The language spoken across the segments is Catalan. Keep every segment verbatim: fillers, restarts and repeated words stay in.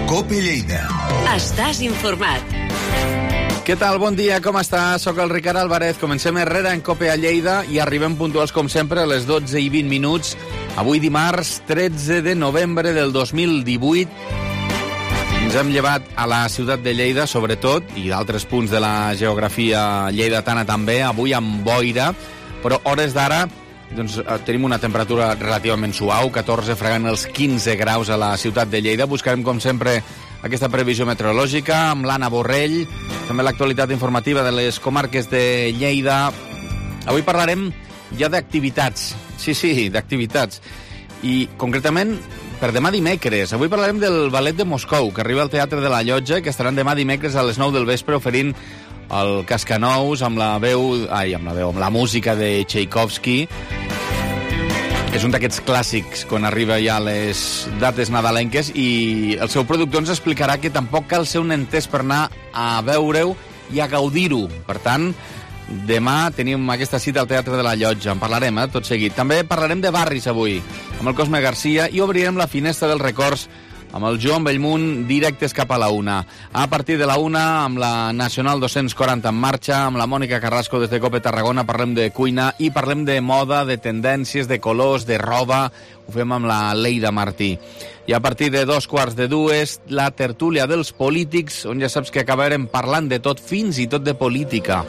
COPE Lleida. Estàs informat. Què tal? Bon dia, com està? Soc el Ricard Álvarez. Comencem Herrera en COPE a Lleida i arribem puntuals, com sempre, a les dotze i vint minuts. Avui dimarts, tretze de novembre del dos mil divuit. Ens hem llevat a la ciutat de Lleida, sobretot, i d'altres punts de la geografia lleidatana també, avui amb boira, però hores d'ara doncs, tenim una temperatura relativament suau, catorze fregant els quinze graus a la ciutat de Lleida. Buscarem, com sempre, aquesta previsió meteorològica amb l'Anna Borrell, també l'actualitat informativa de les comarques de Lleida. Avui parlarem ja d'activitats, sí, sí, d'activitats, i concretament per demà dimecres. Avui parlarem del Ballet de Moscou, que arriba al Teatre de la Llotja, que estaran demà dimecres a les nou del vespre oferint el Cascanous amb la veu, ai, amb la veu, amb la música de Tchaikovsky. És un d'aquests clàssics quan arriba ja a les dates nadalenques, i el seu productor ens explicarà que tampoc cal ser un entès per anar a veure-ho i a gaudir-ho. Per tant, demà tenim aquesta cita al Teatre de la Llotja. En parlarem, eh, tot seguit. També parlarem de barris avui, amb el Cosme Garcia, i obrirem la finestra dels records amb el Joan Bellmunt, directes cap a la una. A partir de la una, amb la Nacional dos-cents quaranta en marxa, amb la Mònica Carrasco des de COPE Tarragona, parlem de cuina i parlem de moda, de tendències, de colors, de roba. Ho fem amb la Leida Martí. I a partir de dos quarts de dues, la tertúlia dels polítics, on ja saps que acabarem parlant de tot, fins i tot de política.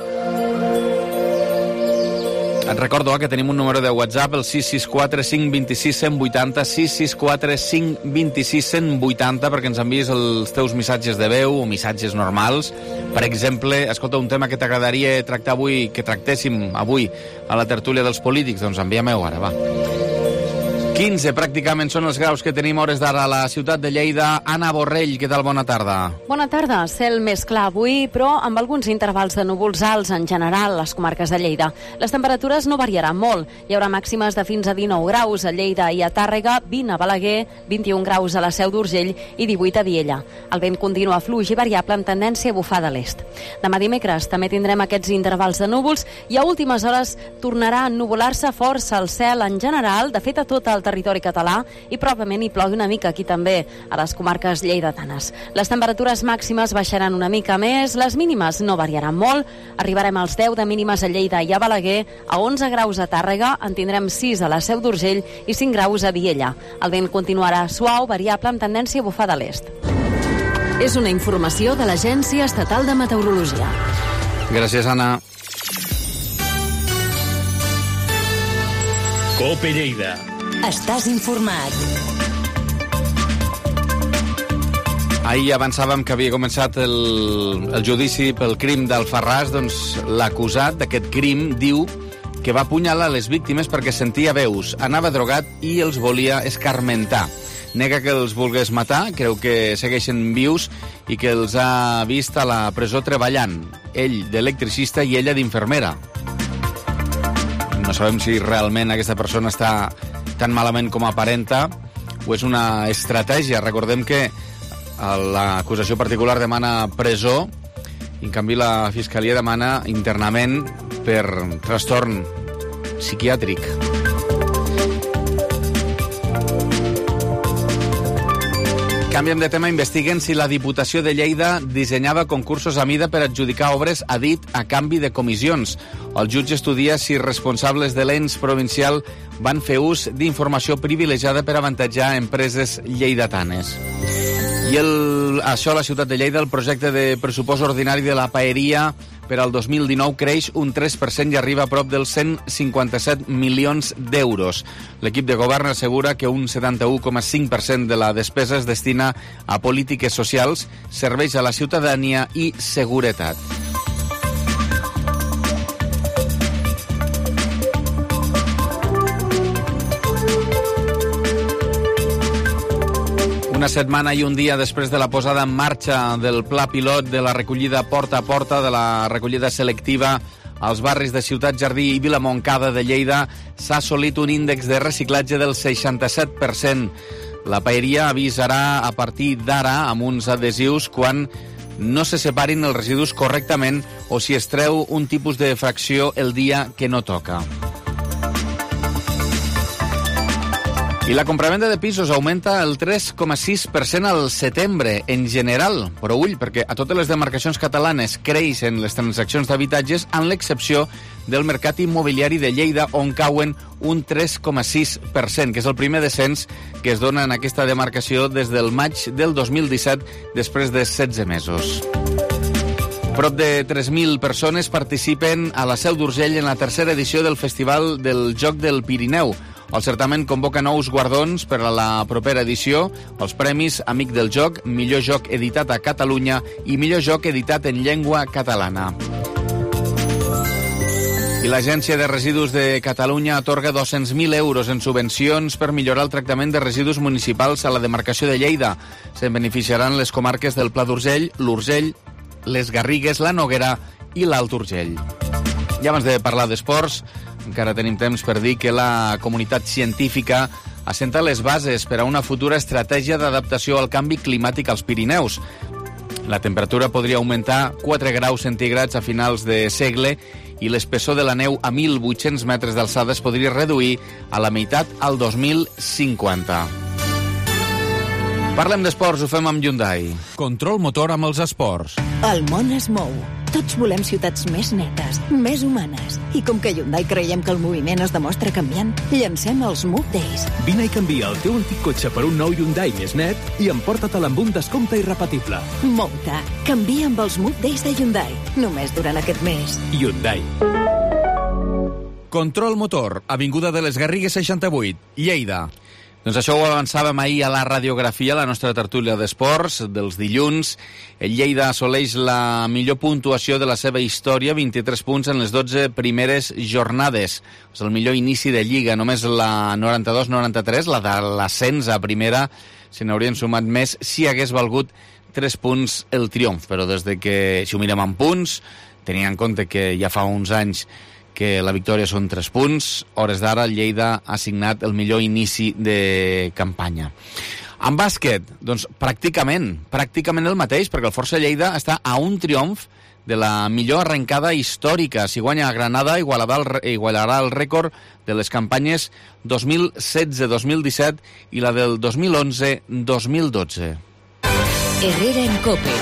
Et recordo que tenim un número de WhatsApp, el sis sis quatre cinc dos sis cent vuitanta, sis sis quatre cinc dos sis cent vuitanta, perquè ens envies els teus missatges de veu o missatges normals. Per exemple, escolta, un tema que t'agradaria tractar avui, que tractéssim avui a la tertúlia dels polítics, doncs envia-me-ho ara, va. quinze pràcticament són els graus que tenim hores d'ara a la ciutat de Lleida. Anna Borrell, què tal? Bona tarda. Bona tarda. Cel més clar avui, però amb alguns intervals de núvols alts en general a les comarques de Lleida. Les temperatures no variaran molt. Hi haurà màximes de fins a dinou graus a Lleida i a Tàrrega, vint a Balaguer, vint-i-un graus a la Seu d'Urgell i divuit a Viella. El vent continua fluix i variable amb tendència a bufar de l'est. Demà dimecres també tindrem aquests intervals de núvols i a últimes hores tornarà a ennuvolar-se força el cel en general, de fet a tot el territori català, i probablement hi plogui una mica aquí també, a les comarques lleidatanes. Les temperatures màximes baixaran una mica més, les mínimes no variaran molt, arribarem als deu de mínimes a Lleida i a Balaguer, a onze graus a Tàrrega, en tindrem sis a la Seu d'Urgell i cinc graus a Viella. El vent continuarà suau, variable amb tendència a bufar de l'est. És una informació de l'Agència Estatal de Meteorologia. Gràcies, Anna. COPE Lleida. Estàs informat. Ahir avançàvem que havia començat el, el judici pel crim d'Alfarràs. Doncs l'acusat d'aquest crim diu que va apunyalar les víctimes perquè sentia veus, anava drogat i els volia escarmentar. Nega que els volgués matar, creu que segueixen vius i que els ha vist a la presó treballant, ell d'electricista i ella d'infermera. No sabem si realment aquesta persona està tan malament com aparenta o és una estratègia. Recordem que l'acusació particular demana presó i en canvi la Fiscalia demana internament per trastorn psiquiàtric. Canviem de tema. Investiguen si la Diputació de Lleida dissenyava concursos a mida per adjudicar obres a dit a canvi de comissions. El jutge estudia si responsables de l'ens provincial van fer ús d'informació privilegiada per avantatjar empreses lleidatanes. I el, això a la ciutat de Lleida, el projecte de pressupost ordinari de la paeria per al dos mil dinou creix un tres per cent i arriba a prop dels cent cinquanta-set milions d'euros. L'equip de govern assegura que un setanta-u coma cinc per cent de la despesa es destina a polítiques socials, serveis a la ciutadania i seguretat. Una setmana i un dia després de la posada en marxa del pla pilot de la recollida porta a porta, de la recollida selectiva als barris de Ciutat Jardí i Vilamoncada de Lleida, s'ha assolit un índex de reciclatge del seixanta-set per cent. La paeria avisarà a partir d'ara amb uns adhesius quan no se separin els residus correctament o si es treu un tipus de fracció el dia que no toca. I la compravenda de pisos augmenta el tres coma sis per cent al setembre, en general. Però ull, perquè a totes les demarcacions catalanes creixen les transaccions d'habitatges, amb l'excepció del mercat immobiliari de Lleida, on cauen un tres coma sis per cent, que és el primer descens que es dona en aquesta demarcació des del maig del dos mil disset, després de setze mesos. Prop de tres mil persones participen a la Seu d'Urgell en la tercera edició del Festival del Joc del Pirineu. El certamen convoca nous guardons per a la propera edició, els premis Amic del Joc, Millor Joc editat a Catalunya i Millor Joc editat en llengua catalana. I l'Agència de Residus de Catalunya atorga dos-cents mil euros en subvencions per millorar el tractament de residus municipals a la demarcació de Lleida. Se'n beneficiaran les comarques del Pla d'Urgell, l'Urgell, les Garrigues, la Noguera i l'Alt Urgell. I abans de parlar d'esports, encara tenim temps per dir que la comunitat científica assenta les bases per a una futura estratègia d'adaptació al canvi climàtic als Pirineus. La temperatura podria augmentar quatre graus centígrads a finals de segle i l'espessor de la neu a mil vuit-cents metres d'alçada es podria reduir a la meitat al dos mil cinquanta. Parlem d'esports, ho fem amb Hyundai. Control motor amb els esports. El món es mou. Tots volem ciutats més netes, més humanes. I com que a Hyundai creiem que el moviment es demostra canviant, llancem els Move Days. Vine i canvia el teu antic cotxe per un nou Hyundai més net i emporta-te'l amb un descompte irrepetible. Mou-te. Canvia amb els Move Days de Hyundai. Només durant aquest mes. Hyundai. Control motor, avinguda de les Garrigues seixanta-vuit, Lleida. Doncs això ho avançàvem ahir a la radiografia, la nostra tertúlia d'esports dels dilluns. El Lleida assoleix la millor puntuació de la seva història, vint-i-tres punts en les dotze primeres jornades. És el millor inici de Lliga, només la noranta-dos noranta-tres, la de l'ascens a primera, se n'haurien sumat més si hagués valgut tres punts el triomf. Però des de que, si ho mirem en punts, tenint en compte que ja fa uns anys que la victòria són tres punts, hores d'ara el Lleida ha signat el millor inici de campanya. En bàsquet, doncs pràcticament, pràcticament el mateix, perquè el Força Lleida està a un triomf de la millor arrencada històrica. Si guanya a Granada, igualarà el, igualarà el rècord de les campanyes dos mil setze dos mil disset i la del dos mil onze dos mil dotze. Herrera en Cope.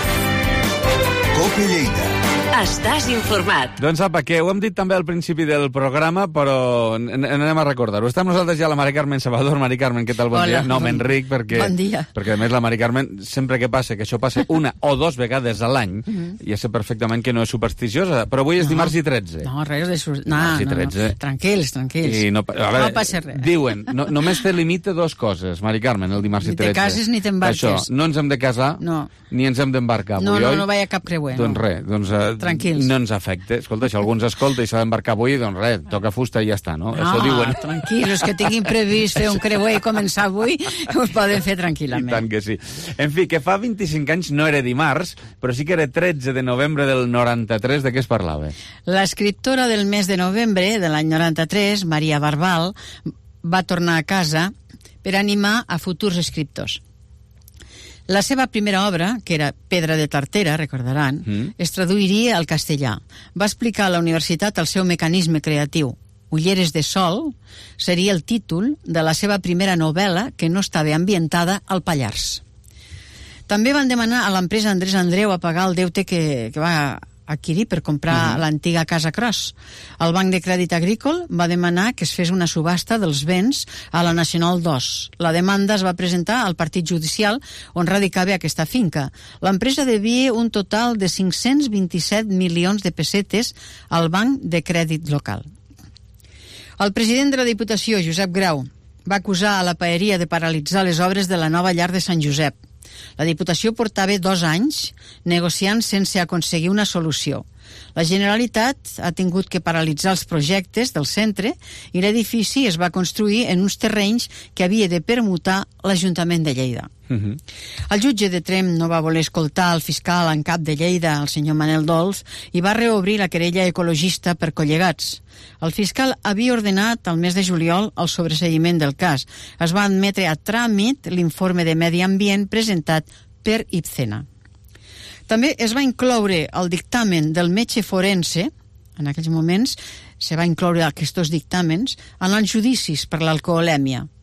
Cope Lleida. Estàs informat. Doncs apa, que ho hem dit també al principi del programa, però anem a recordar-ho. Està amb nosaltres ja la Mari Carmen Salvador. Mari Carmen, què tal? Bon Hola, dia. No, bon, m'enric, perquè, bon dia. perquè a més la Mari Carmen, sempre que passa, que això passa una o dos vegades a l'any, uh-huh. ja sé perfectament que no és supersticiosa, però avui és no. dimarts i tretze. No, res de... Sur... No, dimarts i tretze. No, no. Tranquils, tranquils. I no, a veure, no passa res. Diuen, no, només te limita dos coses, Mari Carmen, el dimarts ni i tretze. Ni te cases ni t'embarques. Això, no ens hem de casar, no. ni ens hem d'embarcar. No, no, oi? no vaya cap creuer. Doncs no. res, doncs, uh, tranquils. No ens afecta. Escolta, si algú ens escolta i s'ha d'embarcar avui, doncs res, toca fusta i ja està, no? No, Això diuen. tranquils, els que tinguin previst fer un creuer i començar avui, ho poden fer tranquil·lament. I tant que sí. En fi, que fa vint-i-cinc anys no era dimarts, però sí que era tretze de novembre del noranta-tres. De què es parlava? L'escriptora del mes de novembre de l'any noranta-tres, Maria Barbal, va tornar a casa per animar a futurs escriptors. La seva primera obra, que era Pedra de Tartera, recordaran, mm. es traduiria al castellà. Va explicar a la universitat el seu mecanisme creatiu. Ulleres de sol seria el títol de la seva primera novel·la que no estava ambientada al Pallars. També van demanar a l'empresa Andrés Andreu a pagar el deute que, que va adquirir per comprar uh-huh. l'antiga Casa Cros. El Banc de Crèdit Agrícola va demanar que es fes una subhasta dels béns a la Nacional dos. La demanda es va presentar al partit judicial on radicava aquesta finca. L'empresa devia un total de cinc-cents vint-i-set milions de pessetes al Banc de Crèdit Local. El president de la Diputació, Josep Grau, va acusar a la paeria de paralitzar les obres de la nova llar de Sant Josep. La Diputació portava dos anys negociant sense aconseguir una solució. La Generalitat ha tingut que paralitzar els projectes del centre i l'edifici es va construir en uns terrenys que havia de permutar l'Ajuntament de Lleida. Uh-huh. El jutge de Tremp no va voler escoltar el fiscal en cap de Lleida, el senyor Manel Dolç, i va reobrir la querella ecologista per collegats. El fiscal havia ordenat al mes de juliol el sobreseïment del cas. Es va admetre a tràmit l'informe de Medi Ambient presentat per Ibcena. També es va incloure el dictamen del metge forense, en aquells moments se va incloure aquests dictàmens, en els judicis per l'alcoholèmia.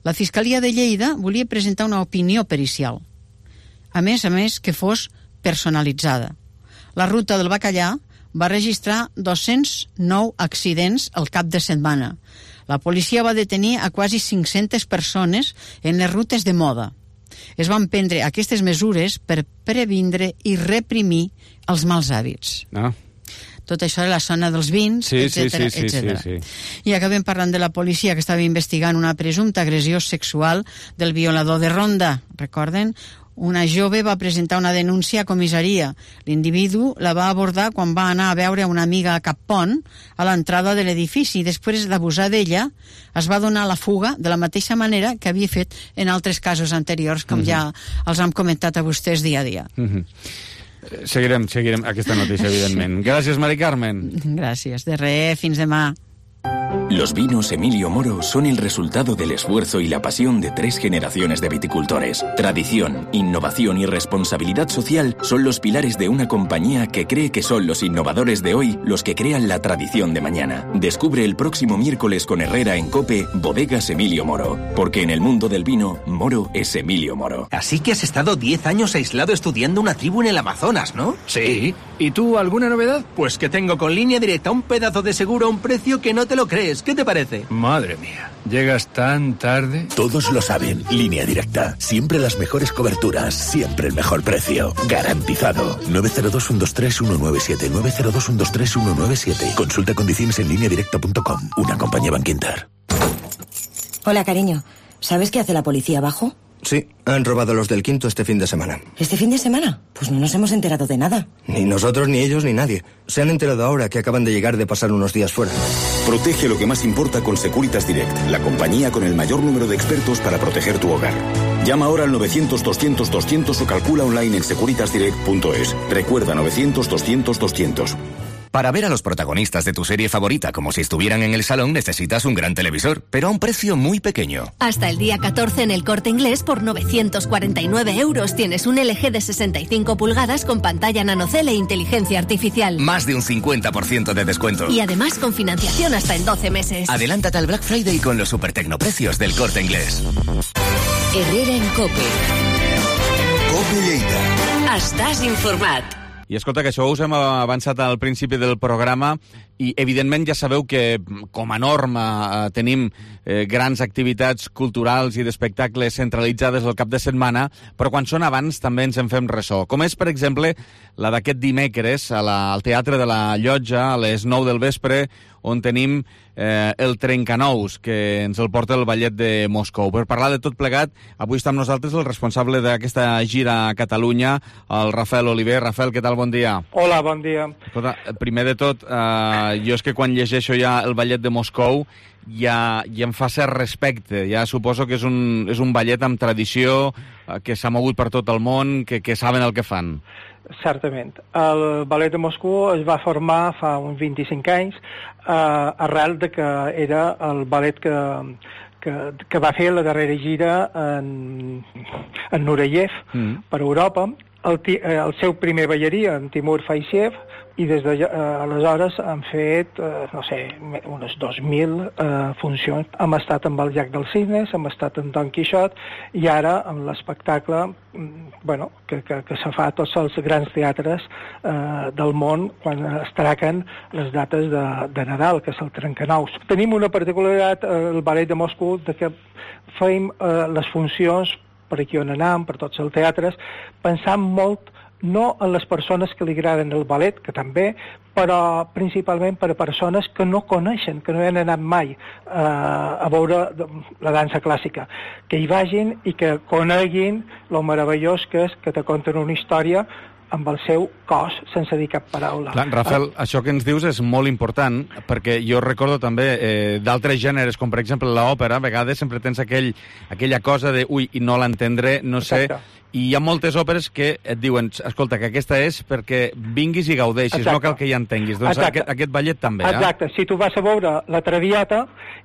La Fiscalia de Lleida volia presentar una opinió pericial, a més a més que fos personalitzada. La ruta del bacallà va registrar dos-cents nou accidents al cap de setmana. La policia va detenir a quasi cinc-centes persones en les rutes de moda. Es van prendre aquestes mesures per previndre i reprimir els mals hàbits. Ah. Tot això era la zona dels vins, sí, etcètera, sí, sí, etcètera. sí, sí. I acabem parlant de la policia que estava investigant una presumpta agressió sexual del violador de Ronda. Recorden? Una jove va presentar una denúncia a comissaria. L'individu la va abordar quan va anar a veure una amiga a Cappont, a l'entrada de l'edifici, i després d'abusar d'ella es va donar la fuga de la mateixa manera que havia fet en altres casos anteriors, com mm-hmm. ja els hem comentat a vostès dia a dia. Mm-hmm. Seguirem, seguirem aquesta notícia, evidentment. Gràcies, Mari Carmen. Gràcies. De res, fins demà. Los vinos Emilio Moro son el resultado del esfuerzo y la pasión de tres generaciones de viticultores. Tradición, innovación y responsabilidad social son los pilares de una compañía que cree que son los innovadores de hoy los que crean la tradición de mañana. Descubre el próximo miércoles con Herrera en COPE Bodegas Emilio Moro. Porque en el mundo del vino, Moro es Emilio Moro. Así que has estado diez años aislado estudiando una tribu en el Amazonas, ¿no? Sí. ¿Y tú, alguna novedad? Pues que tengo con Línea Directa un pedazo de seguro a un precio que no te lo crees. ¿Qué te parece? Madre mía, ¿llegas tan tarde? Todos lo saben. Línea Directa. Siempre las mejores coberturas, siempre el mejor precio. Garantizado. nueve cero dos, uno dos tres, uno nueve siete. nueve cero dos, uno dos tres, uno nueve siete. Consulta condiciones en línea directa punto com. Una compañía Bankinter. Hola, cariño. ¿Sabes qué hace la policía abajo? Sí, han robado los del Quinto este fin de semana. ¿Este fin de semana? Pues no nos hemos enterado de nada. Ni nosotros, ni ellos, ni nadie. Se han enterado ahora que acaban de llegar de pasar unos días fuera. Protege lo que más importa con Securitas Direct, la compañía con el mayor número de expertos para proteger tu hogar. Llama ahora al novecientos, doscientos, doscientos o calcula online en securitas direct punto es. Recuerda novecientos, doscientos, doscientos. Para ver a los protagonistas de tu serie favorita como si estuvieran en el salón necesitas un gran televisor, pero a un precio muy pequeño. Hasta el día catorce en el Corte Inglés por novecientos cuarenta y nueve euros tienes un L G de sesenta y cinco pulgadas con pantalla nanocell e inteligencia artificial. Más de un cincuenta por ciento de descuento. Y además con financiación hasta en doce meses. Adelántate al Black Friday con los super tecnoprecios del Corte Inglés. Herrera en COPE. COPE Lleida. Estàs informat. I escolta, que això us hem avançat al principi del programa i, evidentment, ja sabeu que, com a norma, eh, tenim eh, grans activitats culturals i d'espectacles centralitzades el cap de setmana, però quan són abans també ens en fem ressò. Com és, per exemple, la d'aquest dimecres a la, al Teatre de la Llotja, a les nou del vespre, on tenim eh, el Trencanous, que ens el porta el Ballet de Moscou. Per parlar de tot plegat, avui està amb nosaltres el responsable d'aquesta gira a Catalunya, el Rafael Oliver. Rafael, què tal? Bon dia. Hola, bon dia. Escolta, primer de tot, eh, jo és que quan llegeixo ja el Ballet de Moscou ja, ja em fa cert respecte. Ja suposo que és un, és un ballet amb tradició, eh, que s'ha mogut per tot el món, que, que saben el que fan. Certament. El Ballet de Moscou es va formar fa uns vint-i-cinc anys eh, arrel de que era el ballet que, que, que va fer la darrera gira en, en Nureyev mm. per Europa. El, el seu primer ballarí, en Timur Faisiev, i des d'aleshores han fet, eh, no sé, unes dos mil eh, funcions. Hem estat amb el Llac dels Cisnes, hem estat amb Don Quixot, i ara amb l'espectacle bueno, que, que, que se fa a tots els grans teatres eh, del món quan es traquen les dates de, de Nadal, que és el Trencanous. Tenim una particularitat, eh, el Ballet de Moscou, de que fèiem eh, les funcions per aquí on anam, per tots els teatres, pensant molt no en les persones que li agraden el ballet, que també, però principalment per a persones que no coneixen, que no hi han anat mai eh, a veure la dansa clàssica, que hi vagin i que coneguin lo meravellós que és que te conten una història amb el seu cos, sense dir cap paraula. Clar, Rafael, ah. això que ens dius és molt important, perquè jo recordo també eh, d'altres gèneres, com per exemple l'òpera, a vegades sempre tens aquell, aquella cosa de, ui, i no l'entendré, no sé... Exacte. I hi ha moltes òperes que et diuen, escolta, que aquesta és perquè vinguis i gaudeixis, exacte. No cal que hi entenguis. Doncs aquest, aquest ballet també, eh? Exacte. Si tu vas a veure la Traviata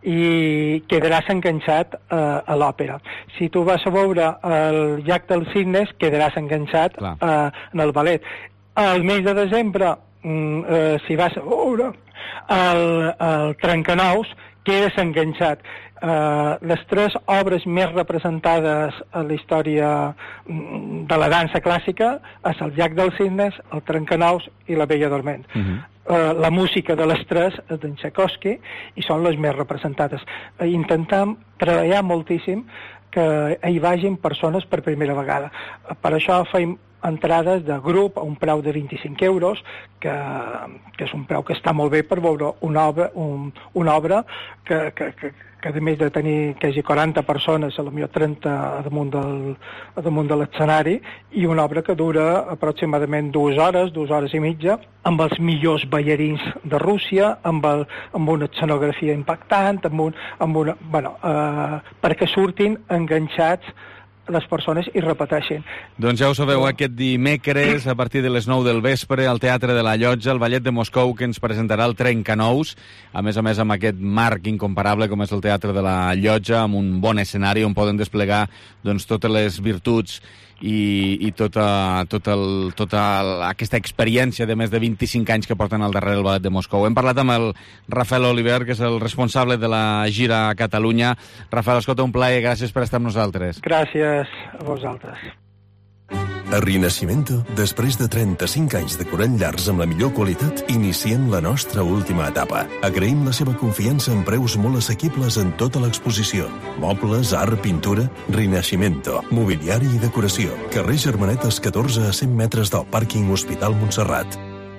i quedaràs enganxat eh, a l'òpera. Si tu vas a veure el Llac dels Cisnes, quedaràs enganxat eh, en el ballet. Al mes de desembre, eh, si vas a veure el, el Trencanous, quedes enganxat. Uh, les tres obres més representades a la història de la dansa clàssica és el Llac dels Cisnes, el Trencanous i la Bella Dorment. Uh-huh. uh, la música de les tres és d'en Tchaikovsky i són les més representades. Uh, intentem treballar moltíssim que hi vagin persones per primera vegada. Uh, per això feim entrades de grup a un preu de vint-i-cinc euros, que, que és un preu que està molt bé per veure una obra, un, una obra que, que, que, que a més de tenir quasi quaranta persones, a la millor trenta a damunt, del, a damunt de l'escenari, i una obra que dura aproximadament dues hores, dues hores i mitja, amb els millors ballarins de Rússia, amb, el, amb una escenografia impactant, amb, un, amb una... Bueno, eh, perquè surtin enganxats les persones i repeteixen. Doncs ja ho sabeu, aquest dimecres, a partir de les nou del vespre, al Teatre de la Llotja, el Ballet de Moscou, que ens presentarà el Trencanous, a més a més amb aquest marc incomparable com és el Teatre de la Llotja, amb un bon escenari on poden desplegar doncs, totes les virtuts i, i tota, tota, el, tota aquesta experiència de més de vint-i-cinc anys que porten al darrere el Ballet de Moscou. Hem parlat amb el Rafael Oliver, que és el responsable de la gira a Catalunya. Rafael, escolta, un plaer, gràcies per estar amb nosaltres. Gràcies a vosaltres. A Rinascimento, després de trenta-cinc anys decorant llars amb la millor qualitat, iniciem la nostra última etapa. Agraïm la seva confiança en preus molt assequibles en tota l'exposició. Mobles, art, pintura... Rinascimento, mobiliari i decoració. Carrer Germanetes catorze a cent metres del pàrquing Hospital Montserrat.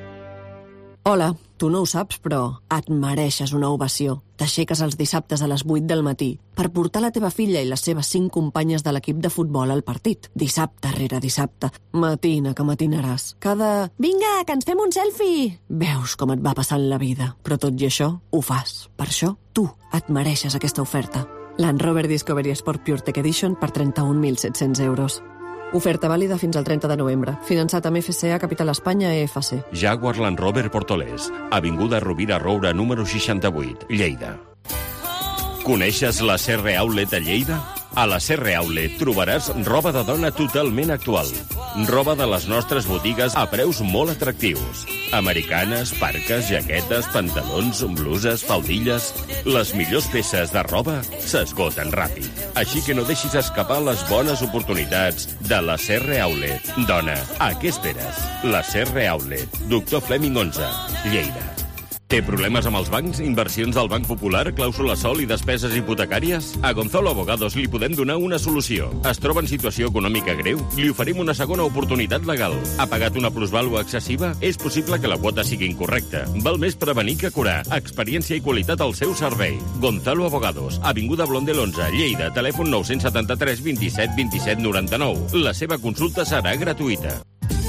Hola, tu no ho saps, però et mereixes una ovació. T'aixeques els dissabtes a les vuit del matí per portar la teva filla i les seves cinc companyes de l'equip de futbol al partit. Dissabte rere dissabte. Matina que matinaràs. Cada... Vinga, que ens fem un selfie! Veus com et va passant la vida. Però tot i això, ho fas. Per això, tu et mereixes aquesta oferta. Land Rover Discovery Sport PureTech Edition per trenta-un mil set-cents euros. Oferta vàlida fins al trenta de novembre. Finançat amb F C A Capital Espanya E F C. Jaguar Land Rover Portolès. Avinguda Rovira Roura número seixanta-vuit, Lleida. Coneixes la C R Outlet a Lleida? A la C R Outlet trobaràs roba de dona totalment actual. Roba de les nostres botigues a preus molt atractius. Americanes, parques, jaquetes, pantalons, bluses, faldilles... Les millors peces de roba s'esgoten ràpid. Així que no deixis escapar les bones oportunitats de la C R Outlet. Dona, a què esperes? La C R Outlet. Doctor Fleming onze, Lleida. Té problemes amb els bancs, inversions del Banc Popular, clàusula sol i despeses hipotecàries? A Gonzalo Abogados li podem donar una solució. Es troba en situació econòmica greu? Li oferim una segona oportunitat legal. Ha pagat una plusvàlua excessiva? És possible que la quota sigui incorrecta. Val més prevenir que curar. Experiència i qualitat al seu servei. Gonzalo Abogados, Avinguda Blondel onze, Lleida, telèfon nou set tres vint-i-set vint-i-set noranta-nou. La seva consulta serà gratuïta.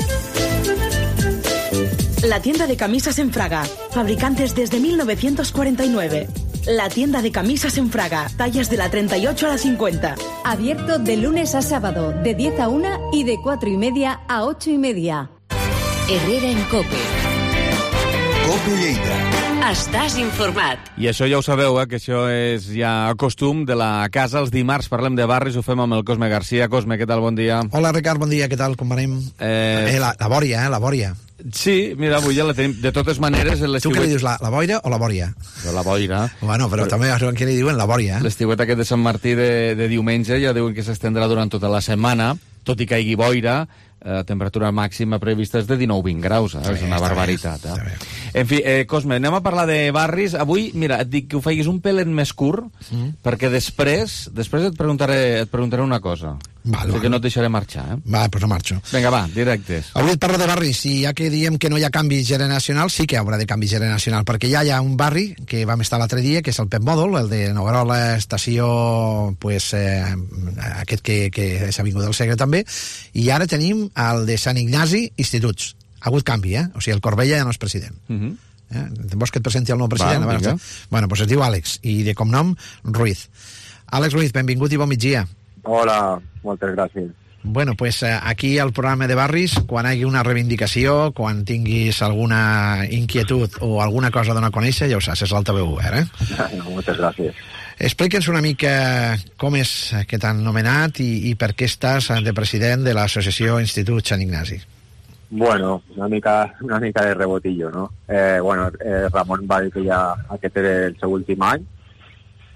La tienda de camisas en Fraga, fabricantes desde mil novecientos cuarenta y nueve. La tienda de camisas en Fraga, tallas de la treinta y ocho a la cincuenta. Abierto de lunes a sábado, de diez a una y de cuatro y media a ocho y media. Herrera en Cope. Cope Lleida. Estàs informat. I això ja ho sabeu, eh, que això és ja costum de la casa. Els dimarts parlem de barris, ho fem amb el Cosme Garcia. Cosme, què tal? Bon dia. Hola, Ricard, bon dia, què tal? Com anem? Eh... Eh, la, la Bòria, eh, la Bòria. Sí, mira, avui ja la tenim. De totes maneres... Tu què li dius, la, la boira o la bòria? La boira. Bueno, però, però també sabem què li diuen la bòria. Eh? L'estiuet aquest de Sant Martí de, de diumenge ja diuen que s'estendrà durant tota la setmana, tot i que hi hagi boira. La temperatura màxima prevista és de dinou vint graus, eh? Sí, és una barbaritat. Bé, eh? En fi, eh, Cosme, anem a parlar de barris. Avui, mira, et dic que ho faiguis un pelet més curt, mm. perquè després després et preguntaré, et preguntaré una cosa. Val, que no et deixaré marxar, eh? Va, doncs no marxo. Vinga, va, directes. Avui et parlo de barris, i ja que diem que no hi ha canvi generacional, sí que hi haurà de canvi generacional, perquè ja hi ha un barri que vam estar l'altre dia, que és el Pep Mòdol, el de Noguerola, estació, pues, eh, aquest que, que és Avinguda del Segre també, i ara tenim el de Sant Ignasi, instituts. Ha hagut canvi, eh? O sigui, el Corbella ja no és president. Uh -huh. eh? Vols que et presenti el nou president? Va, bueno, bueno, pues es diu Àlex, i de cognom Ruiz. Àlex Ruiz, benvingut i bon migdia. Hola, moltes gràcies. Bueno, pues aquí al programa de barris, quan hi hagi una reivindicació, quan tinguis alguna inquietud o alguna cosa a donar a conèixer, ja ho saps, és l'altaveu obert, eh? No, moltes gràcies. Explica'ns una mica com és que t'han nomenat i, i per què estàs de president de l'associació Institut Sant Ignasi. Bueno, una mica, una mica de rebotillo, no? Eh, bueno, eh, Ramon va dir que ja aquest era el seu últim any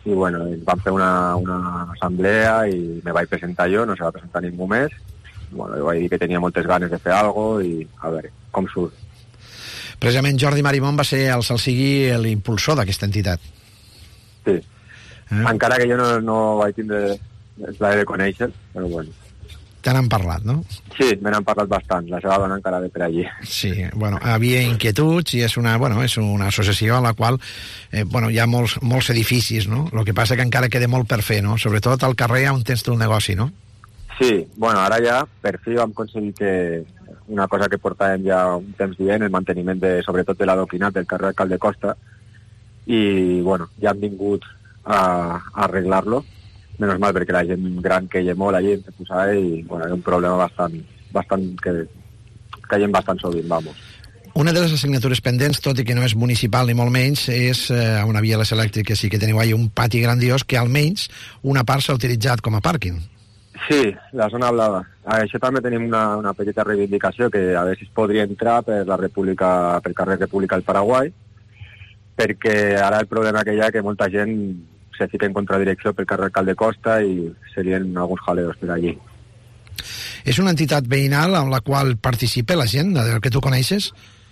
i bueno, vam fer una, una assemblea i me vaig presentar jo, no se va presentar ningú més. Bueno, jo vaig dir que tenia moltes ganes de fer alguna cosa i a veure com surt. Precisament Jordi Marimón va ser el Salsigui l'impulsor d'aquesta entitat. Sí, eh? Encara que jo no, no vaig tindre el plaer de conèixer, però bueno. Te n'han parlat, no? Sí, me n'han parlat bastant, la seva dona encara ve per allí. Sí, bueno, havia inquietuds i és una, bueno, és una associació a la qual eh, bueno, hi ha molts, molts edificis, no? El que passa que encara queda molt per fer, no? Sobretot al carrer on tens tu el negoci, no? Sí, bueno, ara ja per fi vam aconseguir que una cosa que portàvem ja un temps dient, el manteniment de, sobretot de l'adoquinat del carrer Alcalde Costa, i bueno, ja hem vingut a, a arreglar-lo. Menos mal, perquè la gent gran que hi ha molt allí, posava, i bueno, és un problema bastant, bastant que, que hi ha bastant sovint, vamos. Una de les assignatures pendents, tot i que no és municipal ni molt menys, és eh, una via les elèctriques, sí que teniu ahí un pati grandiós que almenys una part s'ha utilitzat com a pàrquing. Sí, la zona blava. Això també tenim una, una petita reivindicació que a veure si es podria entrar per la República, pel carrer República del Paraguai, perquè ara el problema que hi ha que molta gent se fica en contradirecció pel carrer Alcalde Costa i serien alguns jaleos per allí. És una entitat veïnal amb la qual participa la gent, del que tu coneixes?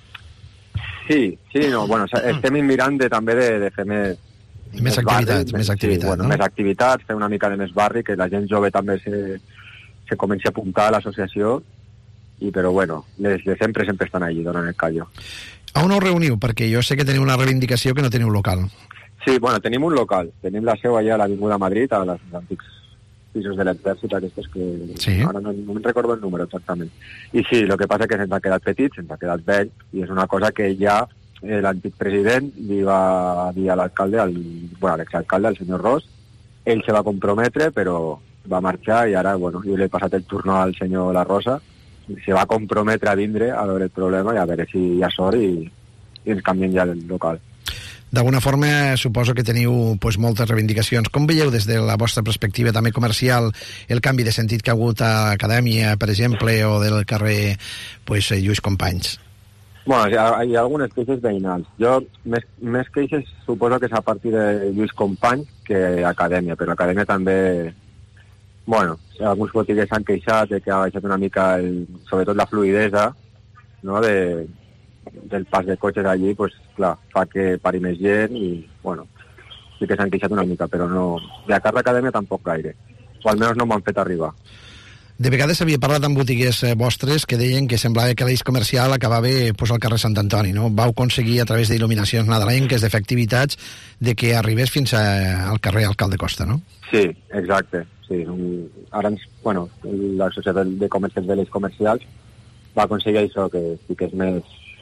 Sí, sí, no, bueno, estem mirant de, també de, de fer més... Més activitats, barri, més activitats, sí, bueno, no? Més activitats, fer una mica de més barri, que la gent jove també se, se comenci a apuntar a l'associació, i però bueno, les de sempre sempre estan allí, donant el callo. A on us reuniu? Perquè jo sé que teniu una reivindicació que no teniu local. Sí, bueno, tenim un local. Tenim la seu allà a l'Avinguda Madrid, a les antics pisos de l'exèrcit, aquests que... Sí. Ara no, no me'n recordo el número exactament. I sí, el que passa és que se'ns ha quedat petit, se'ns ha quedat vell, i és una cosa que ja eh, l'antic president li va dir a l'alcalde, al, bueno, a l'exalcalde, al senyor Ros, ell se va comprometre, però va marxar, i ara, bueno, jo l'he passat el turno al senyor La Rosa, i se va comprometre a vindre a veure el problema i a veure si hi ha sort i, i ens canvien ja el local. D'alguna forma, suposo que teniu pues, moltes reivindicacions. Com veieu des de la vostra perspectiva també comercial el canvi de sentit que ha hagut a Acadèmia, per exemple, o del carrer pues, Lluís Companys? Bueno, hi ha, hi ha algunes queixes veïnals. Jo, més, més queixes, suposo que és a partir de Lluís Companys que Acadèmia, però Acadèmia també... Bueno, alguns botiguers s'han queixat de que ha baixat una mica, el, sobretot la fluidesa, no?, de... del pas de cotxes allí, pues, clar, fa que pari més gent i, bueno, sí que s'han queixat una mica, però no... De a Carla Acadèmia tampoc gaire, o almenys no m'han fet arribar. De vegades havia parlat amb botiguers eh, vostres que deien que semblava que l'eix comercial acabava pues, al carrer Sant Antoni, no? Vau aconseguir a través d'il·luminacions nadalenques, de fer activitats, de que arribés fins a, al carrer Alcalde Costa, no? Sí, exacte. Sí. Un, ara, ens, bueno, la Societat de Comerciants de l'eix comercials va aconseguir això, que sí que és més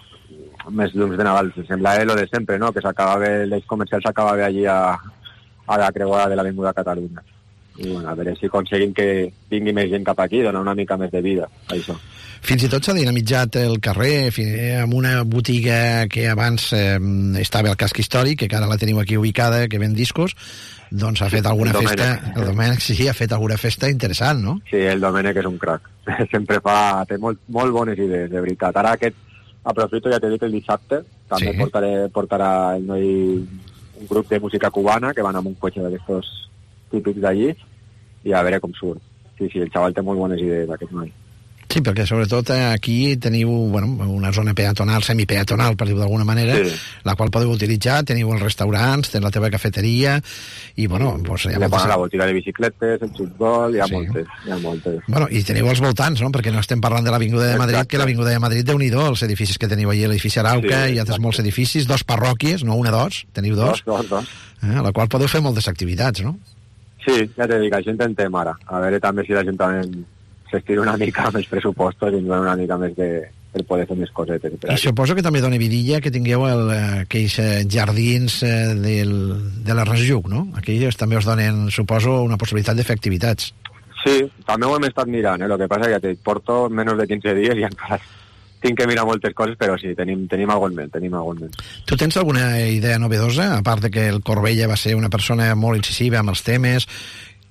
més llums de Nadal, sembla eh, lo de sempre, no? Que s'acabava, l'eix comercial s'acabava allí a, a la creuada de l'Avinguda Catalunya. I bueno, a veure si aconseguim que vingui més gent cap aquí, donar una mica més de vida a això. Fins i tot s'ha dinamitzat el carrer amb una botiga que abans eh, estava al casc històric, que ara la teniu aquí ubicada, que ven discos, doncs ha fet alguna el festa, el Domènec sí, ha fet alguna festa interessant, no? Sí, el Domènec és un crac. Sempre fa, té molt, molt bones idees, de veritat. Ara aquest aprofito, ja t'he dit, el dissabte, també sí. portaré, portarà el noi un grup de música cubana que van amb un cotxe d'aquests típics d'allí i a veure com surt. Sí, sí, el xaval té molt bones idees, aquest noi. Sí, perquè sobretot aquí teniu bueno, una zona peatonal, semipeatonal, per dir-ho d'alguna manera, sí. la qual podeu utilitzar, teniu els restaurants, tens la teva cafeteria, i bueno... Pues, hi ha moltes... La botiga de bicicletes, el futbol, hi ha sí. moltes, hi ha moltes. Bueno, i teniu els voltants, no?, perquè no estem parlant de l'Avinguda de Madrid, Exacte. que l'Avinguda de Madrid, déu-n'hi-do, els edificis que teniu allà, l'edifici Arauca, sí, i altres molts edificis, dos parròquies, no una, dos, teniu dos, dos, dos, dos. Eh, a la qual podeu fer moltes activitats, no? Sí, ja t'he dit, això intentem ara, a veure també si l'Ajuntament s'estira una mica més pressupostos i ens dona una mica més de, per poder fer més cosetes. I suposo que també dona vidilla que tingueu el, aquells jardins del, de la Resjuc, no? Aquells també us donen, suposo, una possibilitat de fer activitats. Sí, també ho hem estat mirant, eh? El que passa és que te porto menys de quinze dies i encara tinc que mirar moltes coses, però sí, tenim, tenim algun ment, tenim algun ment. Tu tens alguna idea novedosa, a part de que el Corbella va ser una persona molt incisiva amb els temes,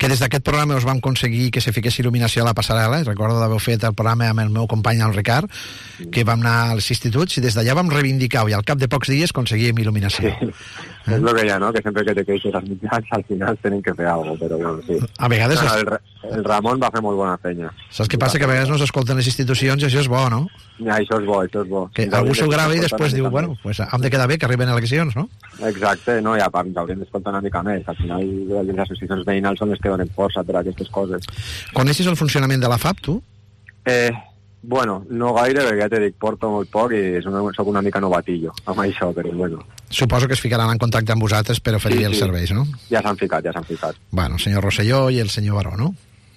que des d'aquest programa us vam aconseguir que se fiqués il·luminació a la passarel·la. Recordo d'haver fet el programa amb el meu company, el Ricard, que vam anar als instituts, i des d'allà vam reivindicar, i al cap de pocs dies aconseguíem il·luminació. Sí. Eh? És el que hi ha, no? Que sempre que te queixes als mitjans, al final tenen que fer alguna cosa, però bueno, sí. A vegades... No, el, el Ramon va fer molt bona feina. Saps què passa? Que a vegades no s'escolten les institucions i això és bo, no? Ja, això és bo, això és bo. Que algú s'ho grava i després diu, bueno, pues hem de quedar bé, que arriben eleccions, no? Exacte, no, ja hauríem d'escoltar una mica més. Al final, les associacions veïnals són les que donen força per a aquestes coses. Coneixes el funcionament de la F A P, tu? Eh, bueno, no gaire, perquè ja t'he dit, porto molt poc i una, soc una mica novatillo amb això, però bueno. Suposo que es ficaran en contacte amb vosaltres per oferir sí, sí. els serveis, no? Ja s'han ficat, ja s'han ficat. Bueno, el senyor Rosselló i el senyor Baró, no?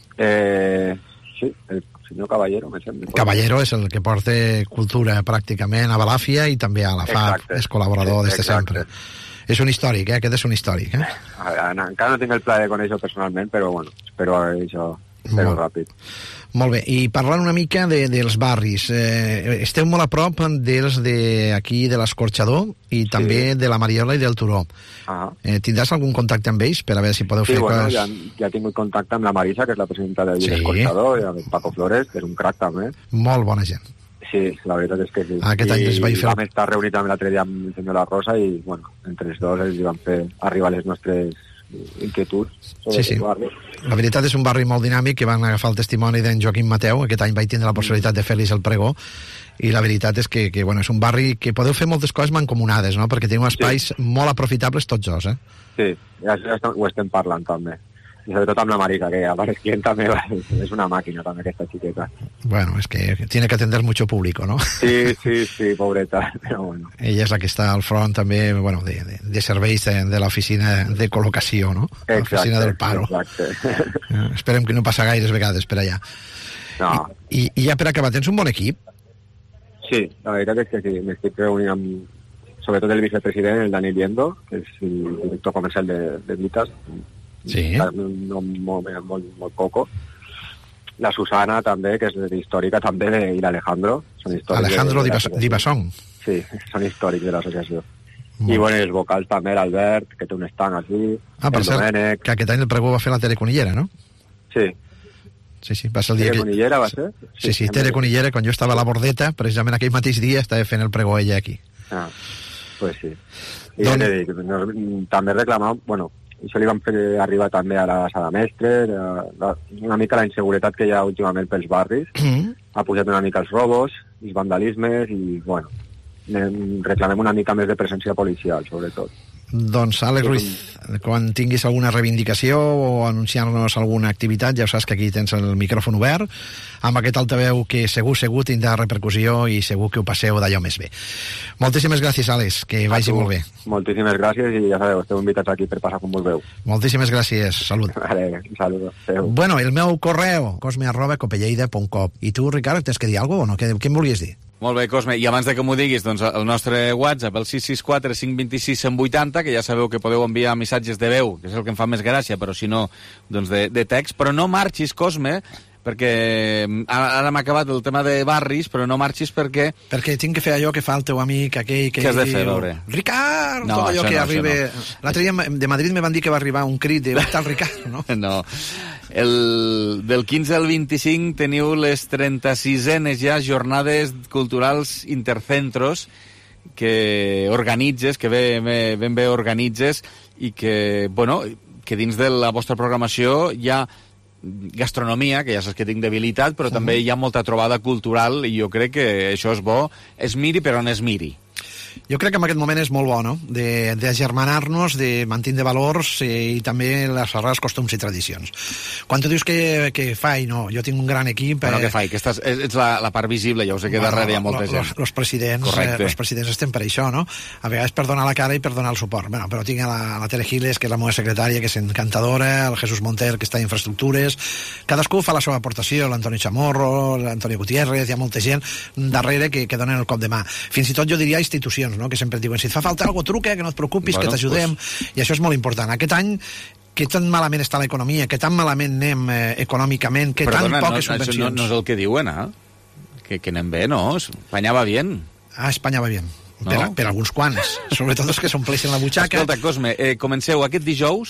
Eh, sí, el senyor Caballero, me sembla. Caballero és el que porta cultura pràcticament a Balàfia i també a la F A P, exacte. És col·laborador des de sempre. És un històric, eh? Aquest és un històric, eh? Encara no tinc el pla de conèixer personalment, però bueno, espero això fer-ho ràpid. Molt bé, i parlant una mica de, dels barris, eh, esteu molt a prop dels d'aquí de l'Escorxador i sí. també de la Mariola i del Turó. Ah. Eh, tindràs algun contacte amb ells per a veure si podeu sí, fer bueno, coses... Ja, ja he tingut contacte amb la Marisa, que és la presidenta de sí. l'Escorxador, i amb Paco Flores, que és un crac també. Molt bona gent. Sí, la veritat és que sí. Aquest any es va fer... vam estar reunits amb l'altre dia amb el senyor La Rosa i, bueno, entre els dos els van fer arribar les nostres inquietuds sobre sí, sí. el barri. La veritat és un barri molt dinàmic, que van agafar el testimoni d'en Joaquim Mateu. Aquest any vaig tindre la possibilitat de fer-los el pregó, i la veritat és que, que bueno, és un barri que podeu fer moltes coses mancomunades, no? Perquè teniu espais sí. molt aprofitables tots dos, eh? Sí, ja, ja ho estem parlant també. I sobretot amb la Marisa, que a part és client també, és una màquina també aquesta xiqueta. Bueno, es que tiene que atender mucho público, ¿no? Sí, sí, sí, pobreta, però bueno. Ella és la que està al front també, bueno, de, de, de serveis de, de l'oficina de col·locació, no? L'oficina del paro. Exacte. Eh, esperem que no passa gaires vegades per allà. No. I, i ja per acabar, tens un bon equip? Sí, la veritat és que sí, m'estic reunint amb, sobretot el vicepresident, el Daniel Liendo, que és el director comercial de, de Vitas. Sí. Un nom molt, molt, molt coco. La Susana també, que és històrica també, i l'Alejandro. Alejandro Dibasón. Sí, són històrics de l'associació. I bueno, els vocals també, l'Albert, que té un estanc aquí, ah, el cert, Domènec. Que aquest any el pregó va fer la Tere Conillera, no? Sí. Sí, sí, va ser el dia Tere que... Conillera va ser? Sí, sí, sí Tere Conillera, quan jo estava a la Bordeta, precisament aquell mateix dia estava fent el pregó ella aquí. Ah, pues sí. I Don... ja dic, no, també reclamam, bueno, això li vam fer arribar també a la Sala Mestre, la, una mica la inseguretat que hi ha últimament pels barris, mm. ha pujat una mica els robos, els vandalismes, i bueno, reclamem una mica més de presència policial, sobretot. Doncs, Àlex Ruiz, quan tinguis alguna reivindicació o anunciar-nos alguna activitat, ja saps que aquí tens el micròfon obert, amb aquest altaveu que segur, segur tindrà repercussió i segur que ho passeu d'allò més bé. Moltíssimes gràcies, Àlex, que vagi molt bé. Moltíssimes gràcies i ja sabeu, esteu invitats aquí per passar com vulgueu. Moltíssimes gràcies, salut. Vale, salut. Bueno, el meu correu, cosme arroba copelleida punt com. I tu, Ricard, tens que dir alguna cosa o no? Què, què em volies dir? Molt bé, Cosme, i abans de que m'ho diguis, doncs el nostre WhatsApp, el sis sis quatre cinc dos sis cent vuitanta, que ja sabeu que podeu enviar missatges de veu, que és el que em fa més gràcia, però si no, doncs de, de text. Però no marxis, Cosme, perquè ara m'ha acabat el tema de barris, però no marxis perquè... Perquè tinc que fer allò que fa el teu amic aquell que... Què has de fer, a veure? Ricard! No, tot allò que no, arriba... No. L'altre dia de Madrid me van dir que va arribar un crit de... On està el Ricard, no? No. El, del quinze al vint-i-cinc teniu les trenta-sisenes ja jornades culturals intercentros que organitzes, que ben, ben bé organitzes i que, bueno, que dins de la vostra programació hi ha gastronomia, que ja saps que tinc debilitat, però uh-huh. també hi ha molta trobada cultural i jo crec que això és bo, es miri per on es miri. Jo crec que en aquest moment és molt bo, no?, de, de agermanar-nos, de mantenir valors eh, i també les arrels, costums i tradicions. Quan tu dius que, que fai, no, jo tinc un gran equip... Bueno, eh, que fai, que estàs, ets la, la part visible, ja ho sé que bueno, darrere hi ha molta gent. Els presidents, eh, los presidents estem per això, no? A vegades per donar la cara i per donar el suport. Bueno, però tinc a la, la Tere Giles, que és la meva secretària, que és encantadora, el Jesús Monter, que està en infraestructures... Cadascú fa la seva aportació, l'Antoni Chamorro, l'Antoni Gutiérrez, hi ha molta gent darrere que, que donen el cop de mà. Fins i tot jo diria institucions, no?, que sempre diuen, si et fa falta alguna cosa, truca, que no et preocupis, bueno, que t'ajudem, pues... i això és molt important. Aquest any, que tan malament està l'economia, que tan malament anem eh, econòmicament, que Però tan dona, poques no, subvencions... Això no, no és el que diuen, eh? Que, que anem bé, no? Espanya va bé. Ah, Espanya va bé. No? Per, per alguns quants. Sobretot els que s'ompleixen la butxaca. Escolta, Cosme, eh, comenceu aquest dijous,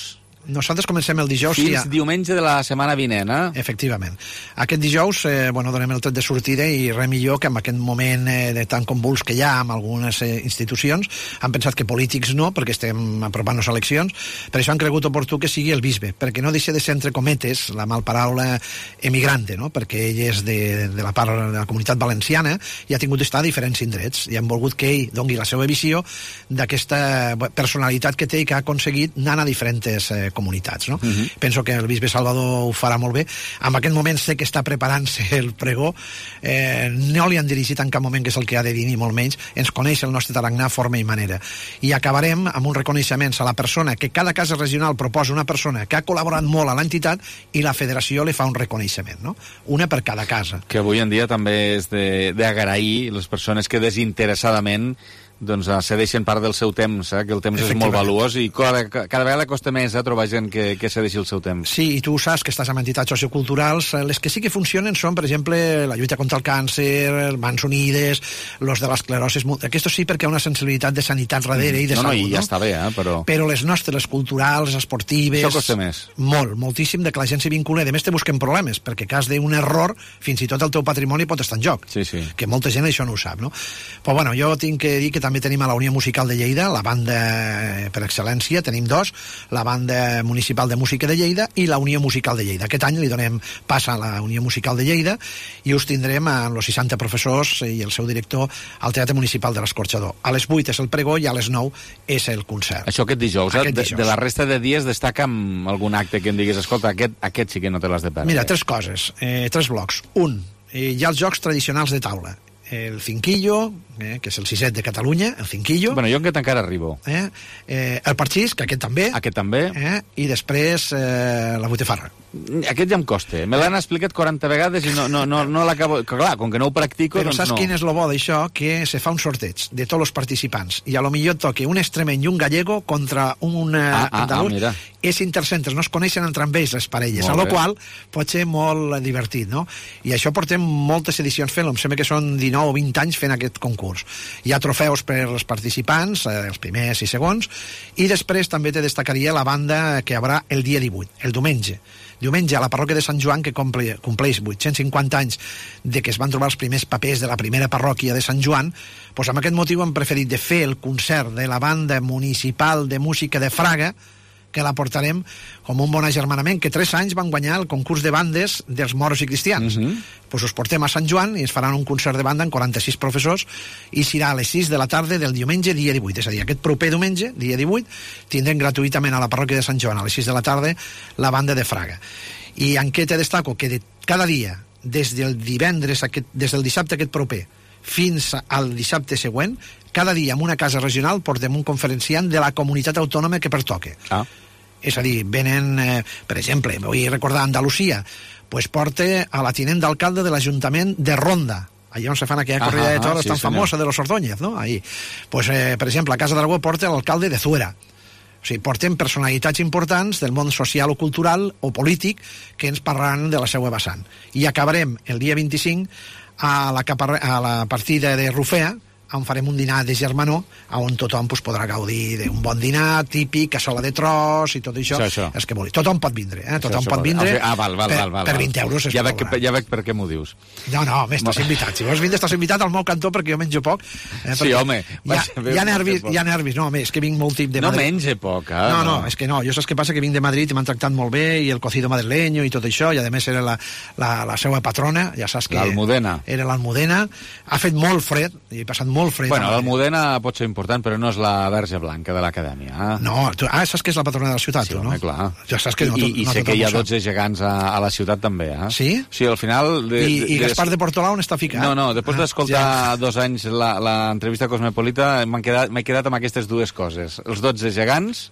Nosaltres comencem el dijous... Fins ja... diumenge de la setmana vinent, eh? Efectivament. Aquest dijous, eh, bueno, donem el tret de sortida i res millor que en aquest moment eh, de tan convuls que hi ha amb algunes eh, institucions han pensat que polítics no, perquè estem apropant-nos a eleccions, per això han cregut oportú que sigui el bisbe, perquè no deixa de ser, entre cometes, la malparaula emigrante, no? Perquè ell és de, de la part de la comunitat valenciana i ha tingut d'estar a diferents indrets i han volgut que ell doni la seva visió d'aquesta personalitat que té i que ha aconseguit anar a diferents eh, comunitats, no? Uh-huh. Penso que el bisbe Salvador ho farà molt bé. En aquest moment sé que està preparant-se el pregó, eh, no li han dirigit en cap moment que és el que ha de dir, ni molt menys. Ens coneix el nostre tarannà forma i manera. I acabarem amb un reconeixement a la persona que cada casa regional proposa una persona que ha col·laborat molt a l'entitat i la federació li fa un reconeixement, no? Una per cada casa. Que avui en dia també és d'agrair les persones que desinteressadament doncs cedeixen part del seu temps, eh? Que el temps és molt valuós i cada, cada vegada costa més eh, trobar gent que, que cedeixi el seu temps. Sí, i tu saps que estàs amb entitats socioculturals, les que sí que funcionen són, per exemple, la lluita contra el càncer, Mans Unides, los de l'esclerosi, aquests sí perquè hi ha una sensibilitat de sanitat darrere i de no, salut, no? I ja no? està bé, eh? Però... Però les nostres, les culturals, les esportives... Això costa més. Molt, moltíssim, de que la gent s'hi vincula. A més, te busquen problemes, perquè cas d'un error, fins i tot el teu patrimoni pot estar en joc. Sí, sí. Que molta gent això no ho sap, no? Però bueno, jo tinc que dir que també tenim a la Unió Musical de Lleida, la banda per excel·lència, tenim dos, la banda municipal de música de Lleida i la Unió Musical de Lleida. Aquest any li donem pas a la Unió Musical de Lleida i us tindrem amb els seixanta professors i el seu director al Teatre Municipal de l'Escorxador. A les vuit és el pregó i a les nou és el concert. Això aquest dijous, aquest eh? dijous. De, de la resta de dies destaca amb algun acte que em diguis, escolta, aquest, aquest sí que no te l'has de perdre. Mira, tres coses, eh, tres blocs. Un, eh, hi ha els jocs tradicionals de taula. El Cinquillo, eh, que és el sisset de Catalunya, el Cinquillo. Bueno, jo aquest encara arribo. Eh, eh, el Parxís, que aquest també. Aquest també. Eh, I després eh, la Botifarra. Aquest ja em costa. Me l'han explicat quaranta vegades i no, no, no, no l'acabo... Clar, com que no ho practico, però doncs saps no. Quin és el bo d'això? Que se fa un sorteig de tots els participants i a lo millor toque un extremeny i un gallego contra un eh, ah, ah, andalús. Ah, mira. És intercentres, no es coneixen entre ells les parelles, a la qual pot ser molt divertit, no? I això portem moltes edicions fent-lo, em sembla que són dinou o vint anys fent aquest concurs. Hi ha trofeus per als participants, eh, els primers i segons, i després també te destacaria la banda que hi haurà el dia divuit, el diumenge. Diumenge a la parròquia de Sant Joan, que comple, compleix vuit-cents cinquanta anys de que es van trobar els primers papers de la primera parròquia de Sant Joan, doncs amb aquest motiu hem preferit de fer el concert de la banda municipal de música de Fraga, que la portarem com un bon agermanament, que tres anys van guanyar el concurs de bandes dels moros i cristians. Uh-huh. Pues us portem a Sant Joan i ens faran un concert de banda amb quaranta-sis professors i serà a les sis de la tarda del diumenge dia divuit. És a dir, aquest proper diumenge, dia divuit, tindrem gratuïtament a la parròquia de Sant Joan a les sis de la tarda la banda de Fraga. I en què te destaco? Que de cada dia, des del divendres, aquest, des del dissabte aquest proper, fins al dissabte següent, cada dia en una casa regional portem un conferenciant de la comunitat autònoma que pertoque. Ah. És a dir, venen, eh, per exemple, vull recordar Andalusia, pues porta a la tinent d'alcalde de l'Ajuntament de Ronda, allà on se fan aquella corrida de toros sí, tan senyor. famosa de los Ordóñez, no? Ahí. Pues, eh, per exemple, a Casa d'Aragó porta l'alcalde de Zuera. O sigui, portem personalitats importants del món social o cultural o polític que ens parlaran de la seva vessant. I acabarem el dia vint-i-cinc a la, a la partida de Rufea, on farem un dinar de germanor, on tothom pues, podrà gaudir d'un bon dinar típic, cassola de tros i tot això. això, això. És que vol dir. Tothom pot vindre, eh? Tothom això, pot vindre. Ah, val, val, per, val, val, per vint euros. Ja veig, ja veig per què m'ho dius. No, no, home, estàs invitat. Si vols vindre, estàs invitat al meu cantó perquè jo menjo poc. Eh, sí, home. Hi ha, hi ha nervis, hi ha nervis. No, home, és que vinc molt tip de no Madrid. No menja poc, eh? No, no, és que no. Jo saps què passa? Que vinc de Madrid i m'han tractat molt bé i el cocido madrileño i tot això, i a més era la, la, la seva patrona, ja saps que... L'Almudena. Era l'Almudena. Ha fet molt fred, i he passat molt fred. Bueno, l'Almudena pot ser important, però no és la verge blanca de l'acadèmia. Eh? No, tu, ah, saps que és la patrona de la ciutat, sí, tu, no? Home, clar. Ja saps que no, I, i no sé que hi ha dotze gegants a, a la ciutat també, eh? Sí? Sí, al final... De, I, de, I Gaspar de Portolà on està ficat? No, no, després ah, d'escoltar ja. dos anys l'entrevista Cosmopolita m'he quedat, quedat amb aquestes dues coses. Els dotze gegants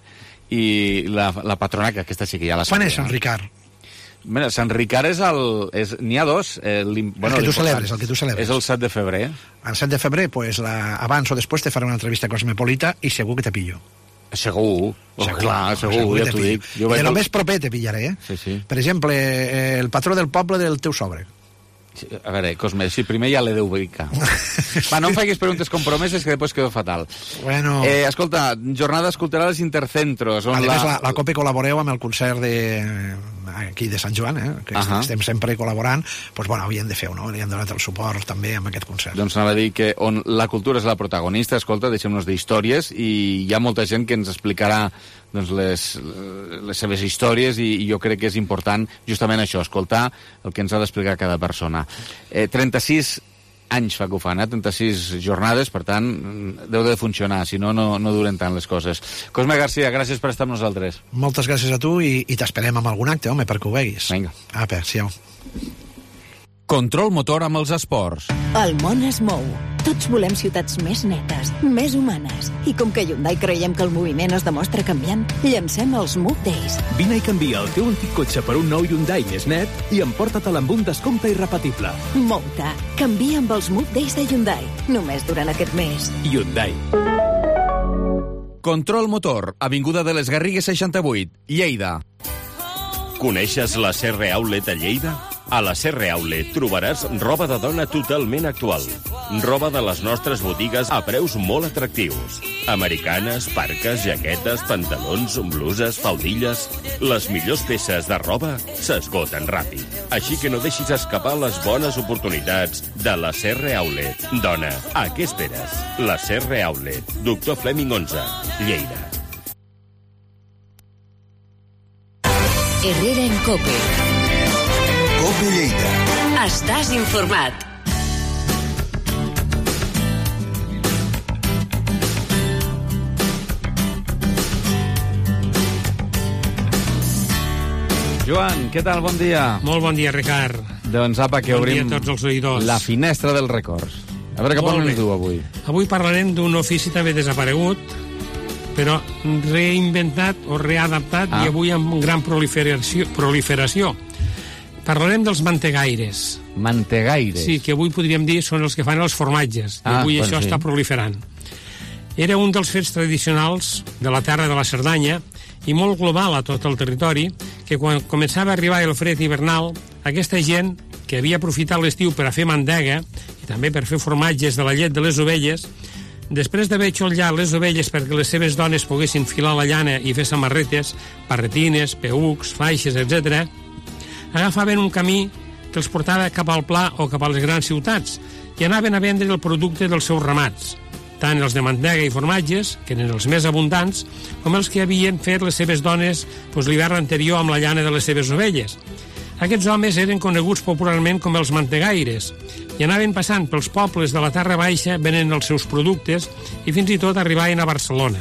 i la, la patrona, que aquesta sí que ja la sabia. Quan és Sant Ricard? Mira, Sant Ricard és el... És, n'hi ha dos. Eh, bueno, el que tu celebres, el que tu celebres. És el set de febrer. El set de febrer, pues, la, abans o després te faré una entrevista cosmopolita i segur que te pillo. Segur, oh, segur clar, segur, segur ja t'ho dic. Jo de lo més proper te pillaré, eh? Sí, sí. Per exemple, eh, el patró del poble del teu sogre. A veure, Cosme, si primer ja l'he d'ubicar. Va, no em facis preguntes compromeses que després quedo fatal. Bueno... Eh, escolta, jornades culturals intercentros. On a la... més, la, la COPE col·laboreu amb el concert de... aquí de Sant Joan, eh? que uh -huh. estem sempre col·laborant, doncs, bueno, havien de fer-ho, no? Li han donat el suport també amb aquest concert. Doncs anava a dir que on la cultura és la protagonista, escolta, deixem-nos d'històries, i hi ha molta gent que ens explicarà doncs, les, les seves històries, i, i jo crec que és important justament això, escoltar el que ens ha d'explicar cada persona. Eh, trenta-sis anys fa que ho fan, eh? trenta-sis jornades, per tant, deu de funcionar, si no, no, no duren tant les coses. Cosme Garcia, gràcies per estar amb nosaltres. Moltes gràcies a tu, i, i t'esperem amb algun acte, home, perquè ho veguis. Vinga. Apa, siau. Control motor amb els esports. El món es mou. Tots volem ciutats més netes, més humanes. I com que a Hyundai creiem que el moviment es demostra canviant, llancem els Move Days. Vine i canvia el teu antic cotxe per un nou Hyundai més net i emporta-te'l amb un descompte irrepetible. Mou-te. Canvia amb els Move Days de Hyundai. Només durant aquest mes. Hyundai. Control motor, avinguda de les Garrigues seixanta-vuit, Lleida. Coneixes la C R Outlet a Lleida? A la C R Outlet trobaràs roba de dona totalment actual. Roba de les nostres botigues a preus molt atractius. Americanes, parques, jaquetes, pantalons, bluses, faldilles... Les millors peces de roba s'esgoten ràpid. Així que no deixis escapar les bones oportunitats de la C R Outlet. Dona, a què esperes? La C R Outlet. Doctor Fleming onze, Lleida. Herrera en Cope. Cope Lleida. Estàs informat. Joan, què tal? Bon dia. Molt bon dia, Ricard. Doncs apa, que bon obrim dia a tots els oïdors. La finestra dels records. A veure què parlem tu avui. Avui parlarem d'un ofici també desaparegut, però reinventat o readaptat, ah. i avui amb gran proliferació, proliferació. Parlarem dels mantegaires. Mantegaires? Sí, que avui podríem dir són els que fan els formatges. I ah, avui això sí. està proliferant. Era un dels fets tradicionals de la terra de la Cerdanya i molt global a tot el territori, que quan començava a arribar el fred hivernal, aquesta gent que havia aprofitat l'estiu per a fer mantega i també per fer formatges de la llet de les ovelles, després d'haver xollat les ovelles perquè les seves dones poguessin filar la llana i fer samarretes, barretines, peucs, faixes, etcètera, agafaven un camí que els portava cap al Pla o cap a les grans ciutats i anaven a vendre el producte dels seus ramats, tant els de mantega i formatges, que eren els més abundants, com els que havien fet les seves dones doncs, l'hivern anterior amb la llana de les seves ovelles. Aquests homes eren coneguts popularment com els mantegaires i anaven passant pels pobles de la Terra Baixa venent els seus productes i fins i tot arribaven a Barcelona.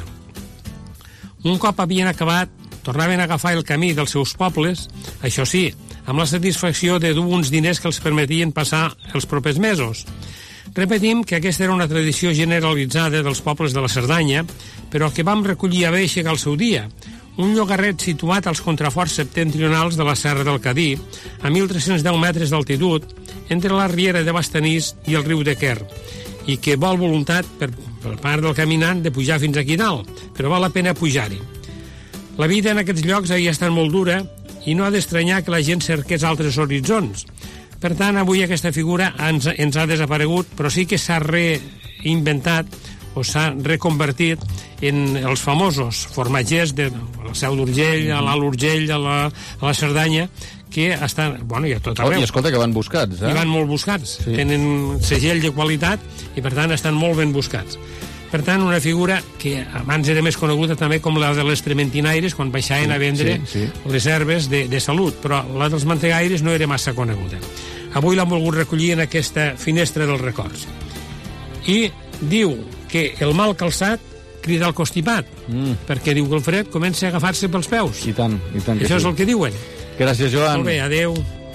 Un cop havien acabat, tornaven a agafar el camí dels seus pobles, això sí, amb la satisfacció de dur uns diners que els permetien passar els propers mesos. Repetim que aquesta era una tradició generalitzada dels pobles de la Cerdanya, però que vam recollir a Beixega al seu dia, un llogarret situat als contraforts septentrionals de la Serra del Cadí, a mil tres-cents deu metres d'altitud, entre la riera de Bastanís i el riu de Quer, i que vol voluntat per, per part del caminant de pujar fins aquí dalt, però val la pena pujar-hi. La vida en aquests llocs havia estat molt dura i no ha d'estranyar que la gent cerqués altres horitzons. Per tant, avui aquesta figura ens, ens ha desaparegut, però sí que s'ha reinventat o s'ha reconvertit en els famosos formatgers de la Seu d'Urgell, a l'Alt Urgell, a la, a la Cerdanya, que estan, bueno, i a tot arreu. Oh, I escolta, que van buscats, eh? I van molt buscats. Sí. Tenen segell de qualitat i, per tant, estan molt ben buscats. Per tant, una figura que abans era més coneguda també com la de les trementinaires, quan baixaven a vendre sí, sí. les herbes de, de salut, però la dels mantegaires no era massa coneguda. Avui l'han volgut recollir en aquesta finestra dels records. I diu que el mal calçat crida al constipat, mm. perquè diu que el fred comença a agafar-se pels peus. I tant, i tant que Això sí. és el que diuen. Gràcies, Joan. Molt bé, adeu.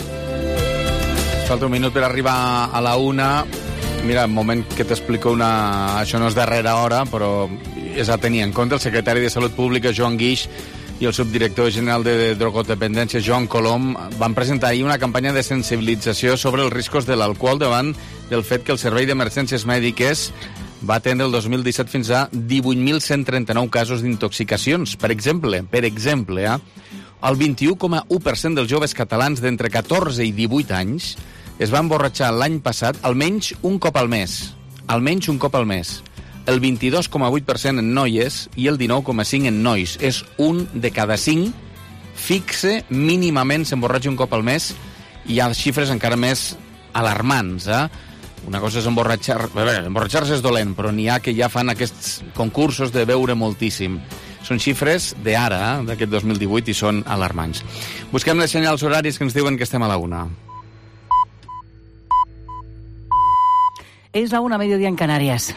Falta un minut per arribar a la una. Mira, un moment que t'explico una... Això no és darrera hora, però és a tenir en compte. El secretari de Salut Pública, Joan Guix, i el subdirector general de drogodependència, Joan Colom, van presentar ahir una campanya de sensibilització sobre els riscos de l'alcohol davant del fet que el Servei d'Emergències Mèdiques va atendre el dos mil disset fins a divuit mil cent trenta-nou casos d'intoxicacions. Per exemple, per exemple, eh, el vint-i-u coma u per cent dels joves catalans d'entre catorze i divuit anys es va emborratxar l'any passat almenys un cop al mes. Almenys un cop al mes. El vint-i-dos coma vuit per cent en noies i el dinou coma cinc per cent en nois. És un de cada cinc fixe mínimament s'emborratxa un cop al mes. Hi ha xifres encara més alarmants, eh? Una cosa és emborratxar... Bé, emborratxar-se és dolent, però n'hi ha que ja fan aquests concursos de beure moltíssim. Són xifres d'ara, eh, d'aquest dos mil divuit, i són alarmants. Busquem les senyals horaris que ens diuen que estem a la una. Es la una, mediodía en Canarias.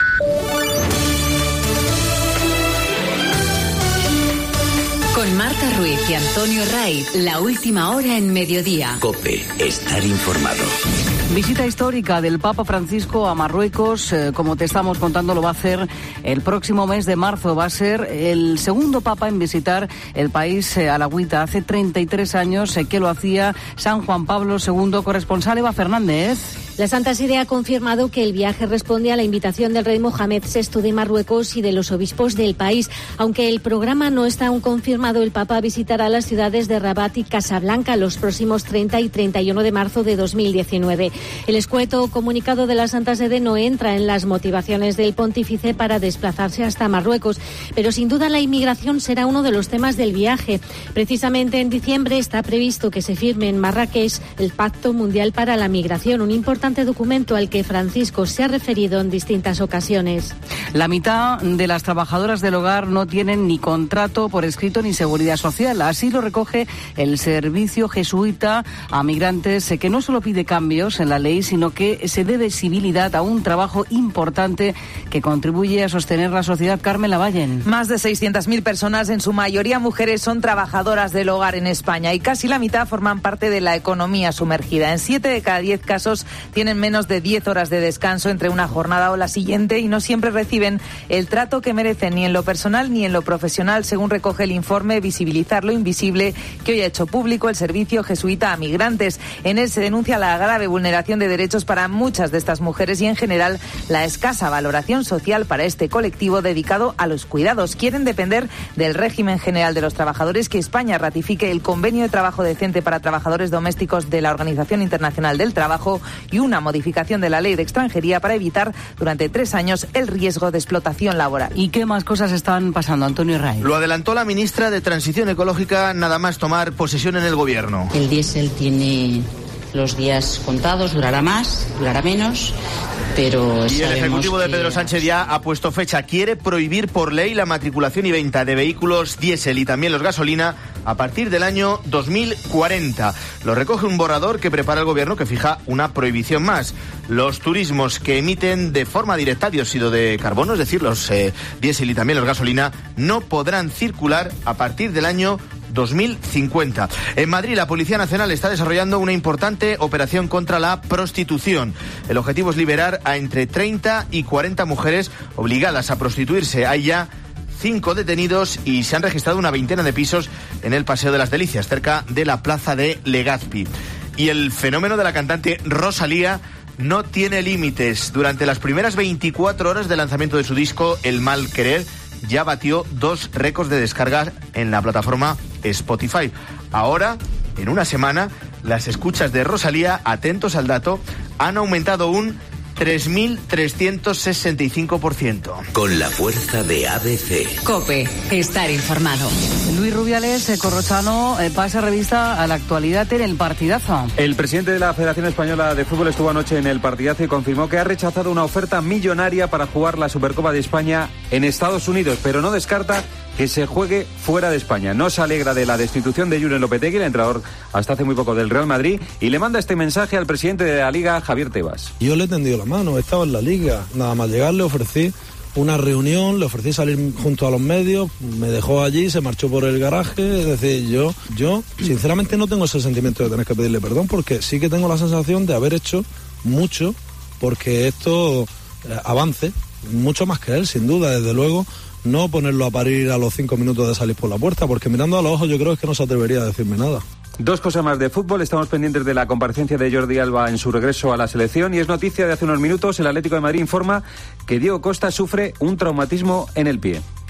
Con Marta Ruiz y Antonio Raiz, la última hora en mediodía. COPE, estar informado. Visita histórica del Papa Francisco a Marruecos, eh, como te estamos contando, lo va a hacer el próximo mes de marzo. Va a ser el segundo Papa en visitar el país eh, alauita. Hace treinta y tres años eh, que lo hacía San Juan Pablo segundo. Corresponsal Eva Fernández. La Santa Sede ha confirmado que el viaje responde a la invitación del rey Mohamed sexto de Marruecos y de los obispos del país. Aunque el programa no está aún confirmado, el Papa visitará las ciudades de Rabat y Casablanca los próximos treinta y treinta y uno de marzo de dos mil diecinueve. El escueto comunicado de la Santa Sede no entra en las motivaciones del pontífice para desplazarse hasta Marruecos, pero sin duda la inmigración será uno de los temas del viaje. Precisamente en diciembre está previsto que se firme en Marrakech el Pacto Mundial para la Migración, un importante documento al que Francisco se ha referido en distintas ocasiones. La mitad de las trabajadoras del hogar no tienen ni contrato por escrito ni seguridad social. Así lo recoge el Servicio Jesuita a Migrantes, que no solo pide cambios en la ley, sino que se dé visibilidad a un trabajo importante que contribuye a sostener la sociedad. Carmen Lavallen. Más de seiscientas mil personas, en su mayoría mujeres, son trabajadoras del hogar en España y casi la mitad forman parte de la economía sumergida. En siete de cada diez casos tienen menos de diez horas de descanso entre una jornada o la siguiente y no siempre reciben el trato que merecen ni en lo personal ni en lo profesional, según recoge el informe Visibilizar lo Invisible que hoy ha hecho público el Servicio Jesuita a Migrantes. En él se denuncia la grave vulneración de derechos para muchas de estas mujeres y en general la escasa valoración social para este colectivo dedicado a los cuidados. Quieren depender del régimen general de los trabajadores, que España ratifique el convenio de trabajo decente para trabajadores domésticos de la Organización Internacional del Trabajo y una modificación de la ley de extranjería para evitar durante tres años el riesgo de explotación laboral. ¿Y qué más cosas están pasando, Antonio Raiz? Lo adelantó la ministra de Transición Ecológica nada más tomar posesión en el gobierno. El diésel tiene los días contados, durará más, durará menos, pero y el Ejecutivo que... de Pedro Sánchez ya ha puesto fecha. Quiere prohibir por ley la matriculación y venta de vehículos diésel y también los gasolina a partir del año dos mil cuarenta. Lo recoge un borrador que prepara el gobierno que fija una prohibición más. Los turismos que emiten de forma directa dióxido de carbono, es decir, los eh, diésel y también los gasolina, no podrán circular a partir del año dos mil cincuenta. En Madrid, la Policía Nacional está desarrollando una importante operación contra la prostitución. El objetivo es liberar a entre treinta y cuarenta mujeres obligadas a prostituirse. Hay ya cinco detenidos y se han registrado una veintena de pisos en el Paseo de las Delicias, cerca de la plaza de Legazpi. Y el fenómeno de la cantante Rosalía no tiene límites. Durante las primeras veinticuatro horas de lanzamiento de su disco El Mal Querer, ya batió dos récords de descargas en la plataforma Spotify. Ahora, en una semana, las escuchas de Rosalía, atentos al dato, han aumentado un tres mil trescientos sesenta y cinco por ciento. Con la fuerza de A B C. COPE, estar informado. Luis Rubiales, eh, Corrochano, eh, pasa revista a la actualidad en el partidazo. El presidente de la Federación Española de Fútbol estuvo anoche en el partidazo y confirmó que ha rechazado una oferta millonaria para jugar la Supercopa de España en Estados Unidos, pero no descarta que se juegue fuera de España. No se alegra de la destitución de Julen Lopetegui, el entrenador hasta hace muy poco del Real Madrid, y le manda este mensaje al presidente de la Liga, Javier Tebas. Yo le he tendido la mano, he estado en la Liga, nada más llegar le ofrecí una reunión, le ofrecí salir junto a los medios, me dejó allí, se marchó por el garaje, es decir, yo, yo sinceramente no tengo ese sentimiento de tener que pedirle perdón, porque sí que tengo la sensación de haber hecho mucho porque esto eh, avance, mucho más que él, sin duda, desde luego. No ponerlo a parir a los cinco minutos de salir por la puerta, porque mirando a los ojos yo creo que no se atrevería a decirme nada. Dos cosas más de fútbol. Estamos pendientes de la comparecencia de Jordi Alba en su regreso a la selección y es noticia de hace unos minutos. El Atlético de Madrid informa que Diego Costa sufre un traumatismo en el pie.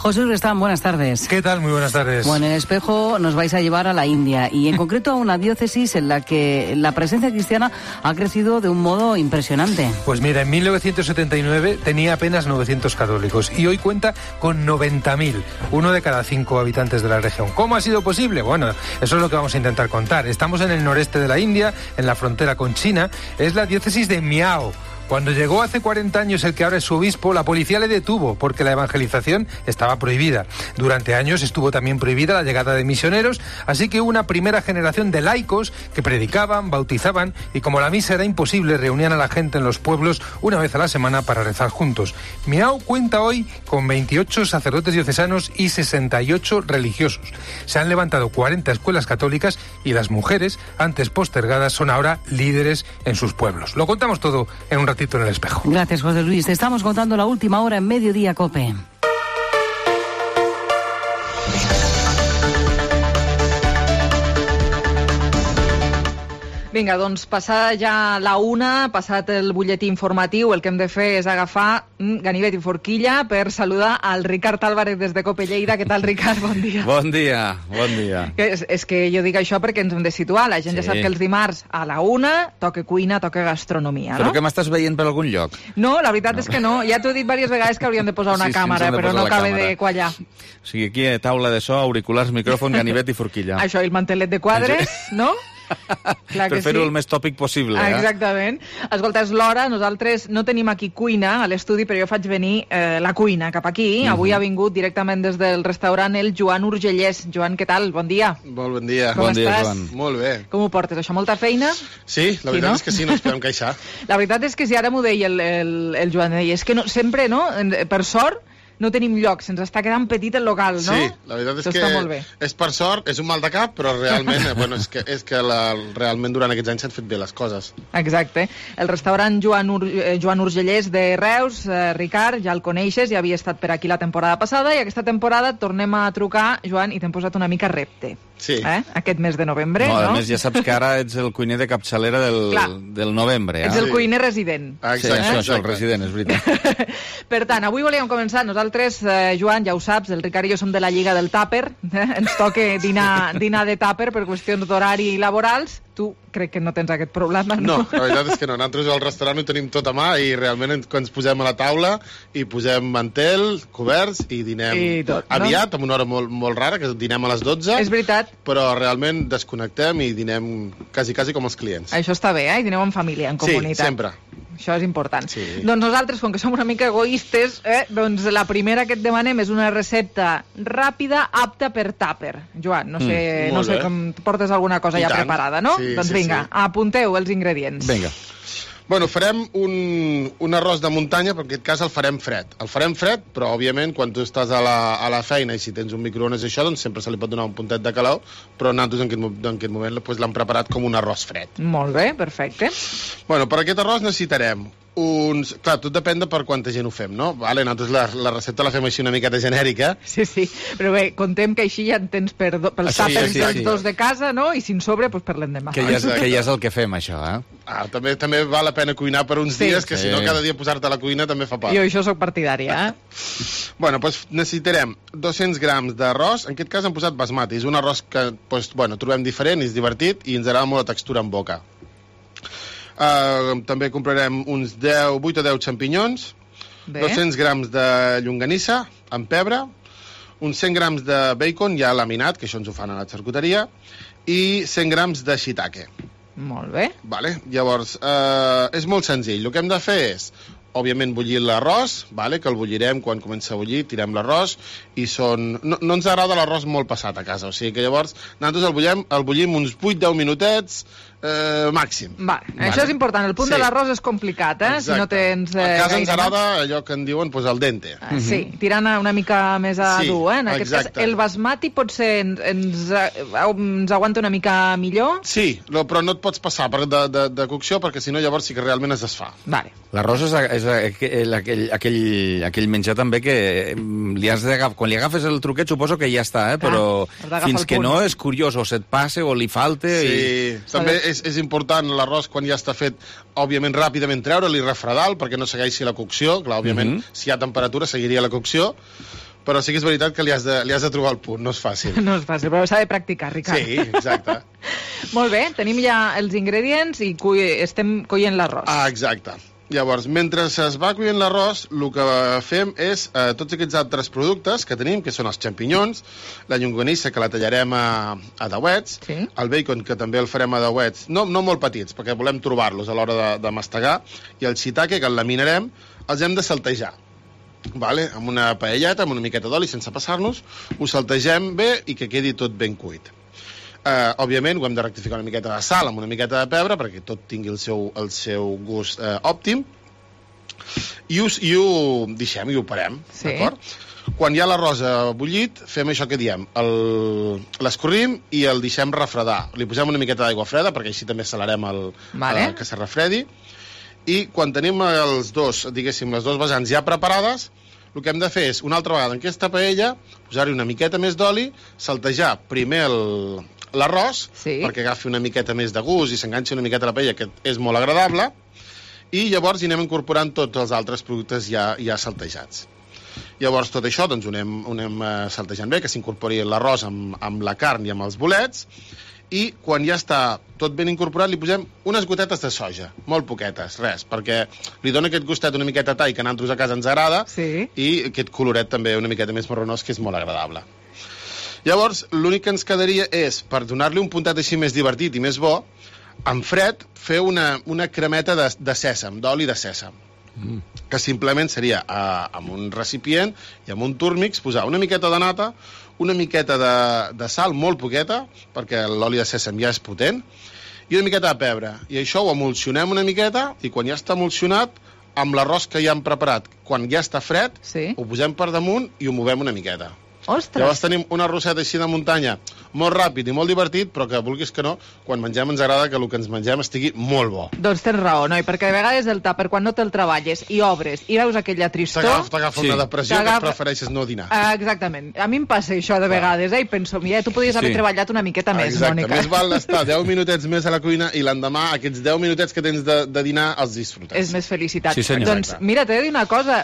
José Urestán, buenas tardes. ¿Qué tal? Muy buenas tardes. Bueno, en Espejo nos vais a llevar a la India y en concreto a una diócesis en la que la presencia cristiana ha crecido de un modo impresionante. Pues mira, en mil novecientos setenta y nueve tenía apenas novecientos católicos y hoy cuenta con noventa mil, uno de cada cinco habitantes de la región. ¿Cómo ha sido posible? Bueno, eso es lo que vamos a intentar contar. Estamos en el noreste de la India, en la frontera con China. Es la diócesis de Miao. Cuando llegó hace cuarenta años el que ahora es su obispo, la policía le detuvo porque la evangelización estaba prohibida. Durante años estuvo también prohibida la llegada de misioneros, así que hubo una primera generación de laicos que predicaban, bautizaban y como la misa era imposible, reunían a la gente en los pueblos una vez a la semana para rezar juntos. Miao cuenta hoy con veintiocho sacerdotes diocesanos y sesenta y ocho religiosos. Se han levantado cuarenta escuelas católicas y las mujeres, antes postergadas, son ahora líderes en sus pueblos. Lo contamos todo en un ratito en el Espejo. Gracias, José Luis. Te estamos contando la última hora en Mediodía COPE. Vinga, doncs passada ja la una, passat el butlletí informatiu, el que hem de fer és agafar mm, ganivet i forquilla per saludar al Ricard Álvarez des de COPE Lleida. Què tal, Ricard? Bon dia. Bon dia, bon dia. Que és, és que jo dic això perquè ens hem de situar. La gent sí. ja sap que els dimarts a la una toca cuina, toca gastronomia, no? Però que m'estàs veient per algun lloc? No, la veritat no. és que no. Ja t'ho he dit diverses vegades que hauríem de posar una sí, càmera, sí, però no acaba de quallar. O sigui, aquí taula de so, auriculars, micròfon, ganivet i forquilla. Això, i el mantelet de quadres, no? Clar per fer-ho sí. el més tòpic possible. Eh? Exactament. Escolta, és l'hora, nosaltres no tenim aquí cuina a l'estudi, però jo faig venir eh, la cuina cap aquí. Uh-huh. Avui ha vingut directament des del restaurant el Joan Urgellès. Joan, què tal? Bon dia. Molt bon dia. Com bon estàs? Dia, Joan. Molt bé. Com ho portes? Això, molta feina? Sí, la veritat sí, no? és que sí, no ens podem queixar. La veritat és que si ara m'ho deia el, el, el Joan, deia, és que no, sempre, no? Per sort, no tenim lloc, se'ns està quedant petit el local, no? Sí, la veritat és que és per sort, és un mal de cap, però realment, bueno, és que, és que la, realment durant aquests anys s'han fet bé les coses. Exacte. El restaurant Joan, Ur, Joan Urgellès de Reus, eh, Ricard, ja el coneixes, ja havia estat per aquí la temporada passada, i aquesta temporada tornem a trucar, Joan, i t'hem posat una mica repte. Sí. Eh? Aquest mes de novembre, no? no? A més, ja saps que ara ets el cuiner de capçalera del, del novembre. Eh? Ets el cuiner resident. Ah, exacte, sí, això, això, el resident, és veritat. Per tant, avui volíem començar, nosaltres, eh, Joan, ja ho saps, el Ricard i jo som de la Lliga del Tàper, eh? ens toca dinar, dinar de tàper per qüestions d'horari i laborals. Tu crec que no tens aquest problema, no? No, la veritat és que no. Nosaltres al restaurant ho tenim tot a mà i realment quan ens posem a la taula i posem mantel, coberts i dinem I tot, aviat, no? Amb una hora molt, molt rara, que dinem a les dotze. És veritat. Però realment desconnectem i dinem quasi, quasi com els clients. Això està bé, eh? I dineu en família, en comunitat. Sí, sempre. Això és important. Sí. Doncs nosaltres, com que som una mica egoistes, eh, doncs la primera que et demanem és una recepta ràpida, apta per tàper. Joan, no sé, mm, no sé com portes alguna cosa I ja tant. preparada, no? Sí, doncs sí, vinga, sí. apunteu els ingredients. Vinga. Bueno, farem un, un arròs de muntanya, però en aquest cas el farem fred. El farem fred, però òbviament quan tu estàs a la, a la feina i si tens un microones i això, doncs sempre se li pot donar un puntet de calor, però nosaltres en aquest, en aquest moment pues, l'hem preparat com un arròs fred. Molt bé, perfecte. Bueno, per aquest arròs necessitarem uns... Clar, tot depèn de per quanta gent ho fem, no? Vale, nosaltres la, la recepta la fem així una miqueta genèrica. Sí, sí, però bé, contem que així ja en tens per do, pels ah, sí, tàpers sí, dels sí. dos de casa, no? I si en sobre, pues per l'endemà. Que ja, és, que ja és el que fem, això, eh? Ah, també, també val la pena cuinar per uns sí. dies, que sí. si no cada dia posar-te a la cuina també fa part. Jo això soc partidària, eh? Bueno, doncs necessitarem dos-cents grams d'arròs, en aquest cas hem posat basmati, és un arròs que pues, bueno, trobem diferent, és divertit i ens agrada molt la textura en boca. Uh, també comprarem uns deu, vuit o deu xampinyons, Bé. dos-cents grams de llonganissa amb pebre, uns cent grams de bacon ja laminat, que això ens ho fan a la xarcuteria, i cent grams de shiitake. Molt bé. Vale. Llavors, uh, és molt senzill. El que hem de fer és, òbviament, bullir l'arròs, vale? Que el bullirem quan comença a bullir, tirem l'arròs, i són... No, no ens agrada l'arròs molt passat a casa, o sigui que llavors nosaltres el bullim, el bullim uns vuit a deu minutets, eh, màxim. Va, vale. Això és important. El punt sí. de l'arròs és complicat, eh? Exacte. Si no tens... Eh, a casa ens agrada allò que en diuen pues, el dente. Ah, sí, tirant una mica més a sí, dur, eh? En aquest cas, el basmati potser ens, ens, ens aguanta una mica millor? Sí, però no et pots passar per de, de, de cocció perquè si no llavors sí que realment es desfà. Vale. L'arròs és, és aquell, aquell, aquell, aquell menjar també que li has de, quan li agafes el truquet suposo que ja està, eh? Però ah, fins que no és curiós o se't passe o li falte... Sí, i... també és, és important l'arròs quan ja està fet, òbviament ràpidament treure-li refredar perquè no segueixi la cocció, clar, òbviament mm -hmm. si hi ha temperatura seguiria la cocció, però sí que és veritat que li has de, li has de trobar el punt, no és fàcil. No és fàcil, però s'ha de practicar, Ricard. Sí, exacte. Molt bé, tenim ja els ingredients i cu estem coient l'arròs. Ah, exacte. Llavors, mentre es va coient l'arròs, el que fem és eh, tots aquests altres productes que tenim, que són els xampinyons, la llonganissa, que la tallarem a, a dauets, sí. El bacon, que també el farem a dauets, no, no molt petits, perquè volem trobar-los a l'hora de, de mastegar, i el shiitake, que el laminarem, els hem de saltejar. Vale? Amb una paelleta, amb una miqueta d'oli, sense passar-nos, ho saltegem bé i que quedi tot ben cuit. Uh, òbviament ho hem de rectificar una miqueta de sal amb una miqueta de pebre perquè tot tingui el seu, el seu gust uh, òptim i ho, i ho deixem i ho parem, sí. D'acord? Quan hi ha l'arròs bullit fem això que diem, l'escorrim i el deixem refredar, li posem una miqueta d'aigua freda perquè així també salarem el, vale. uh, que se refredi, i quan tenim els dos, diguéssim, les dues vessants ja preparades, el que hem de fer és, una altra vegada en aquesta paella, posar-hi una miqueta més d'oli, saltejar primer el l'arròs, sí. Perquè agafi una miqueta més de gust i s'enganxi una miqueta a la paella, que és molt agradable, i llavors hi anem incorporant tots els altres productes ja, ja saltejats. Llavors tot això doncs, ho anem, ho anem saltejant bé, que s'incorpori l'arròs amb, amb la carn i amb els bolets, i quan ja està tot ben incorporat li posem unes gotetes de soja, molt poquetes, res, perquè li dona aquest gustet una miqueta tall que a nosaltres a casa ens agrada, sí. I aquest coloret també una miqueta més marronós, que és molt agradable. Llavors, l'únic que ens quedaria és, per donar-li un puntat així més divertit i més bo, en fred, fer una, una cremeta de, de sèsam, d'oli de sèsam. Mm. Que simplement seria eh, amb un recipient i amb un túrmix posar una miqueta de nata, una miqueta de, de sal, molt poqueta, perquè l'oli de sèsam ja és potent, i una miqueta de pebre. I això ho emulsionem una miqueta, i quan ja està emulsionat, amb l'arròs que ja hem preparat, quan ja està fred, sí. Ho posem per damunt i ho movem una miqueta. Ostres. Llavors tenim una arrosset així de muntanya, molt ràpid i molt divertit, però que vulguis que no, quan mengem ens agrada que el que ens mengem estigui molt bo. Doncs tens raó, noi, perquè de vegades el tàper, quan no te'l treballes i obres i veus aquella tristor... T'agafa sí. Una depressió que prefereixes no dinar. Ah, exactament. A mi em passa això de vegades, eh? I penso, mira, tu podies haver sí. treballat una miqueta més, exacte. Mònica. Més val estar deu minutets més a la cuina i l'endemà aquests deu minutets que tens de, de dinar els disfrutes. És més felicitat. Sí, senyor. Doncs mira, t'he de dir una cosa,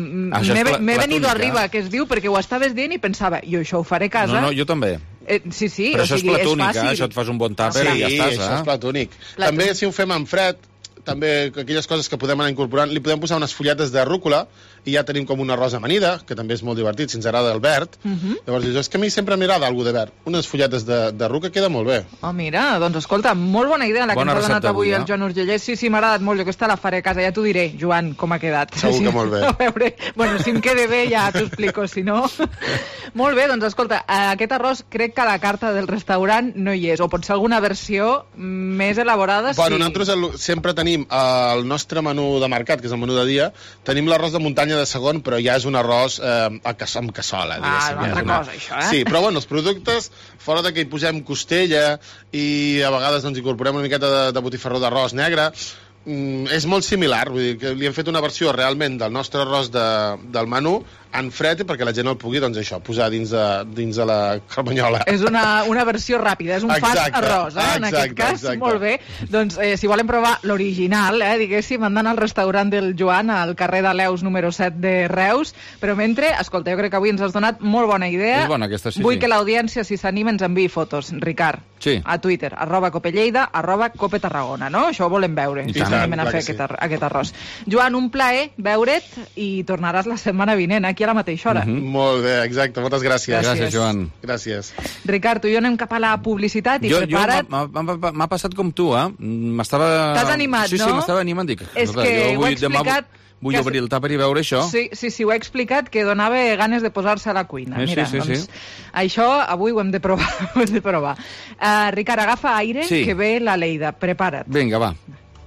m'he venit arriba, que es diu, perquè ho estaves dient i pensava, jo això ho faré a casa. No, no, jo també. Eh, sí, sí, però o això sigui, és platònic, és eh? Això et fas un bon tàper sí, i ja estàs, eh? Això és platònic. platònic. També, si ho fem en fred, també aquelles coses que podem anar incorporant, li podem posar unes fulletes de rúcula i ja tenim com una rosa amanida, que també és molt divertit, si ens agrada el verd. Uh -huh. Llavors dius, és que a mi sempre m'agrada alguna de verd. Unes fulletes de, de ruca queda molt bé. Oh, mira, doncs escolta, molt bona idea la que bona ens ha donat avui avui, el Joan Urgellès. Sí, sí, m'ha agradat molt, jo aquesta la faré a casa, ja t'ho diré, Joan, com ha quedat. Segur sí, que molt bé. A veure, bueno, si em quede bé ja t'ho explico, si no... Molt bé, doncs escolta, aquest arròs crec que a la carta del restaurant no hi és, o pot ser alguna versió més elaborada. Bueno, sí. Nosaltres el, sempre tenim el nostre menú de mercat, que és el menú de dia, tenim l'arròs de muntanya de segon, però ja és un arròs eh, amb cassola, ah, una altra una... cosa, això, eh? Sí, però bueno, els productes, fora de que hi posem costella i a vegades doncs, incorporem una miqueta de, de botifarró d'arròs negre, mm, és molt similar, vull dir que li hem fet una versió realment del nostre arròs de, del menú en fred, perquè la gent el pugui, doncs això, posar dins de, dins de la carmanyola. És una, una versió ràpida, és un exacte, fast arròs, eh, exacte, en aquest cas. Exacte. Molt bé. Doncs, eh, si volen provar l'original, eh, diguéssim, han d'anar al restaurant del Joan, al carrer de Leus, número set de Reus, però mentre, escolta, jo crec que avui ens has donat molt bona idea. És bona aquesta, sí, Vull sí. que l'audiència, si s'anima, ens enviï fotos, Ricard. Sí. A Twitter, arroba Copelleida, arroba Cope Tarragona, no? Això ho volem veure, I si tant, s'animen a fer sí. aquest, aquest arròs. Joan, un plaer veure't i tornaràs la setmana vinent, aquí a la mateixa hora. Mm-hmm. Molt bé, exacte, moltes gràcies. Gràcies, gràcies Joan. Gràcies. Ricard, tu i jo anem cap a la publicitat i jo, prepara't. Jo m'ha passat com tu, eh? M'estava... T'has animat, sí, no? Sí, m'estava animant. Dic, és que jo ho he vull, demà explicat... Vull que... obrir el tàper i veure això. Sí, sí, sí, ho he explicat, que donava ganes de posar-se a la cuina. Eh, Mira, sí, sí, doncs, sí. Això avui ho hem de provar. Ho hem de provar. Uh, Ricard, agafa aire, sí. que ve la Leida. Prepara't. Vinga, va.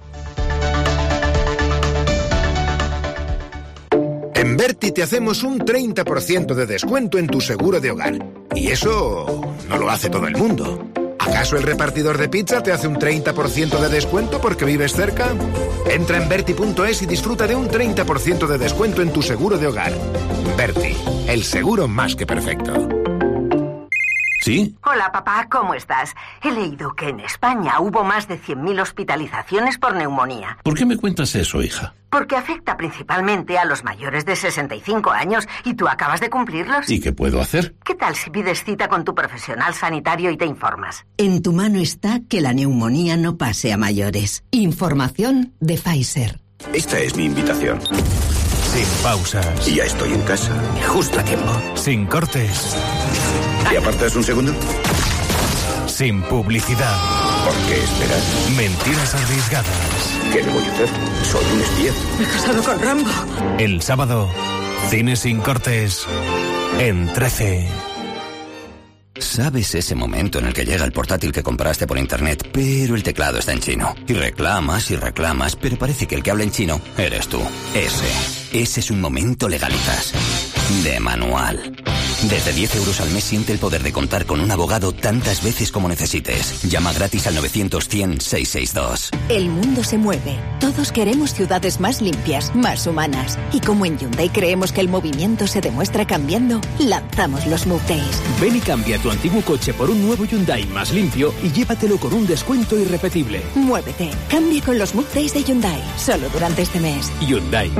En Berti te hacemos un treinta por ciento de descuento en tu seguro de hogar. Y eso no lo hace todo el mundo. ¿Acaso el repartidor de pizza te hace un treinta por ciento de descuento porque vives cerca? Entra en Berti punto es y disfruta de un treinta por ciento de descuento en tu seguro de hogar. Berti, el seguro más que perfecto. ¿Sí? Hola, papá, ¿cómo estás? He leído que en España hubo más de cien mil hospitalizaciones por neumonía. ¿Por qué me cuentas eso, hija? Porque afecta principalmente a los mayores de sesenta y cinco años y tú acabas de cumplirlos. ¿Y qué puedo hacer? ¿Qué tal si pides cita con tu profesional sanitario y te informas? En tu mano está que la neumonía no pase a mayores. Información de Pfizer. Esta es mi invitación. Sin pausas. Y ya estoy en casa. Justo a tiempo. Sin cortes. ¿Te apartas un segundo? Sin publicidad. ¿Por qué esperar? Mentiras arriesgadas. ¿Qué le voy a hacer? Soy un espía. Me he casado con Rambo. El sábado, Cine sin cortes en trece. ¿Sabes ese momento en el que llega el portátil que compraste por internet, pero el teclado está en chino? Y reclamas y reclamas, pero parece que el que habla en chino eres tú. Ese. Ese es un momento Legalitas. De manual. Desde diez euros al mes siente el poder de contar con un abogado tantas veces como necesites. Llama gratis al novecientos cien seiscientos sesenta y dos. El mundo se mueve. Todos queremos ciudades más limpias, más humanas. Y como en Hyundai creemos que el movimiento se demuestra cambiando, lanzamos los Move Days. Ven y cambia tu antiguo coche por un nuevo Hyundai más limpio y llévatelo con un descuento irrepetible. Muévete. Cambia con los Move Days de Hyundai. Solo durante este mes. Hyundai.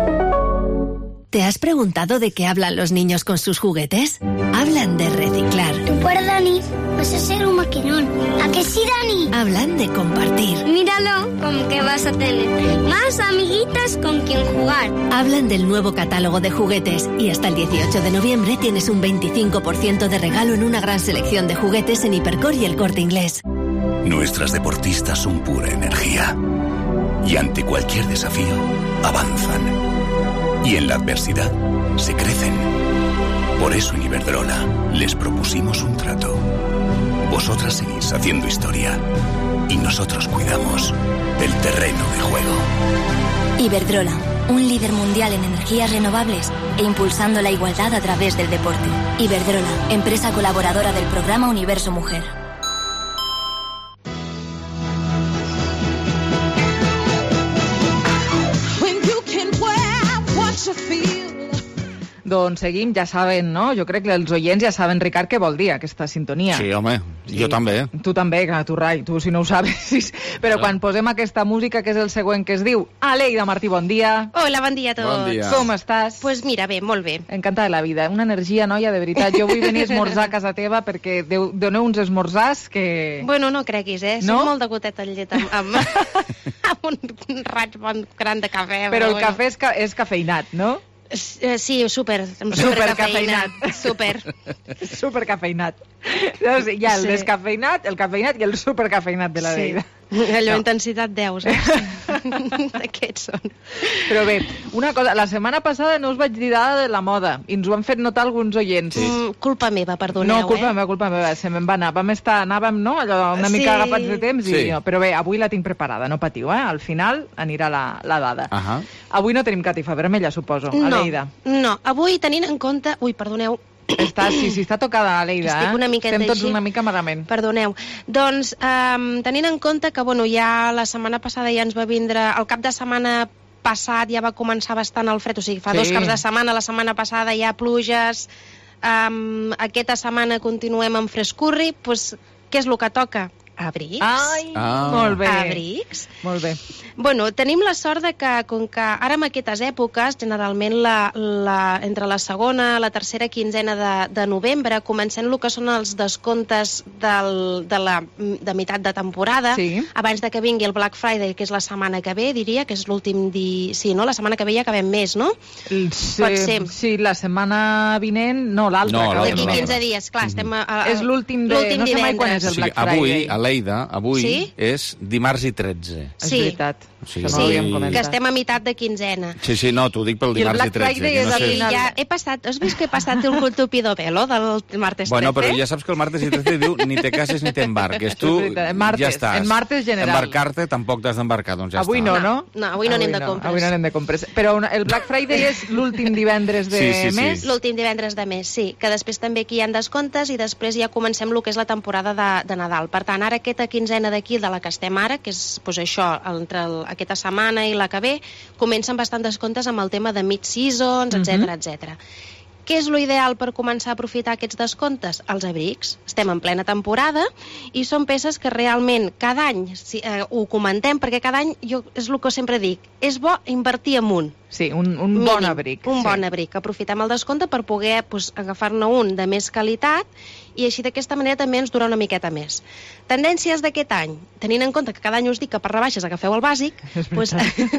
¿Te has preguntado de qué hablan los niños con sus juguetes? Hablan de reciclar. Tú por Dani vas a ser un maquinón. ¿A que sí, Dani? Hablan de compartir. Míralo, como que vas a tener más amiguitas con quien jugar. Hablan del nuevo catálogo de juguetes y hasta el dieciocho de noviembre tienes un veinticinco por ciento de regalo en una gran selección de juguetes en Hipercor y El Corte Inglés. Nuestras deportistas son pura energía. Y ante cualquier desafío, avanzan. Y en la adversidad, se crecen. Por eso en Iberdrola les propusimos un trato. Vosotras seguís haciendo historia y nosotros cuidamos del terreno de juego. Iberdrola, un líder mundial en energías renovables e impulsando la igualdad a través del deporte. Iberdrola, empresa colaboradora del programa Universo Mujer. Doncs seguim, ja saben, no? Jo crec que els oients ja saben, Ricard, què vol dir aquesta sintonia. Sí, home, jo també. Tu també, clar, tu, Rai, tu si no ho sabes. Però quan posem aquesta música, que és el següent que es diu Aleida Martí, bon dia. Hola, bon dia a tots. Bon dia. Com estàs? Pues mira, bé, molt bé. Encantada de la vida. Una energia, noia, de veritat. Jo vull venir a esmorzar a casa teva perquè deu, doneu uns esmorzars que... Bueno, no creguis, eh? No? Soc molt de gotet al llet amb, amb, amb un raig bon gran de cafè. Però el bueno. cafè és, ca és cafeinat, no? Sí, super, super, super cafeinat. Super. Super cafeinat. Llavors, hi ha el Sí. descafeinat, el cafeinat i el supercafeinat de la Sí. vida. Allò, No. intensitat deu, saps? D'aquests són. Però bé, una cosa, la setmana passada no us vaig dir dada de la moda i ens ho han fet notar alguns oients. Mm, culpa meva, perdoneu, No, culpa eh? meva, culpa meva, se me'n va anar. Vam estar, anàvem, no?, allò, una mica Sí. agafats de temps, i, Sí. no, però bé, avui la tinc preparada, no patiu, eh? Al final anirà la, la dada. Ahà. Avui no tenim catifa vermella, suposo, No, Aleida. no, avui tenint en compte... Ui, perdoneu, Està, sí, sí, està tocada, Aleida, Estic eh? una miqueta Estem tots així. una mica malament. Perdoneu. Doncs, um, tenint en compte que, bueno, ja la setmana passada ja ens va vindre... El cap de setmana passat ja va començar bastant el fred, o sigui, fa Sí. dos caps de setmana, la setmana passada hi ha pluges, um, aquesta setmana continuem amb frescurri, doncs què és el que toca? Abrics. Ai, Ah. molt bé. Abrics. Molt bé. Bueno, tenim la sort de que, com que ara en aquestes èpoques, generalment la, la, entre la segona i la tercera quinzena de, de novembre, comencem el que són els descomptes del, de la de meitat de temporada, Sí. abans de que vingui el Black Friday, que és la setmana que ve, diria, que és l'últim dia... Sí, no? La setmana que ve ja acabem més, no? Sí, Pot ser. sí, la setmana vinent... No, l'altra. No, acaba l'altra de D'aquí no. quinze dies, clar, estem... A, a, És l'últim de... l'últim No sé mai quan divendres. és O el sigui, Black Friday. avui, Aleida, avui Sí? és dimarts i tretze. És Sí. veritat. O sigui, Això Sí, no ho havíem que comentat. estem a meitat de quinzena. Sí, sí, no, t'ho dic pel I el dimarts i, Black tretze. Friday que és no al sé... I final. ja he passat... Has vist que he passat el tupido pelo del martes Bueno, però trece? ja saps que el martes i trece diu ni te cases ni t'embarques. Tu És veritat, en martes, ja estàs. en martes general. Embarcar-te tampoc t'has d'embarcar, doncs ja Avui està. no, no? No, avui no anem de compres. Avui no anem de compres. Però una- el Black Friday és l'últim divendres de Sí, sí, sí. mes. L'últim divendres de mes, sí. Que després també aquí hi ha descomptes i després ja comencem el que és la temporada de, de Nadal. Per tant, ara aquesta quinzena d'aquí, de la que estem ara, que és pues, això, entre el, aquesta setmana i la que ve, comencen bastant descomptes amb el tema de mid-seasons, etcètera, etcètera. Què és l'ideal per començar a aprofitar aquests descomptes? Els abrics. Estem en plena temporada i són peces que realment cada any si, eh, ho comentem, perquè cada any jo, és el que sempre dic, és bo invertir en un. Sí, un, un Mínim, bon abric. Un sí. bon abric. Aprofitem el descompte per poder pues, agafar-ne un de més qualitat i així d'aquesta manera també ens dura una miqueta més. Tendències d'aquest any. Tenint en compte que cada any us dic que per rebaixes agafeu el bàsic, doncs,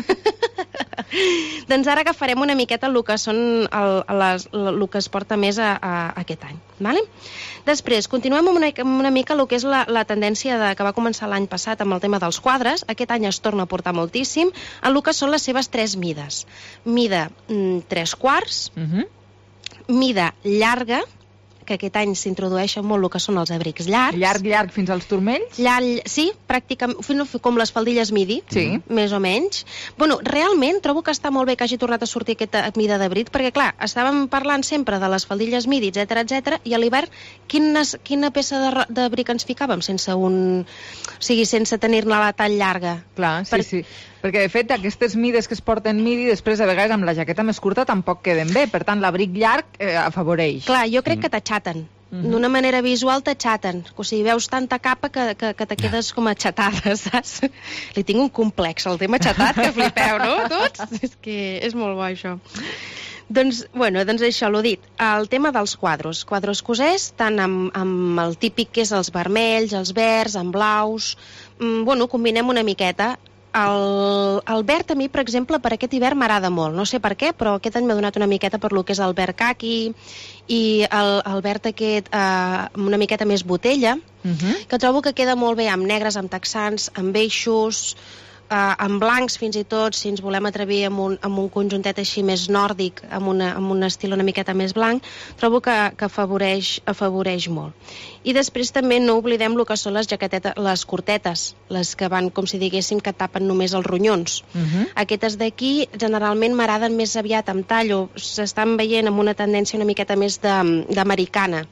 doncs ara agafarem una miqueta el que, són el, les, el que es porta més a, a, a aquest any. Vale? Després, continuem amb una, amb una mica el que és la, la tendència de, que va començar l'any passat amb el tema dels quadres. Aquest any es torna a portar moltíssim en el que són les seves tres mides. Mida mm, tres quarts, uh-huh. mida llarga, que aquest any s'introdueixen molt el que són els abrics llargs. Llarg, llarg, fins als turmells? Llarg, sí, pràcticament, com les faldilles midi, sí. més o menys. Bueno, realment trobo que està molt bé que hagi tornat a sortir aquesta mida d'abric, perquè clar, estàvem parlant sempre de les faldilles midi, etcètera, etcètera, i a l'hivern quines, quina peça d'abric ens ficàvem sense un... O sigui, sense tenir-ne la tall llarga. Clar, sí, per... sí. Perquè, de fet, aquestes mides que es porten midi, després, a vegades, amb la jaqueta més curta, tampoc queden bé. Per tant, l'abric llarg eh, afavoreix. Clar, jo crec mm. que t'aixaten. Mm-hmm. D'una manera visual t'aixaten. O sigui, veus tanta capa que, que, que te quedes com aixatada, saps? Li tinc un complex, el tema aixatat, que flipeu, no? Tots? És que és molt bo, això. Doncs, bueno, doncs això, l'ho dit. El tema dels quadros. Quadros cosers, tant amb, amb el típic que és els vermells, els verds, amb blaus... Mm, bueno, combinem una miqueta. El, el verd a mi, per exemple, per aquest hivern m'agrada molt. No sé per què, però aquest any m'ha donat una miqueta per lo que és el verd caqui i el, el verd aquest eh, una miqueta més botella, uh-huh. que trobo que queda molt bé amb negres, amb texans, amb eixos... Uh, amb blancs fins i tot, si ens volem atrevir amb un, amb un conjuntet així més nòrdic, amb, una, amb un estil una miqueta més blanc, trobo que, que afavoreix, afavoreix molt. I després també no oblidem el que són les jaquetetes, les curtetes, les que van, com si diguéssim, que tapen només els ronyons. Uh-huh. Aquestes d'aquí generalment m'agraden més aviat amb tallo, s'estan veient amb una tendència una miqueta més d'americana,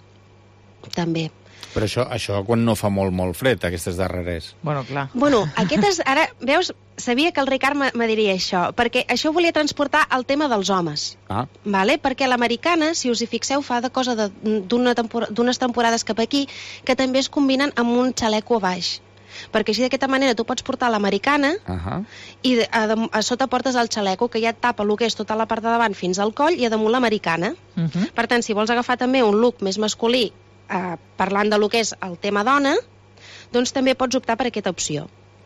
també. Però això, això quan no fa molt, molt fred, aquestes darreres. Bueno, clar. Bueno, aquestes, ara, veus, sabia que el Ricard me diria això, perquè això volia transportar al tema dels homes. Ah. Vale? Perquè l'americana, si us hi fixeu, fa de cosa d'unes tempor temporades cap aquí, que també es combinen amb un xaleco a baix. Perquè així d'aquesta manera tu pots portar l'americana uh-huh. i a, a, a sota portes el xaleco, que ja et tapa el que és tota la part de davant fins al coll, i a damunt l'americana. Uh-huh. Per tant, si vols agafar també un look més masculí, Uh, parlant de lo que és el tema dona, doncs també pots optar per aquesta opció.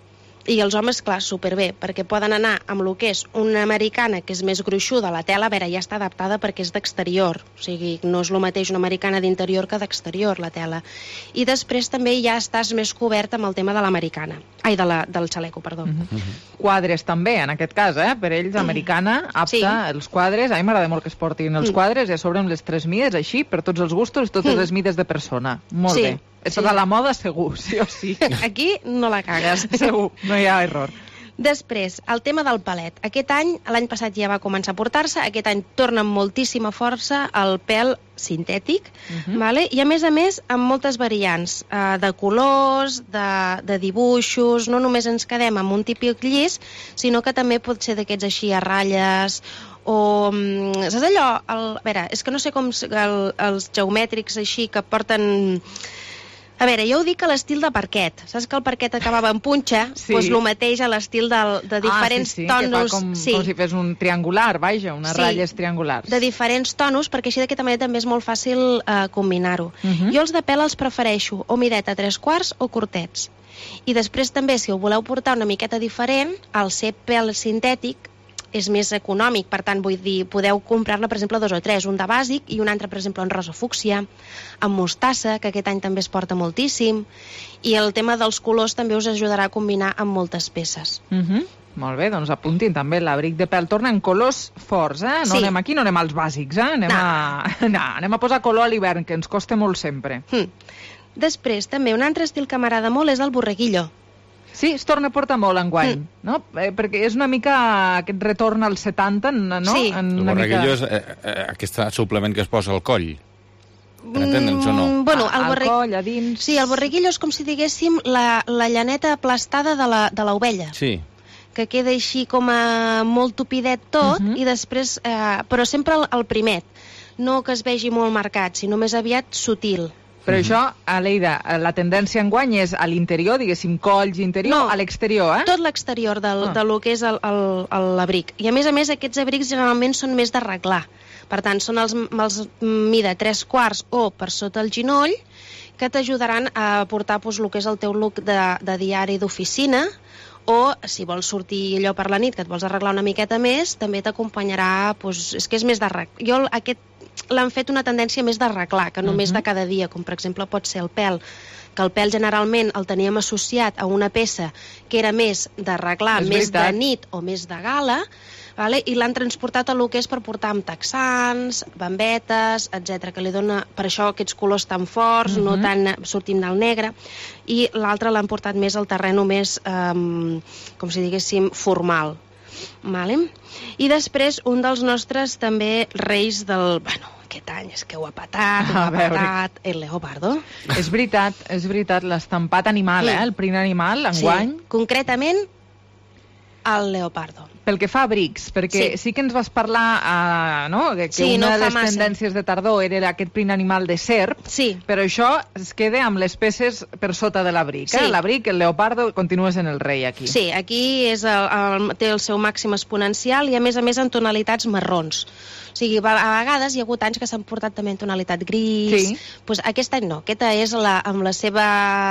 I els homes, clar, superbé, perquè poden anar amb el que és una americana que és més gruixuda, la tela, a veure, ja està adaptada perquè és d'exterior, o sigui, no és el mateix una americana d'interior que d'exterior, la tela. I després també ja estàs més cobert amb el tema de l'americana, ai, de la, del xaleco, perdó. Uh-huh. Uh-huh. Quadres també, en aquest cas, eh? Per ells, americana, apta, sí. Els quadres, a mi m'agrada molt que es portin els mm. quadres, i a sobre amb les tres mides, així, per tots els gustos, totes mm. les mides de persona. Molt sí. bé. És tota sí. La moda, segur, sí o sí. Aquí no la cagues. Segur, no hi ha error. Després, el tema del palet. Aquest any, l'any passat ja va començar a portar-se, aquest any torna amb moltíssima força el pèl sintètic, uh-huh. vale? I a més a més amb moltes variants, eh, de colors, de, de dibuixos, no només ens quedem amb un típic llis, sinó que també pot ser d'aquests així a ratlles, o, saps allò, el, a veure, és que no sé com el, els geomètrics així que porten... A veure, jo ho dic a l'estil de parquet. Saps que el parquet acabava en punxa? Doncs sí. pues el mateix a l'estil de, de diferents ah, sí, sí, tonos. Que fa com, sí. com si fes un triangular, vaja, unes sí, ratlles triangulars. De diferents tonos, perquè així d'aquesta manera també és molt fàcil eh, combinar-ho. Uh-huh. Jo els de pèl els prefereixo o mideta tres quarts o curtets. I després també, si ho voleu portar una miqueta diferent, el ser pèl sintètic és més econòmic, per tant, vull dir, podeu comprar-ne, per exemple, dos o tres, un de bàsic i un altre, per exemple, en rosa fúcsia, amb mostassa, que aquest any també es porta moltíssim, i el tema dels colors també us ajudarà a combinar amb moltes peces. Mhm. Molt bé, doncs apuntin també l'abric de pèl. Torna en colors forts, eh? No sí. Anem aquí, no anem als bàsics, eh? Anem, no. a... no, anem a posar color a l'hivern, que ens costa molt sempre. Mm. Després, també, un altre estil que m'agrada molt és el borreguillo. Sí, es torna a portar molt enguany, mm. no? Eh, perquè és una mica aquest retorn als setanta, no? Sí. En el borreguillo mica... és eh, eh, aquest suplement que es posa al coll. M'entenen, o no? Bueno, el borre... coll, a dins... Sí, el borreguillo és com si diguéssim la, la llaneta aplastada de la, de l'ovella. Sí. Que queda així com a molt tupidet tot, uh-huh. i després... Eh, però sempre el, el primet. no que es vegi molt marcat, sinó més aviat sutil. Però això, Aleida, la tendència enguany és a l'interior, diguéssim, colls interior, no, a l'exterior, eh? Tot l'exterior del, ah. de lo que és l'abric. I a més a més, aquests abrics generalment són més d'arreglar. Per tant, són els, els mida tres quarts o per sota el ginoll, que t'ajudaran a portar pues, el que és el teu look de, de diari d'oficina, o si vols sortir allò per la nit, que et vols arreglar una miqueta més, també t'acompanyarà, pues, és que és més d'arreglar. Jo aquest l'han fet una tendència més d'arreglar, que només uh-huh. de cada dia, com per exemple pot ser el pèl, que el pèl generalment el teníem associat a una peça que era més d'arreglar, més de nit o més de gala, vale? I l'han transportat a lo que és per portar amb texans, bambetes, etcètera, que li dona per això aquests colors tan forts, uh-huh. no tan sortint del negre, i l'altre l'han portat més al terreno més, um, com si diguéssim, formal. Vale. I després un dels nostres també reis del... Bueno, aquest any és que ho ha patat, ho ha patat, el leopardo. És veritat, és veritat, l'estampat animal, sí. eh? El primer animal, enguany. Sí, concretament el leopardo. Pel que fa a abrics, perquè sí, sí que ens vas parlar, uh, no?, que, que sí, una no de les massa. tendències de tardor era aquest primer animal de serp, sí. però això es queda amb les peces per sota de l'abric. Sí. Eh? L'abric, el leopardo, continua sent el rei aquí. Sí, aquí és el, el, té el seu màxim exponencial i a més a més en tonalitats marrons. O sigui, a vegades hi ha hagut anys que s'han portat també en tonalitat gris. Sí. Pues aquest any no, aquesta és la, amb la seva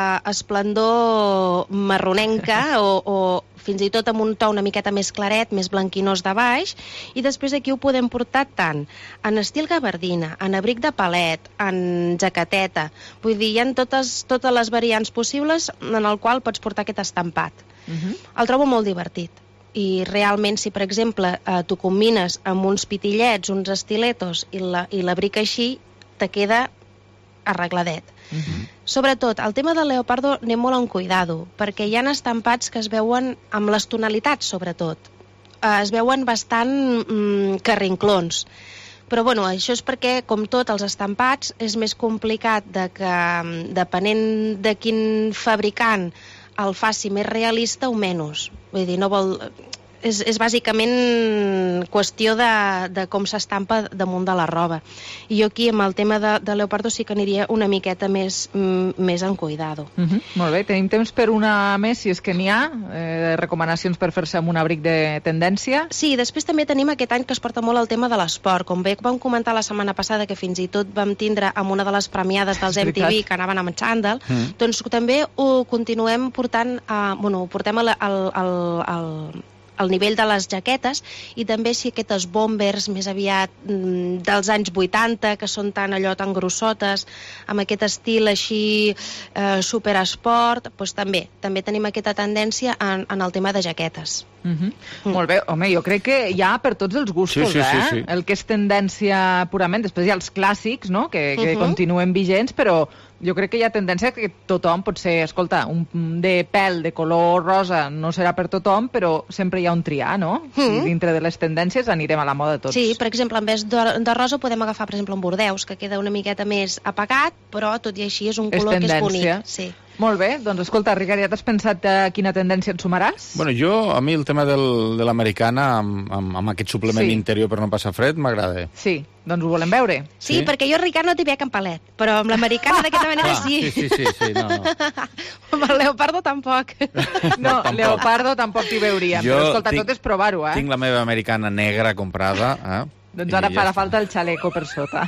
esplendor marronenca o, o fins i tot amb un to una miqueta més claret, més blanquinós de baix, i després aquí ho podem portar tant en estil gabardina, en abric de palet, en jaqueteta. Vull dir, hi ha totes, totes les variants possibles en el qual pots portar aquest estampat. Uh-huh. El trobo molt divertit. I realment, si per exemple eh, tu combines amb uns pitillets, uns estiletos i l'abric la, així, te queda arregladet. Uh-huh. Sobretot, el tema del leopardo anem molt en cuidado, perquè hi ha estampats que es veuen amb les tonalitats, sobretot. Eh, es veuen bastant mm, carrinclons. Però bueno, això és perquè, com tot, els estampats és més complicat de que, depenent de quin fabricant el faci més realista o menys. Vull dir, no vol... És, és bàsicament qüestió de, de com s'estampa damunt de la roba. I jo aquí, amb el tema de, de leopardo, sí que aniria una miqueta més, mm, més en cuidado. Uh-huh. Molt bé, tenim temps per una més, si és que n'hi ha, eh, recomanacions per fer-se amb un abric de tendència? Sí, després també tenim aquest any que es porta molt el tema de l'esport. Com bé vam comentar la setmana passada, que fins i tot vam tindre amb una de les premiades dels M T V que anaven amb xandall, mm. doncs també ho continuem portant, a, bueno, ho portem al, al, al, al al nivell de les jaquetes, i també si aquestes bombers més aviat mm, dels anys vuitanta, que són tan allò tan grossotes, amb aquest estil així eh, superesport, doncs també, també tenim aquesta tendència en, en el tema de jaquetes. Uh-huh. Mm. Molt bé, home, jo crec que hi ha per tots els gustos, sí, sí, eh? Sí, sí. El que és tendència purament, després hi ha els clàssics, no?, que, que uh-huh. continuen vigents, però jo crec que hi ha tendència que tothom pot ser, escolta, un de pèl de color rosa no serà per tothom, però sempre hi ha un triar, no? Mm. I dintre de les tendències anirem a la moda tots. Sí, per exemple, en vez de, de rosa podem agafar, per exemple, un bordeus, que queda una miqueta més apagat, però tot i així és un color és que és bonic. Sí. Molt bé, doncs escolta, Ricard, ja t'has pensat a quina tendència et sumaràs? Bueno, jo, a mi el tema del, de l'americana, amb, amb, amb aquest suplement sí. interior per no passar fred, m'agrada. Sí, doncs ho volem veure. Sí, sí? Perquè jo, Ricard, no t'hi veig en palet, però amb l'americana d'aquesta manera ah, sí. Sí, sí, sí, sí, no, no. Amb el leopardo tampoc. No, tampoc. Leopardo tampoc t'hi veuria, jo però escolta, tinc, tot és provar-ho, eh? Tinc la meva americana negra comprada, eh? Doncs ara farà ja falta el xaleco per sota.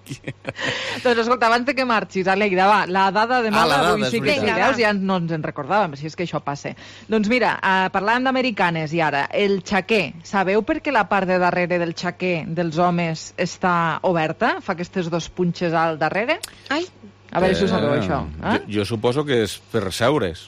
Doncs escolta, abans de que marxis, Aleida, va, la dada de moda, ah, avui sí que si veus, ja no ens en recordàvem, si és que això passa. Doncs mira, eh, parlàvem d'americanes i ara, el xaquer. Sabeu per què la part de darrere del xaquer dels homes està oberta? Fa aquestes dos punxes al darrere? Ai. A veure eh, si ho sabeu, això. Eh? Jo, jo suposo que és per seure's.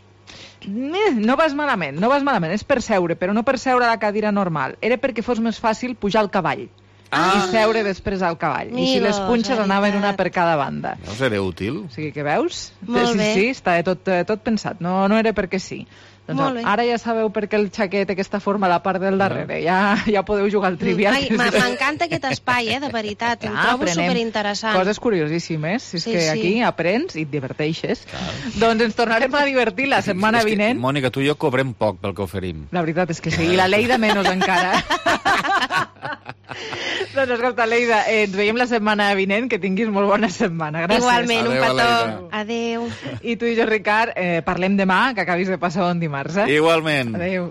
No vas malament, no vas malament. És per seure, però no per seure a la cadira normal. Era perquè fos més fàcil pujar al cavall. Ah. I seure després al cavall. Mira, I si les punxes anaven una per cada banda. No seria útil? O sigui que veus? Molt sí, bé. Sí, està tot, tot pensat. No, no era perquè sí. Doncs ara ja sabeu per què el xaquet té aquesta forma a la part del darrere. Ja, ja podeu jugar al trivial. Ai, m'encanta aquest espai, eh, de veritat. Em Ah, trobo aprenem superinteressant. Coses curiosíssimes. Si és Sí, que sí. aquí aprens i et diverteixes. Doncs ens tornarem a divertir la setmana És que, vinent. Mònica, tu i jo cobrem poc pel que oferim. La veritat és que sí, i la Leida menys encara. Doncs escolta, Leida, eh, ens veiem la setmana vinent, que tinguis molt bona setmana. Gràcies. Igualment, un Adéu, petó. Leida. Adéu. I tu i jo, Ricard, eh, parlem demà, que acabis de passar bon dimarts, eh? Igualment. Adéu.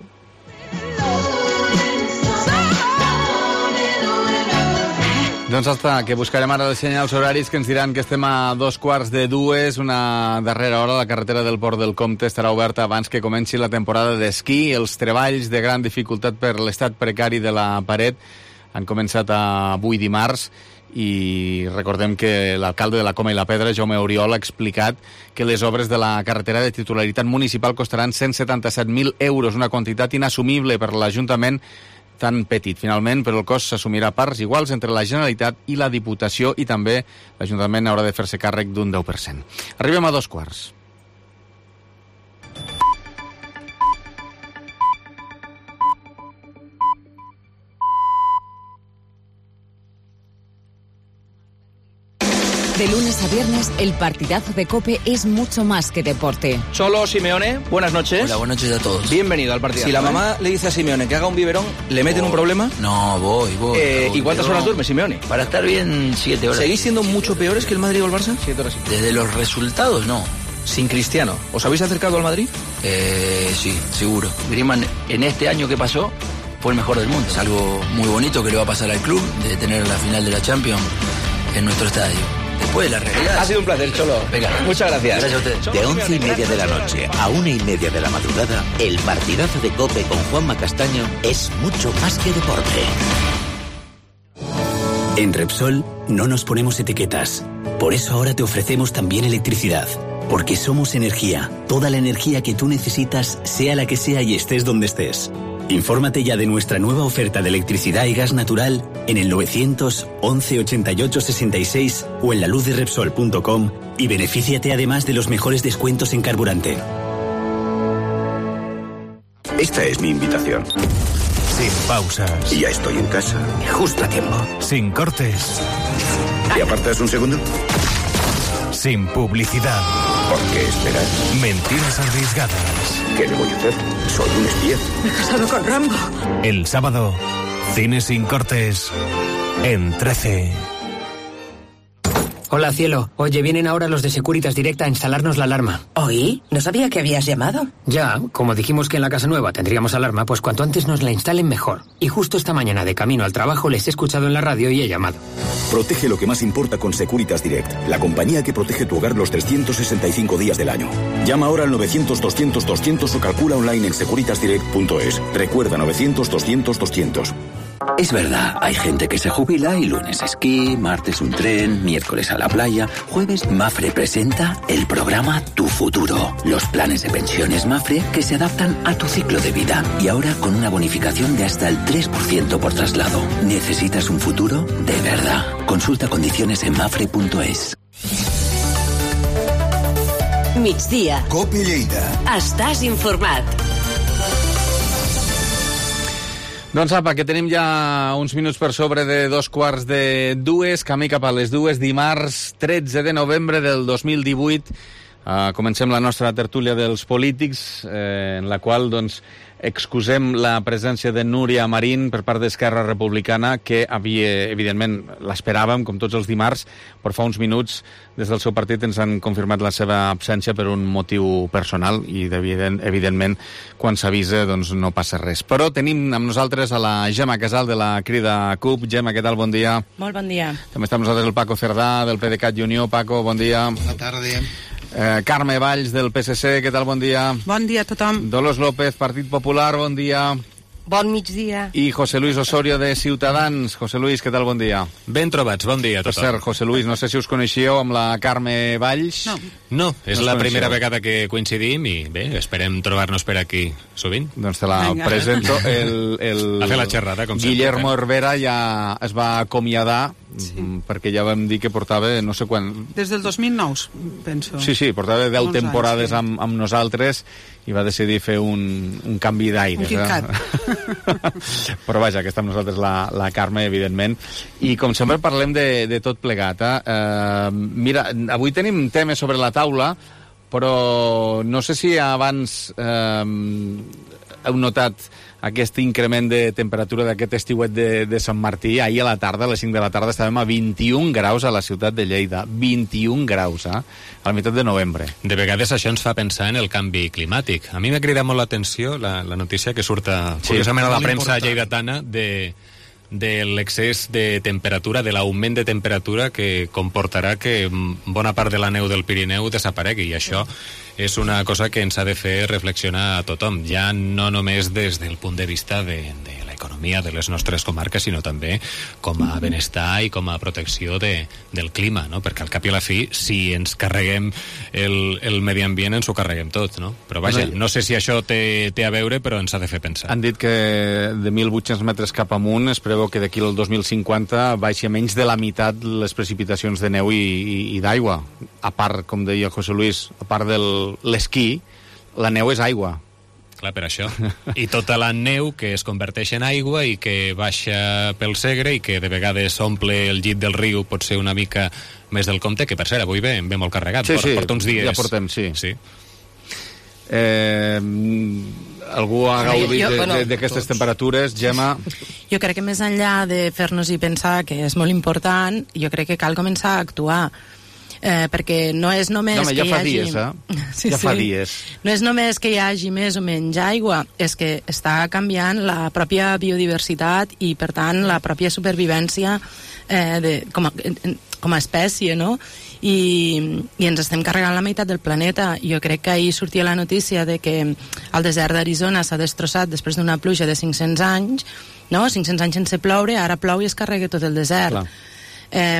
Doncs està, que buscarem ara els senyals horaris que ens diran que estem a dos quarts de dues, una darrera hora. La carretera del Port del Comte estarà oberta abans que comenci la temporada d'esquí. Els treballs de gran dificultat per l'estat precari de la paret han començat avui dimarts i recordem que l'alcalde de la Coma i la Pedra, Jaume Oriol, ha explicat que les obres de la carretera de titularitat municipal costaran cent setanta-set mil euros, una quantitat inassumible per l'Ajuntament tan petit. Finalment, però el cost s'assumirà a parts iguals entre la Generalitat i la Diputació i també l'Ajuntament haurà de fer-se càrrec d'un deu per cent. Arribem a dos quarts. De lunes a viernes, el partidazo de COPE es mucho más que deporte. Solo Simeone, buenas noches. Hola, buenas noches a todos. Bienvenido al partidazo. Si la mamá le dice a Simeone que haga un biberón, ¿le meten Voy. un problema? No, voy, voy. Eh, voy, ¿Y cuántas biberón. horas duerme Simeone? Para estar bien, siete horas. ¿Seguís siendo mucho peores que el Madrid o el Barça? Siete horas. Desde los resultados, no. Sin Cristiano, ¿os habéis acercado al Madrid? Eh, sí, seguro. Griezmann, en este año que pasó, fue el mejor del mundo. Es algo muy bonito que le va a pasar al club, de tener la final de la Champions en nuestro estadio. Después, la realidad... Ha sido un placer, Cholo. Venga, muchas gracias. Gracias a ustedes. De once y media de la noche a una y media de la madrugada, el partidazo de COPE con Juanma Castaño es mucho más que deporte. En Repsol no nos ponemos etiquetas. Por eso ahora te ofrecemos también electricidad. Porque somos energía. Toda la energía que tú necesitas, sea la que sea y estés donde estés. Infórmate ya de nuestra nueva oferta de electricidad y gas natural en el novecientos once ochenta y ocho sesenta y seis o en la luz de repsol punto com y benefíciate además de los mejores descuentos en carburante. Esta es mi invitación. Sin pausas. Y ya estoy en casa, justo a tiempo. Sin cortes. ¿Te apartas un segundo? Sin publicidad. ¿Por qué esperar? Mentiras arriesgadas. ¿Qué le voy a hacer? Soy un espía. Me he casado con Rambo. El sábado, cine sin cortes en trece. Hola, cielo. Oye, vienen ahora los de Securitas Direct a instalarnos la alarma. ¿Oí? No sabía que habías llamado. Ya, como dijimos que en la casa nueva tendríamos alarma, pues cuanto antes nos la instalen mejor. Y justo esta mañana de camino al trabajo les he escuchado en la radio y he llamado. Protege lo que más importa con Securitas Direct, la compañía que protege tu hogar los trescientos sesenta y cinco días del año. Llama ahora al novecientos doscientos doscientos o calcula online en securitas direct punto es. Recuerda novecientos doscientos doscientos. Es verdad, hay gente que se jubila y lunes esquí, martes un tren, miércoles a la playa, jueves Mafre presenta el programa Tu Futuro. Los planes de pensiones Mafre que se adaptan a tu ciclo de vida y ahora con una bonificación de hasta el tres por ciento por traslado. ¿Necesitas un futuro? De verdad. Consulta condiciones en mafre punto es. Migdia. COPE Lleida. Estàs informat. Doncs apa, que tenim ja uns minuts per sobre de dos quarts de dues, camí cap a les dues, dimarts tretze de novembre del dos mil divuit. Uh, comencem la nostra tertúlia dels polítics, eh, en la qual doncs, excusem la presència de Núria Marín per part d'Esquerra Republicana, que havia, evidentment, l'esperàvem, com tots els dimarts, però fa uns minuts des del seu partit ens han confirmat la seva absència per un motiu personal i, evident, evidentment, quan s'avisa doncs, no passa res. Però tenim amb nosaltres a la Gemma Casal de la Crida CUP. Gemma, què tal? Bon dia. Molt bon dia. També està amb nosaltres el Paco Cerdà, del PDeCAT i Unió. Paco, bon dia. Bona tarda. Eh, Carme Valls, del P S C, què tal? Bon dia. Bon dia a tothom. Dolors López, Partit Popular, bon dia. Bon migdia. I José Luis Osorio, de Ciutadans. José Luis, què tal? Bon dia. Ben trobats, bon dia a tothom. Per cert, José Luis, no sé si us coneixíeu amb la Carme Valls. No. No, és No la us primera coneixeu. vegada que coincidim i bé, esperem trobar-nos per aquí sovint. Doncs te la presento. El, el A fer la xerrada, com sempre, Guillermo eh? Herrera ja es va acomiadar sí. perquè ja vam dir que portava no sé quan... Des del dos mil nou, penso. Sí, sí, portava deu Molts temporades anys, sí. amb, amb nosaltres i va decidir fer un, un canvi d'aire. Un Kit-Kat. Eh? Però vaja, que està amb nosaltres la, la Carme, evidentment. I com sempre parlem de, de tot plegat. Eh? Uh, mira, avui tenim temes sobre la taula, però no sé si abans eh, heu notat aquest increment de temperatura d'aquest estiuet de, de Sant Martí. Ahir a la tarda, a les cinc de la tarda, estàvem a vint-i-un graus a la ciutat de Lleida. vint-i-un graus, eh? A la meitat de novembre. De vegades això ens fa pensar en el canvi climàtic. A mi m'ha cridat molt l'atenció la, la notícia que surt a, sí, curiosament a la premsa lleidatana de... de l'excés de temperatura, de l'augment de temperatura que comportarà que bona part de la neu del Pirineu desaparegui, i això és una cosa que ens ha de fer reflexionar a tothom, ja no només des del punt de vista de, de l'economia de les nostres comarques, sinó també com a benestar i com a protecció de, del clima, no? Perquè al cap i a la fi, si ens carreguem el, el medi ambient, ens ho carreguem tot, no? Però vaja, no sé si això té, té a veure, però ens ha de fer pensar. Han dit que de mil vuit-cents metres cap amunt es preveu que d'aquí al dos mil cinquanta baixi a menys de la meitat les precipitacions de neu i, i, i d'aigua. A part, com deia José Luis, a part de l'esquí, la neu és aigua. Clar, per això. I tota la neu que es converteix en aigua i que baixa pel Segre i que de vegades omple el llit del riu pot ser una mica més del compte, que per cert, avui ve, ve molt carregat. Sí, sí, porta uns dies. Ja portem, sí. sí. Eh, algú ha gaudit bueno, d'aquestes temperatures, Gemma? Jo crec que més enllà de fer-nos-hi pensar que és molt important, jo crec que cal començar a actuar. Eh, perquè no és només no, que ja hi fa hagi... dies, eh? sí, ja sí. fa dies. No és només que hi hagi més o menys aigua, és que està canviant la pròpia biodiversitat i, per tant, la pròpia supervivència eh, de, com, a, com a espècie, no? I, i ens estem carregant la meitat del planeta. Jo crec que ahir sortia la notícia de que el desert d'Arizona s'ha destrossat després d'una pluja de cinc-cents anys, no? cinc-cents anys sense ploure, ara plou i es carrega tot el desert. Clar. Eh,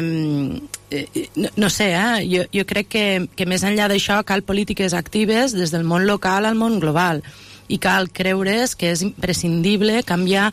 no, no sé, eh? jo, jo crec que, que més enllà d'això cal polítiques actives des del món local al món global, i cal creure's que és imprescindible canviar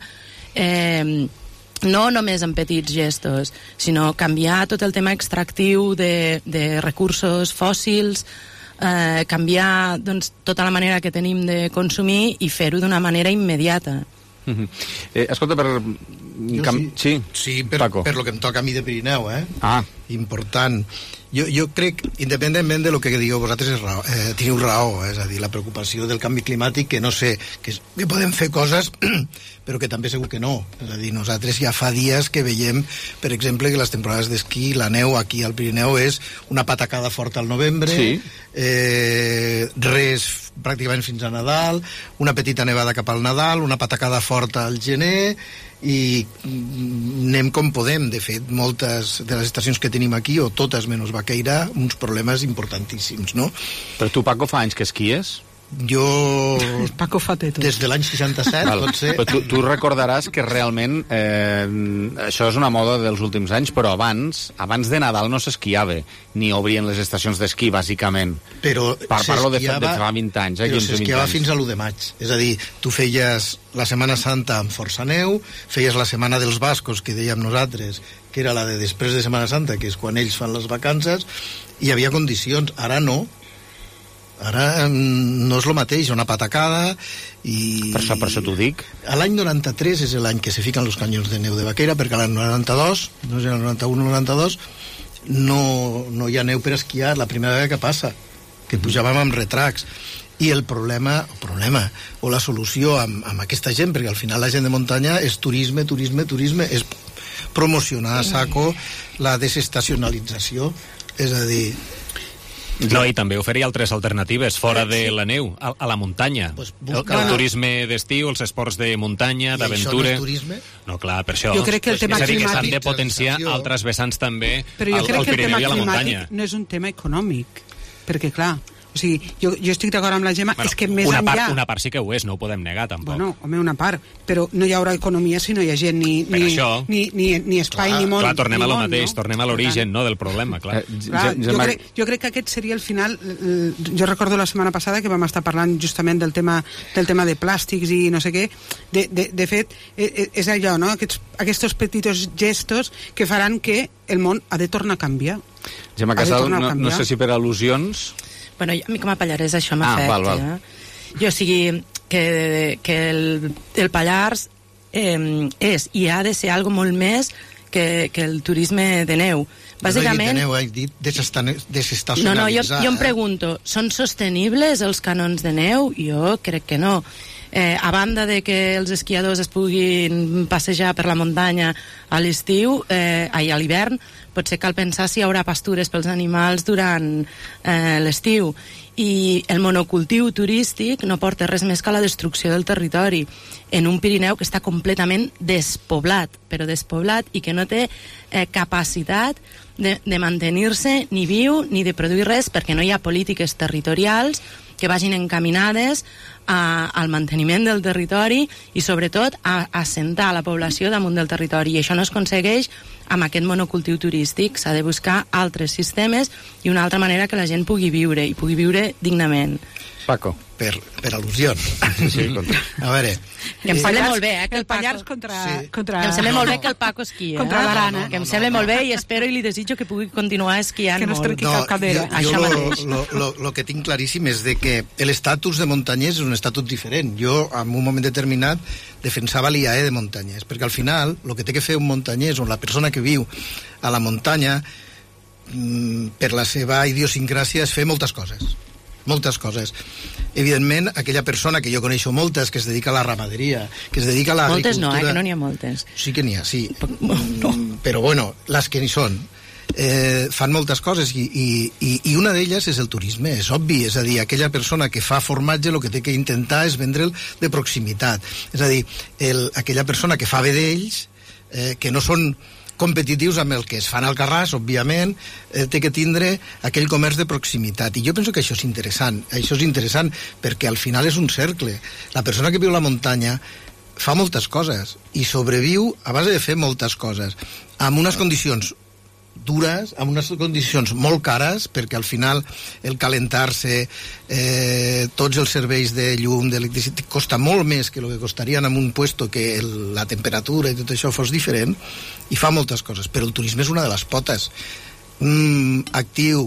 eh, no només en petits gestos, sinó canviar tot el tema extractiu de, de recursos fòssils, eh, canviar doncs, tota la manera que tenim de consumir i fer-ho d'una manera immediata. Uh-huh. eh, escolta, per... Cam... Sí, sí per, per lo que em toca a mi de Pirineu, eh? Ah. Important. Jo, jo crec, independentment de lo que digueu vosaltres, és raó, eh, teniu raó, és a dir, la preocupació del canvi climàtic, que no sé, que, que podem fer coses, però que també segur que no. És a dir, nosaltres ja fa dies que veiem, per exemple, que les temporades d'esquí, la neu aquí al Pirineu és una patacada forta al novembre, sí. eh, res pràcticament fins a Nadal, una petita nevada cap al Nadal, una patacada forta al gener, i anem com podem. De fet, moltes de les estacions que tenim aquí, o totes menys Vaqueira, uns problemes importantíssims, no? Però tu, Paco, fa anys que esquies? Jo... Paco fa té tot. Des de l'any seixanta-set, pot ser... Però tu, tu recordaràs que realment eh, això és una moda dels últims anys, però abans, abans de Nadal no s'esquiava, ni obrien les estacions d'esquí, bàsicament. Però per, parlo de, de fa vint anys, eh? Però s'esquiava fins a l'u de maig. És a dir, tu feies la Setmana Santa amb força neu, feies la Setmana dels Bascos, que dèiem nosaltres, que era la de després de Setmana Santa, que és quan ells fan les vacances, i hi havia condicions. Ara no. Ara no és el mateix, una patacada i... Per això, per això t'ho dic. L'any noranta-tres és l'any que se fiquen els canyons de neu de Vaqueira, perquè l'any noranta-dos, no és el noranta-un o noranta-dos, no, no hi ha neu per esquiar la primera vegada que passa, que pujàvem amb retracs. I el problema, el problema o la solució amb, amb aquesta gent, perquè al final la gent de muntanya és turisme, turisme, turisme, és promocionar a saco la desestacionalització, és a dir... No, i també oferir altres alternatives fora de la neu, a, a la muntanya. Pues el, el turisme d'estiu, els esports de muntanya, d'aventura... I això no és turisme? No, clar, per això... Jo crec que el tema és a dir, que s'han climàtic... de potenciar altres vessants també Però jo al, crec al que el Pirineu tema i a la muntanya. climàtic no és un tema econòmic, perquè, clar, O sigui, jo, jo estic d'acord amb la Gemma, bueno, és que més una enllà... Part, una part sí que ho és, no ho podem negar, tampoc. Bueno, home, una part, però no hi haurà economia si no hi ha gent, ni, ni, ni, ni, ni espai, clar, ni món. Clar, tornem ni a lo món, mateix, no? tornem a l'origen, no?, del problema, clar. Eh, clar jo, crec, jo crec que aquest seria el final... Jo recordo la setmana passada que vam estar parlant justament del tema, del tema de plàstics i no sé què. De, de, de fet, és allò, no?, aquests, aquests petits gestos que faran que el món ha de tornar a canviar. Gemma Casal, no, no sé si per al·lusions... Bueno, a mi com a Pallarès això m'afecta. Ah, val, val. Eh? Jo, o sigui, que, que el, el Pallars eh, és i ha de ser algo molt més que, que el turisme de neu. Bàsicament... No he dit de neu, he dit desestacionalitzar. No, no, jo, jo em pregunto, són sostenibles els canons de neu? Jo crec que no. Eh, a banda de que els esquiadors es puguin passejar per la muntanya a l'estiu, eh, ai, a l'hivern, potser cal pensar si hi haurà pastures pels animals durant eh, l'estiu. I el monocultiu turístic no porta res més que la destrucció del territori en un Pirineu que està completament despoblat, però despoblat i que no té eh, capacitat de, de mantenir-se ni viu ni de produir res perquè no hi ha polítiques territorials que vagin encaminades a, al manteniment del territori i sobretot a assentar la població damunt del territori, i això no es aconsegueix amb aquest monocultiu turístic. S'ha de buscar altres sistemes i una altra manera que la gent pugui viure i pugui viure dignament. Paco. Per, per al·lusions. Sí, sí, a veure... Que em sembla molt bé, eh, que el, el Pallars contra... Sí. contra... Que em sembla molt bé que el Paco esquia. Contra eh? l'Arana. No, no, no, que em sembla no, no, molt bé i espero i li desitjo que pugui continuar esquiant que no molt. No, jo, Això jo mateix. lo, lo, lo que tinc claríssim és de que l'estatus de muntanyers és un estatus diferent. Jo, en un moment determinat, defensava l'I A E de muntanyers, perquè al final, el que té que fer un muntanyès o la persona que viu a la muntanya, per la seva idiosincràsia, és fer moltes coses. moltes coses. Evidentment, aquella persona que jo coneixo moltes, que es dedica a la ramaderia, que es dedica a l'agricultura... Moltes no, eh, que no n'hi ha moltes. Sí que n'hi ha, sí. No. Però bueno, les que n'hi són, eh, fan moltes coses i, i, i una d'elles és el turisme, és obvi, és a dir, aquella persona que fa formatge el que té que intentar és vendre'l de proximitat. És a dir, el, aquella persona que fa vedells, eh, que no són competitius amb el que es fan al Carràs, òbviament, eh, té que tindre aquell comerç de proximitat. I jo penso que això és interessant. Això és interessant perquè al final és un cercle. La persona que viu a la muntanya fa moltes coses i sobreviu a base de fer moltes coses, amb unes condicions dures, amb unes condicions molt cares, perquè al final el calentar-se, eh, tots els serveis de llum, d'electricitat, costa molt més que el que costarien en un puesto que el, la temperatura i tot això fos diferent, i fa moltes coses, però el turisme és una de les potes. Un actiu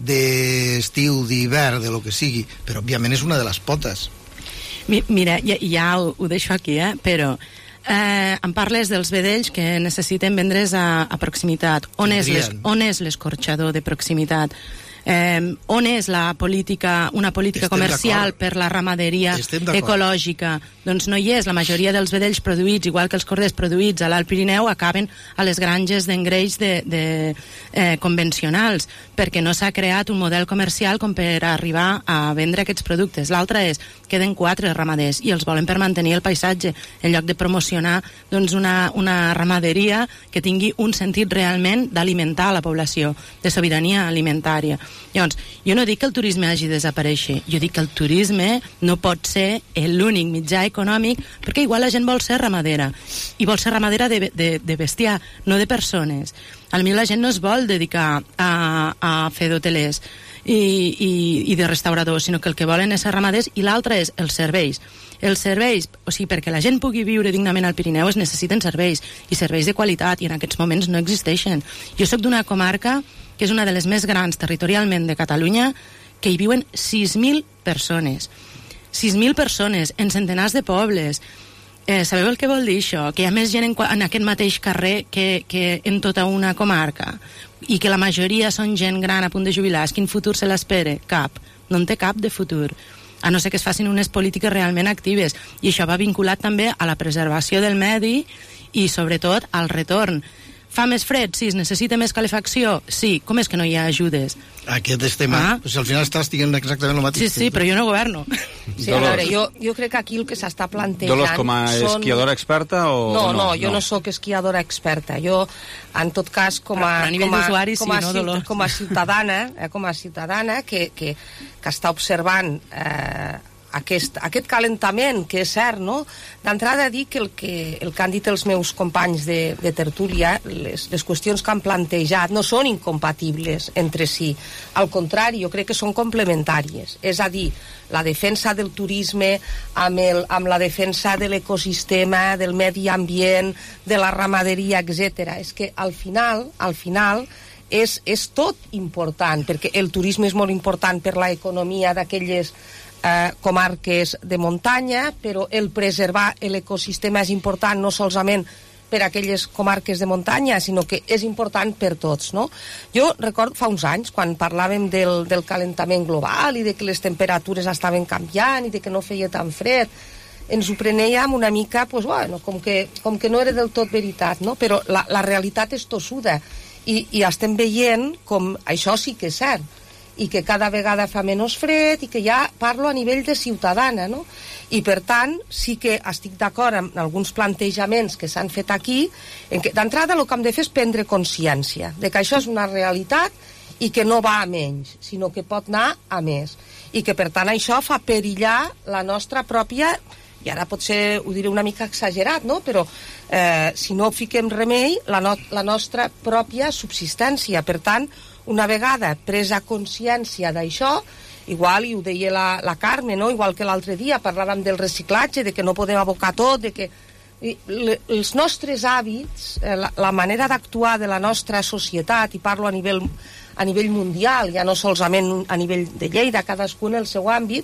d'estiu, d'hivern, de lo que sigui, però òbviament és una de les potes. Mira, ja, ja ho, ho deixo aquí, eh? Però Eh, em parles dels vedells que necessiten vendre's a, a proximitat. On és, les, on és l'escorxador de proximitat? Eh, on és la política, una política Estem comercial per la ramaderia ecològica? Doncs no hi és. La majoria dels vedells produïts, igual que els corders produïts a l'Alt Pirineu, acaben a les granges d'engreix de, de, eh, convencionals, perquè no s'ha creat un model comercial com per arribar a vendre aquests productes. L'altre és, queden quatre ramaders i els volen per mantenir el paisatge, en lloc de promocionar doncs, una, una ramaderia que tingui un sentit realment d'alimentar la població, de sobirania alimentària. Llavors, jo no dic que el turisme hagi de desaparèixer, jo dic que el turisme no pot ser l'únic mitjà econòmic, perquè igual la gent vol ser ramadera, i vol ser ramadera de, de, de bestiar, no de persones. A mi la gent no es vol dedicar a, a fer d'hotelers i, i, i de restauradors, sinó que el que volen és ser ramaders, i l'altre és els serveis. Els serveis, o sigui, perquè la gent pugui viure dignament al Pirineu es necessiten serveis, i serveis de qualitat, i en aquests moments no existeixen. Jo sóc d'una comarca que és una de les més grans territorialment de Catalunya, que hi viuen sis mil persones. sis mil persones en centenars de pobles. Eh, sabeu el que vol dir això? Que hi ha més gent en, en aquest mateix carrer que, que en tota una comarca, i que la majoria són gent gran a punt de jubilar. Quin futur se l'espera? Cap. No en té cap de futur, a no ser que es facin unes polítiques realment actives. I això va vinculat també a la preservació del medi i sobretot al retorn. Fa més fred? Sí. Es necessita més calefacció? Sí. Com és que no hi ha ajudes? Aquest és tema. Ah. Pues al final estàs dient exactament el mateix. Sí, sí, però jo no governo. Sí, a veure, jo, jo crec que aquí el que s'està plantejant... Dolors, com a són... esquiadora experta o no? No, no, jo no, no sóc esquiadora experta. Jo, en tot cas, com a, a, a nivell d'usuari, sí, no, Dolors? Com a ciutadana, eh, com a ciutadana que, que, que està observant... Eh, Aquest, aquest calentament, que és cert, no? D'entrada dir que el, que el que han dit els meus companys de, de tertúlia, les, les qüestions que han plantejat no són incompatibles entre si. Al contrari, jo crec que són complementàries. És a dir, la defensa del turisme amb, el, amb la defensa de l'ecosistema, del medi ambient, de la ramaderia, etcètera. És que al final, al final, és, és tot important, perquè el turisme és molt important per la economia d'aquelles Eh, comarques de muntanya, però el preservar l'ecosistema és important no solament per a aquelles comarques de muntanya, sinó que és important per tots, no? Jo recordo fa uns anys, quan parlàvem del, del calentament global i de que les temperatures estaven canviant i de que no feia tan fred, ens ho prenèiem una mica, pues, bueno, com que, com que no era del tot veritat, no? Però la, la realitat és tossuda i, i estem veient com això sí que és cert, i que cada vegada fa menys fred i que ja parlo a nivell de ciutadana, no? I per tant sí que estic d'acord amb alguns plantejaments que s'han fet aquí, en què d'entrada el que hem de fer és prendre consciència de que això és una realitat i que no va a menys, sinó que pot anar a més, i que per tant això fa perillar la nostra pròpia, i ara potser ho diré una mica exagerat, no? Però eh, si no fiquem remei, la, no, la nostra pròpia subsistència. Per tant, una vegada presa consciència d'això, igual, i ho deia la, la Carme, no? Igual que l'altre dia parlàvem del reciclatge, de que no podem abocar tot, de que le, els nostres hàbits, la, la manera d'actuar de la nostra societat, i parlo a nivell, a nivell mundial, ja no solament a nivell de Lleida, cadascú en el seu àmbit,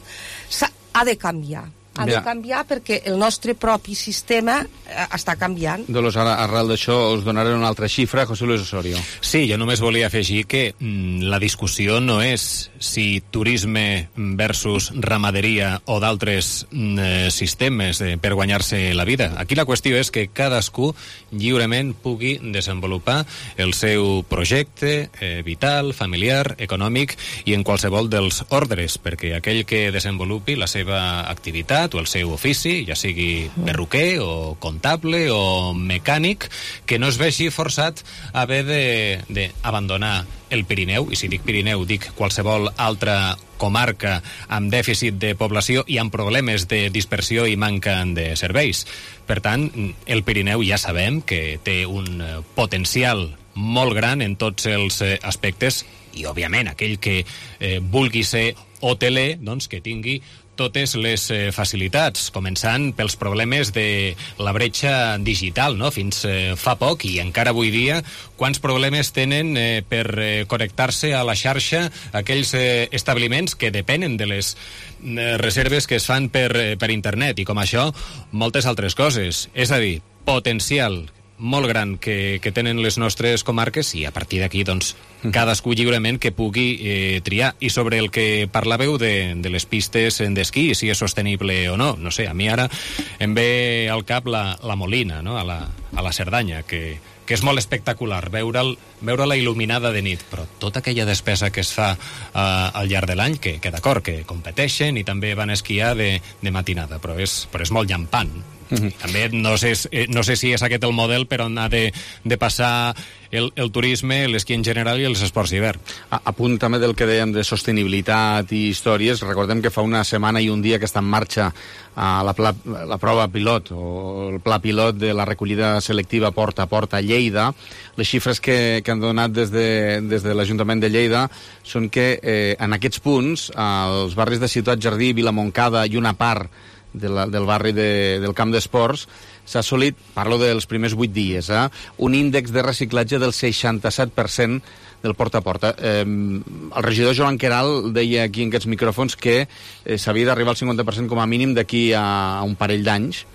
ha de canviar. Ha de canviar perquè el nostre propi sistema eh, està canviant. Dolors, ara, arrel d'això, us donaré una altra xifra. José Luis Osorio. Sí, jo només volia afegir que mm, la discussió no és si turisme versus ramaderia o d'altres mm, sistemes eh, per guanyar-se la vida. Aquí la qüestió és que cadascú lliurement pugui desenvolupar el seu projecte eh, vital, familiar, econòmic i en qualsevol dels ordres, perquè aquell que desenvolupi la seva activitat o el seu ofici, ja sigui perruquer o comptable o mecànic, que no es vegi forçat a haver d'abandonar el Pirineu, i si dic Pirineu dic qualsevol altra comarca amb dèficit de població i amb problemes de dispersió i manca de serveis. Per tant, el Pirineu ja sabem que té un potencial molt gran en tots els aspectes i, òbviament, aquell que eh, vulgui ser hoteler, doncs que tingui totes les eh, facilitats, començant pels problemes de la bretxa digital, no? Fins eh, fa poc, i encara avui dia, quants problemes tenen eh, per eh, connectar-se a la xarxa aquells eh, establiments que depenen de les eh, reserves que es fan per, eh, per internet, i com això, moltes altres coses. És a dir, potencial molt gran que, que tenen les nostres comarques, i a partir d'aquí, doncs, cadascú lliurement que pugui eh, triar. I sobre el que parlàveu de, de les pistes d'esquí, si és sostenible o no, no sé, a mi ara em ve al cap la, la Molina, no? a, la, a la Cerdanya, que, que és molt espectacular veure'l, veure-la il·luminada de nit, però tota aquella despesa que es fa eh, al llarg de l'any, que, que d'acord, que competeixen i també van a esquiar de, de matinada, però és, però és molt llampant. Mm-hmm. També no sé, no sé si és aquest el model per on ha de, de passar el, el turisme, l'esquí en general i els esports d'hivern. A, a punt també del que dèiem de sostenibilitat i històries, recordem que fa una setmana i un dia que està en marxa a la, pla, la prova pilot o el pla pilot de la recollida selectiva porta a porta a Lleida. Les xifres que, que han donat des de, des de l'Ajuntament de Lleida són que eh, en aquests punts, als barris de Ciutat Jardí, Vilamoncada i una part de la, del barri de, del camp d'esports, s'ha assolit, parlo dels primers vuit dies, eh, un índex de reciclatge del seixanta-set per cent del porta a porta. Eh, el regidor Joan Queralt deia aquí en aquests micròfons que eh, s'havia d'arribar al cinquanta per cent com a mínim d'aquí a, a un parell d'anys.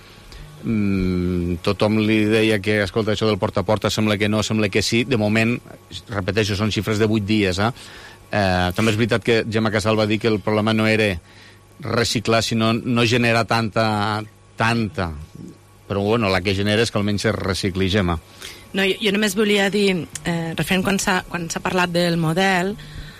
Mm, tothom li deia que, escolta, això del porta a porta sembla que no, sembla que sí. De moment, repeteixo, són xifres de vuit dies. Eh? Eh, també és veritat que Gemma Casal va dir que el problema no era reciclar, sinó no genera tanta, tanta. Però bueno, la que genera és que almenys es recicli, Gemma. No, jo, jo només volia dir, eh, referent quan s'ha quan s'ha parlat del model,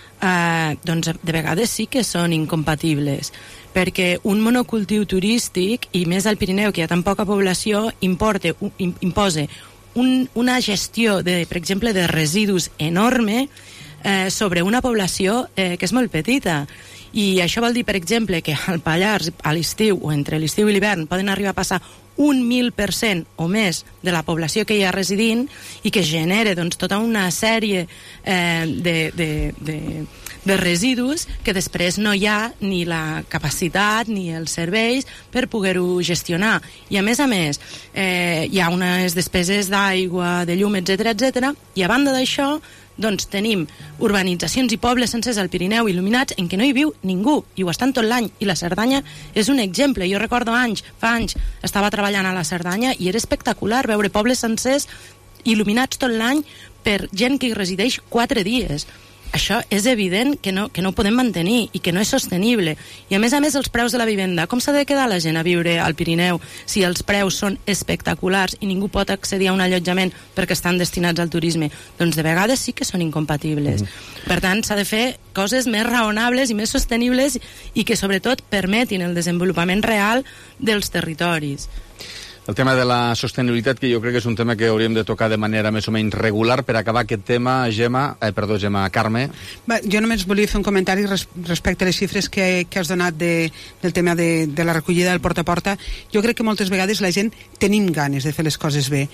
eh, doncs de vegades sí que són incompatibles, perquè un monocultiu turístic, i més al Pirineu, que hi ha tan poca població, importa, un, imposa un, una gestió, de, per exemple, de residus enorme eh, sobre una població eh, que és molt petita. I això vol dir, per exemple, que al Pallars, a l'estiu, o entre l'estiu i l'hivern, poden arribar a passar un mil per cent o més de la població que hi ha residint i que genera doncs, tota una sèrie eh, de, de, de, de residus que després no hi ha ni la capacitat ni els serveis per poder-ho gestionar. I a més a més, eh, hi ha unes despeses d'aigua, de llum, etcètera, etcètera, i a banda d'això, doncs tenim urbanitzacions i pobles sencers al Pirineu il·luminats en què no hi viu ningú, i ho estan tot l'any, i la Cerdanya és un exemple. Jo recordo anys, fa anys, estava treballant a la Cerdanya i era espectacular veure pobles sencers il·luminats tot l'any per gent que hi resideix quatre dies. Això és evident que no, que no ho podem mantenir i que no és sostenible. I a més a més els preus de la vivenda. Com s'ha de quedar la gent a viure al Pirineu si els preus són espectaculars i ningú pot accedir a un allotjament perquè estan destinats al turisme? Doncs de vegades sí que són incompatibles. Mm. Per tant, s'ha de fer coses més raonables i més sostenibles i que sobretot permetin el desenvolupament real dels territoris. El tema de la sostenibilitat, que jo crec que és un tema que hauríem de tocar de manera més o menys regular. Per acabar aquest tema, Gemma, eh, perdó, Gemma, Carme. Va, jo només volia fer un comentari res, respecte a les xifres que, que has donat de, del tema de, de la recollida del porta a porta. Jo crec que moltes vegades la gent tenim ganes de fer les coses bé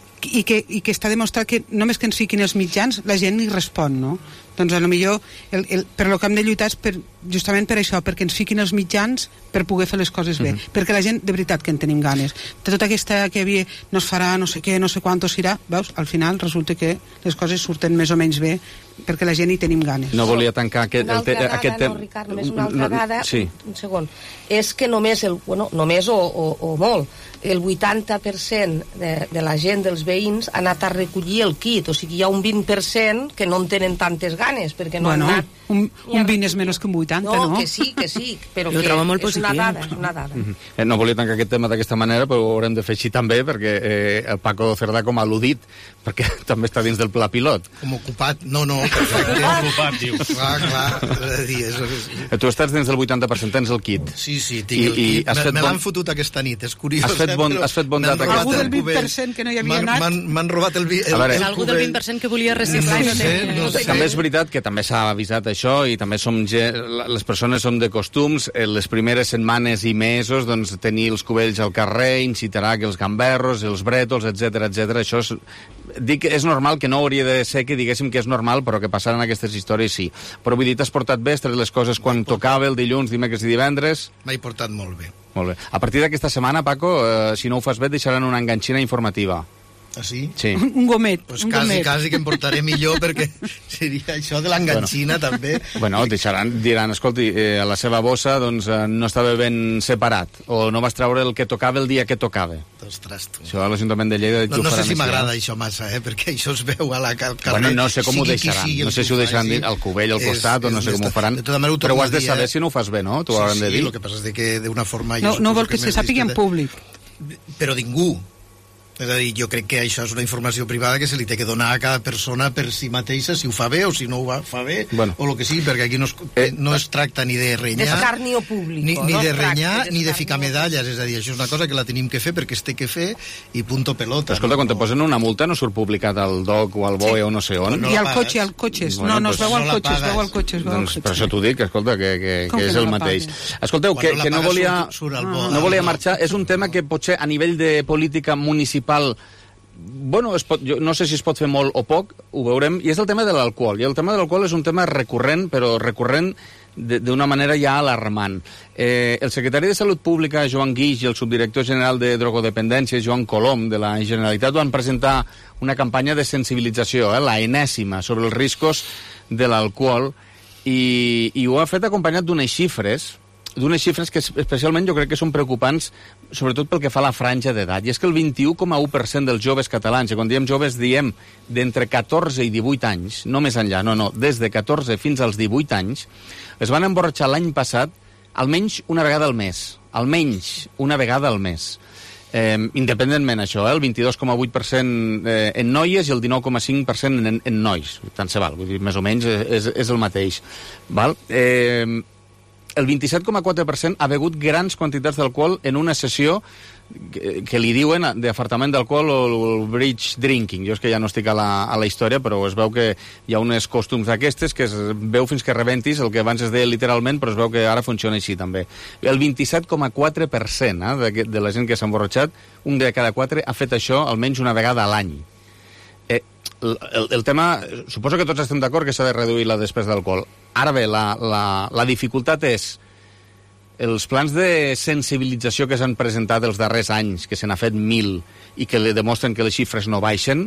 i que, i que està demostrat que només que ens fiquin els mitjans la gent hi respon, no? Doncs a lo millor el, el, per lo que hem de lluitar és per, justament per això, perquè ens fiquin els mitjans per poder fer les coses bé, uh -huh. perquè la gent de veritat que en tenim ganes. De tota aquesta que havia no es farà, no sé què, no sé quantos irà, veus, al final resulta que les coses surten més o menys bé perquè la gent hi tenim ganes. No volia tancar aquest... Una altra el te, dada, aquest no, Ricard, només una altra no, dada, sí. un segon, és que només, el, bueno, només o, o, o molt, el vuitanta per cent de, de la gent, dels veïns, ha anat a recollir el kit, o sigui, hi ha un vint per cent que no en tenen tantes ganes, perquè no bueno, han anat... Un, un vint és menys que un vuitanta, no? No, que sí, que sí, però jo que molt és positiu. una dada, és una dada. Mm -hmm. eh, no volia tancar aquest tema d'aquesta manera, però ho haurem de fer així també, perquè eh, el Paco Cerdà com a al·ludit, perquè també està dins del pla pilot. Com ocupat, no, no, perfecte. Ocupat, diu. Clar, clar, és dir, això és... Tu estàs dins del vuitanta per cent, tens el kit. Sí, sí, tinc I, el kit. Me, me bon... l'han fotut aquesta nit, és curiós. Has fet, bon, has fet bondat aquest... Algú del vint per cent que no hi havia anat... M'han robat el, el, veure, el algú del vint per cent que volia reciclar no, no, sé, no, no sé. També és veritat que també s'ha avisat això i també som gent, les persones som de costums, les primeres setmanes i mesos doncs tenir els cubells al carrer incitarà que els gamberros, els brètols, etcètera, etcètera. Això és, dic, és normal, que no hauria de ser que diguéssim que és normal, però que passaran aquestes històries sí. Però vull dir, t'has portat bé, has tret les coses quan tocava el dilluns, dimecres i divendres? M'he portat molt bé. Molt bé. A partir d'aquesta setmana, Paco, eh, si no ho fas bé, et deixaran una enganxina informativa. Ah, sí? Sí. Un, un gomet. Pues un quasi, gomet. quasi que em portaré millor, perquè seria això de l'enganxina, bueno, també. Bueno, deixaran, diran, escolti, eh, a la seva bossa doncs, eh, no estava ben separat, o no vas treure el que tocava el dia que tocava. Ostres, tu. Això a l'Ajuntament de Lleida... No, no sé si m'agrada això massa, eh, perquè això es veu a la carrer. Bueno, no sé com ho deixaran. No sé si ho deixaran dir al cubell, al costat, o no sé com ho faran. Però ho has de saber si no ho fas bé, no? T'ho hauran de dir. Sí, el que passa és que d'una forma... No, no vol que se sàpiga en públic. Però ningú. És a dir, jo crec que això és una informació privada que se li té que donar a cada persona per si mateixa, si ho fa bé o si no ho fa bé, bueno, o el que sigui, perquè aquí no es, eh, no es tracta ni de renyar... D'escarnio públic. Ni, ni no de renyar, ni de ficar medalles, és a dir, això és una cosa que la tenim que fer perquè es té que fer i punto pelota. Però escolta, no? Quan te posen una multa no surt publicat al D O C o al B O E sí. o no sé on? No I al cotxe, al cotxes. Bueno, no, no es veu al cotxe, es veu al cotxe. Doncs per això t'ho dic, escolta, que, que, que és el mateix. Escolteu, que, que no volia, no volia marxar, és un tema que potser a nivell de política municipal bueno, es pot, jo no sé si es pot fer molt o poc, ho veurem, i és el tema de l'alcohol. I el tema de l'alcohol és un tema recurrent, però recurrent d'una manera ja alarmant. Eh, el secretari de Salut Pública, Joan Guix, i el subdirector general de drogodependència, Joan Colom, de la Generalitat, van presentar una campanya de sensibilització, eh, la enèsima, sobre els riscos de l'alcohol, i, i ho ha fet acompanyat d'unes xifres, d'unes xifres que especialment jo crec que són preocupants, sobretot pel que fa a la franja d'edat. I és que el vint-i-u coma u per cent dels joves catalans, i quan diem joves diem d'entre catorze i divuit anys, no més enllà, no, no, des de catorze fins als divuit anys, es van emborratxar l'any passat almenys una vegada al mes. Almenys una vegada al mes. Eh, independentment això, eh, el vint-i-dos coma vuit per cent eh, en noies i el dinou coma cinc per cent en, en nois, tant se val, vull dir, més o menys és, és el mateix, val? Eh, el vint-i-set coma quatre per cent ha begut grans quantitats d'alcohol en una sessió que, que li diuen d'afartament d'alcohol o el bridge drinking. Jo és que ja no estic a la, a la història, però es veu que hi ha unes costums d'aquestes que es veu fins que rebentis, el que abans es deia literalment, però es veu que ara funciona així també. El vint-i-set coma quatre per cent eh, de, de la gent que s'ha emborratxat, un de cada quatre ha fet això almenys una vegada a l'any. Eh, el, el, el tema, suposo que tots estem d'acord que s'ha de reduir la despesa d'alcohol. Ara bé, la, la, la dificultat és els plans de sensibilització que s'han presentat els darrers anys, que se n'ha fet mil i que li demostren que les xifres no baixen,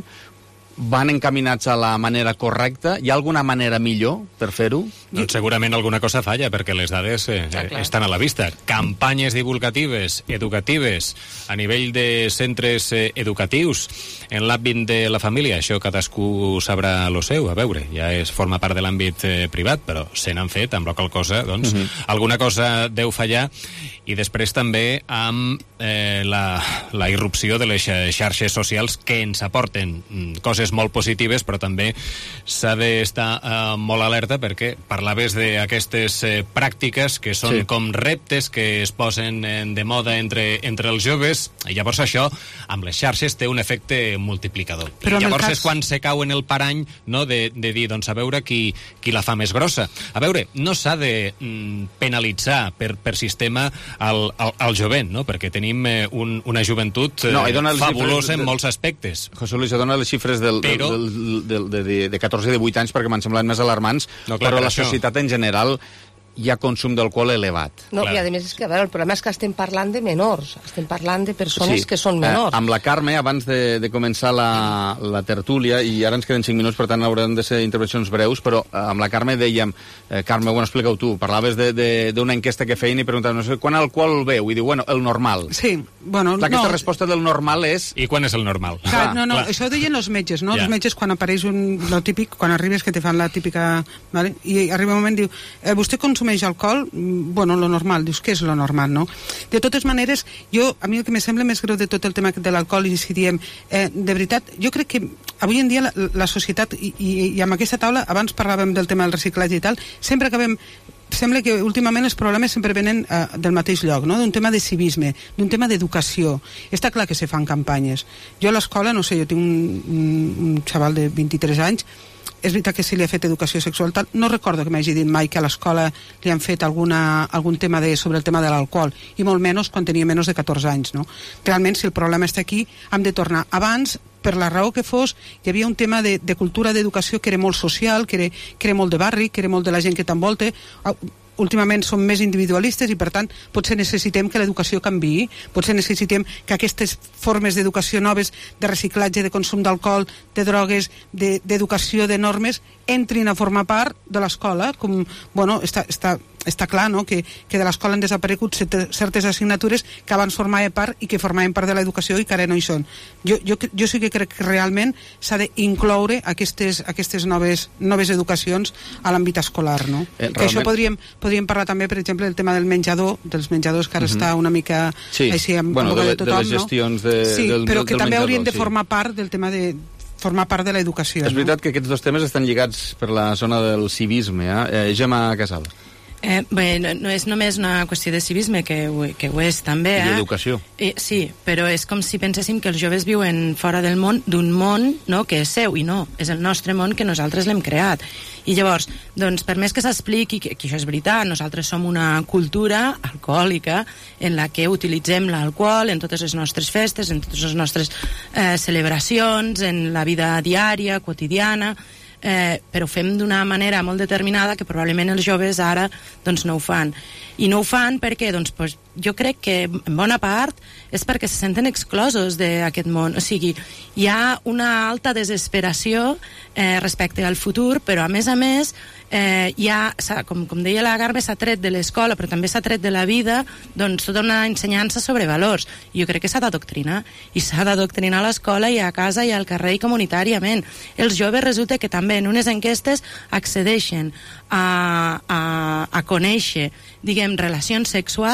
van encaminats a la manera correcta? Hi ha alguna manera millor per fer-ho? Doncs segurament alguna cosa falla, perquè les dades eh, ja, estan a la vista. Campanyes divulgatives, educatives, a nivell de centres eh, educatius, en l'àmbit de la família, això cadascú sabrà lo seu, a veure, ja és, forma part de l'àmbit eh, privat, però se n'han fet, amb la qual cosa, doncs, uh -huh. alguna cosa deu fallar, i després també amb eh, la, la irrupció de les xarxes socials que ens aporten mm, coses molt positives, però també s'ha d'estar eh, molt alerta perquè parlaves d'aquestes eh, pràctiques que són sí. com reptes que es posen eh, de moda entre, entre els joves, i llavors això amb les xarxes té un efecte multiplicador. Però I llavors cas... és quan se cau en el parany, no, de, de dir, doncs a veure qui, qui la fa més grossa. A veure, no s'ha de mm, penalitzar per, per sistema al, al, al jovent, no? Perquè tenim eh, un, una joventut eh, no, fabulosa en de, molts aspectes. José Luis, dona les xifres del, però... del, del, del, de, de catorze i divuit anys perquè m'han semblat més alarmants, no, clar, però la això. societat en general hi ha consum d'alcohol elevat. No, clar. I a més és que, a veure, el problema és que estem parlant de menors, estem parlant de persones sí. que són menors. Eh, amb la Carme, abans de, de començar la, la tertúlia, i ara ens queden cinc minuts, per tant hauran de ser intervencions breus, però eh, amb la Carme dèiem, eh, Carme, ho explica-ho tu, parlaves d'una enquesta que feien i preguntaven, no sé, quan alcohol beu? I diu, bueno, el normal. Sí, bueno... Clar, aquesta no. resposta del normal és... I quan és el normal? Clar, no, no, clar. Això ho deien els metges, no? Ja. Els metges, quan apareix un... Lo típic, quan arribes que te fan la típica... Vale? I arriba un moment, diu, eh, vostè consumeix alcohol? Bueno, lo normal, dius, què és lo normal, no? De totes maneres, jo, a mi el que me sembla més greu de tot el tema de l'alcohol, i si diem, eh, de veritat, jo crec que avui en dia la, la societat, i, i, i amb aquesta taula, abans parlàvem del tema del reciclatge i tal, sempre acabem sembla que últimament els problemes sempre venen eh, del mateix lloc, no? D'un tema de civisme, d'un tema d'educació. Està clar que se fan campanyes. Jo a l'escola, no sé, jo tinc un, un, un xaval de vint-i-tres anys, és veritat que si li ha fet educació sexual tal, no recordo que m'hagi dit mai que a l'escola li han fet alguna, algun tema de, sobre el tema de l'alcohol, i molt menys quan tenia menys de catorze anys, no? Realment, si el problema està aquí, hem de tornar. Abans, per la raó que fos, hi havia un tema de, de cultura d'educació que era molt social, que era, que era molt de barri, que era molt de la gent que t'envolta. Últimament som més individualistes i, per tant, potser necessitem que l'educació canviï, potser necessitem que aquestes formes d'educació noves, de reciclatge, de consum d'alcohol, de drogues, d'educació, de, de normes, entrin a formar part de l'escola, com, bueno, està, està, està clar, no?, que, que de l'escola han desaparegut certes assignatures que abans formaven part i que formaven part de l'educació i que ara no hi són. Jo, jo, jo sí que crec que realment s'ha d'incloure aquestes, aquestes noves, noves educacions a l'àmbit escolar, no? Eh, que això podríem, podríem parlar també, per exemple, del tema del menjador, dels menjadors, que ara uh -huh. està una mica sí. així amb bueno, de, de tothom, de les gestions no? de, sí, del, però del, que del també menjador, haurien de sí. formar part del tema de formar part de l'educació. És no? veritat que aquests dos temes estan lligats per la zona del civisme, eh? eh Gemma Casal. Eh, bé, no, no és només una qüestió de civisme, que ho, que ho és també. I eh? d'educació. Eh, sí, però és com si penséssim que els joves viuen fora del món, d'un món, no?, que és seu, i no, és el nostre món que nosaltres l'hem creat. I llavors, doncs, per més que s'expliqui que, que això és veritat, nosaltres som una cultura alcohòlica en la que utilitzem l'alcohol en totes les nostres festes, en totes les nostres eh, celebracions, en la vida diària, quotidiana, Eh, però ho fem d'una manera molt determinada que probablement els joves ara doncs, no ho fan. I no ho fan perquè doncs, pues, jo crec que en bona part és perquè se senten exclosos d'aquest món. O sigui, hi ha una alta desesperació eh, respecte al futur, però a més a més eh, hi ha, com, com deia la Carme, s'ha tret de l'escola, però també s'ha tret de la vida doncs, tota una ensenyança sobre valors. I jo crec que s'ha d'adoctrinar, i s'ha d'adoctrinar a l'escola i a casa i al carrer i comunitàriament. Els joves resulta que també en unes enquestes accedeixen a, a, a conèixer, diguem, relacions sexuals a partir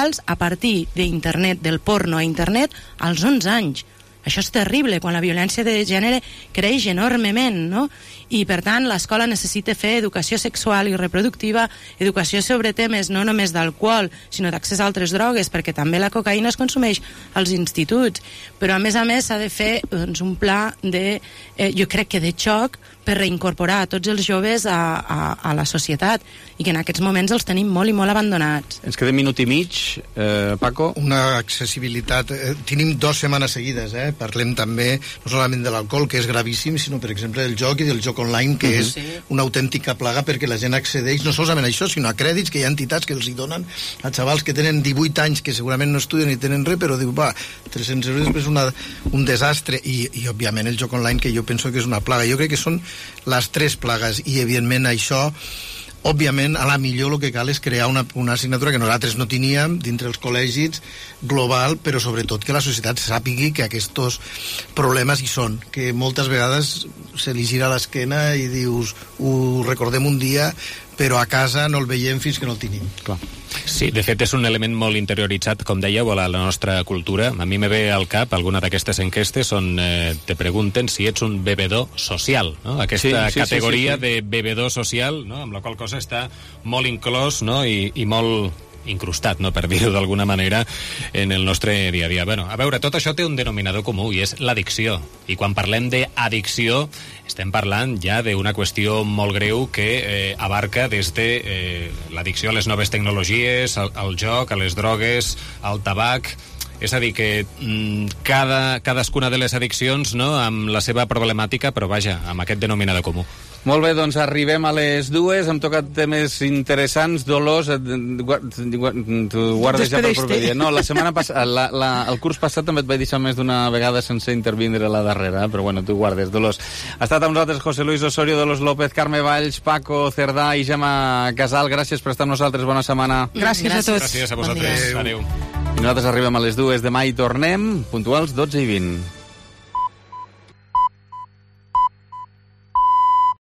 partir d'internet, del porno a internet, als onze anys. Això és terrible, quan la violència de gènere creix enormement, no? I, per tant, l'escola necessita fer educació sexual i reproductiva, educació sobre temes no només d'alcohol, sinó d'accés a altres drogues, perquè també la cocaïna es consumeix als instituts. Però, a més a més, s'ha de fer doncs, un pla de, eh, jo crec que de xoc, per reincorporar tots els joves a, a, a la societat, i que en aquests moments els tenim molt i molt abandonats. Ens queda minut i mig, eh, Paco. Una accessibilitat... Eh, tenim dues setmanes seguides, eh? Parlem també, no solament de l'alcohol, que és gravíssim, sinó, per exemple, del joc i del joc online, que uh-huh. és sí. una autèntica plaga, perquè la gent accedeix, no solament a això, sinó a crèdits, que hi ha entitats que els hi donen a xavals que tenen divuit anys, que segurament no estudien ni tenen res, però diu, va, tres-cents euros és una, un desastre, i, i òbviament el joc online, que jo penso que és una plaga. Jo crec que són les tres plagues, i evidentment això, òbviament, a la millor el que cal és crear una, una assignatura que nosaltres no teníem dintre els col·legis, global, però sobretot que la societat sàpigui que aquests problemes hi són, que moltes vegades se li gira l'esquena i dius, ho recordem un dia, però a casa no el veiem fins que no el tenim. Clar. Sí, de fet és un element molt interioritzat, com dèieu, a la, la nostra cultura. A mi me ve al cap alguna d'aquestes enquestes on eh, te pregunten si ets un bebedor social, no? Aquesta sí, sí, categoria sí, sí, sí. de bebedor social, no? Amb la qual cosa està molt inclòs, no? I, i molt incrustat, no, per dir-ho d'alguna manera, en el nostre dia a dia. Bueno, a veure, tot això té un denominador comú, i és l'addicció. I quan parlem d'addicció, estem parlant ja d'una qüestió molt greu que eh, abarca des de eh, l'addicció a les noves tecnologies, al, al joc, a les drogues, al tabac. És a dir, que mm, cada, cadascuna de les addiccions, no?, amb la seva problemàtica, però vaja, amb aquest denominador comú. Molt bé, doncs arribem a les dues, hem tocat temes interessants. Dolors, tu guardes ja per proper dia. No, la setmana passada, la, la, el curs passat també et vaig deixar més d'una vegada sense intervindre la darrera, però bueno, tu guardes. Dolors, ha estat amb nosaltres José Luis Osorio, Dolors López, Carme Valls, Paco Cerdà i Gemma Casal. Gràcies per estar amb nosaltres, bona setmana. Gràcies, Gràcies. a tots. Gràcies a vosaltres. Adéu. I nosaltres arribem a les dues. Demà hi tornem, puntuals dotze i vint.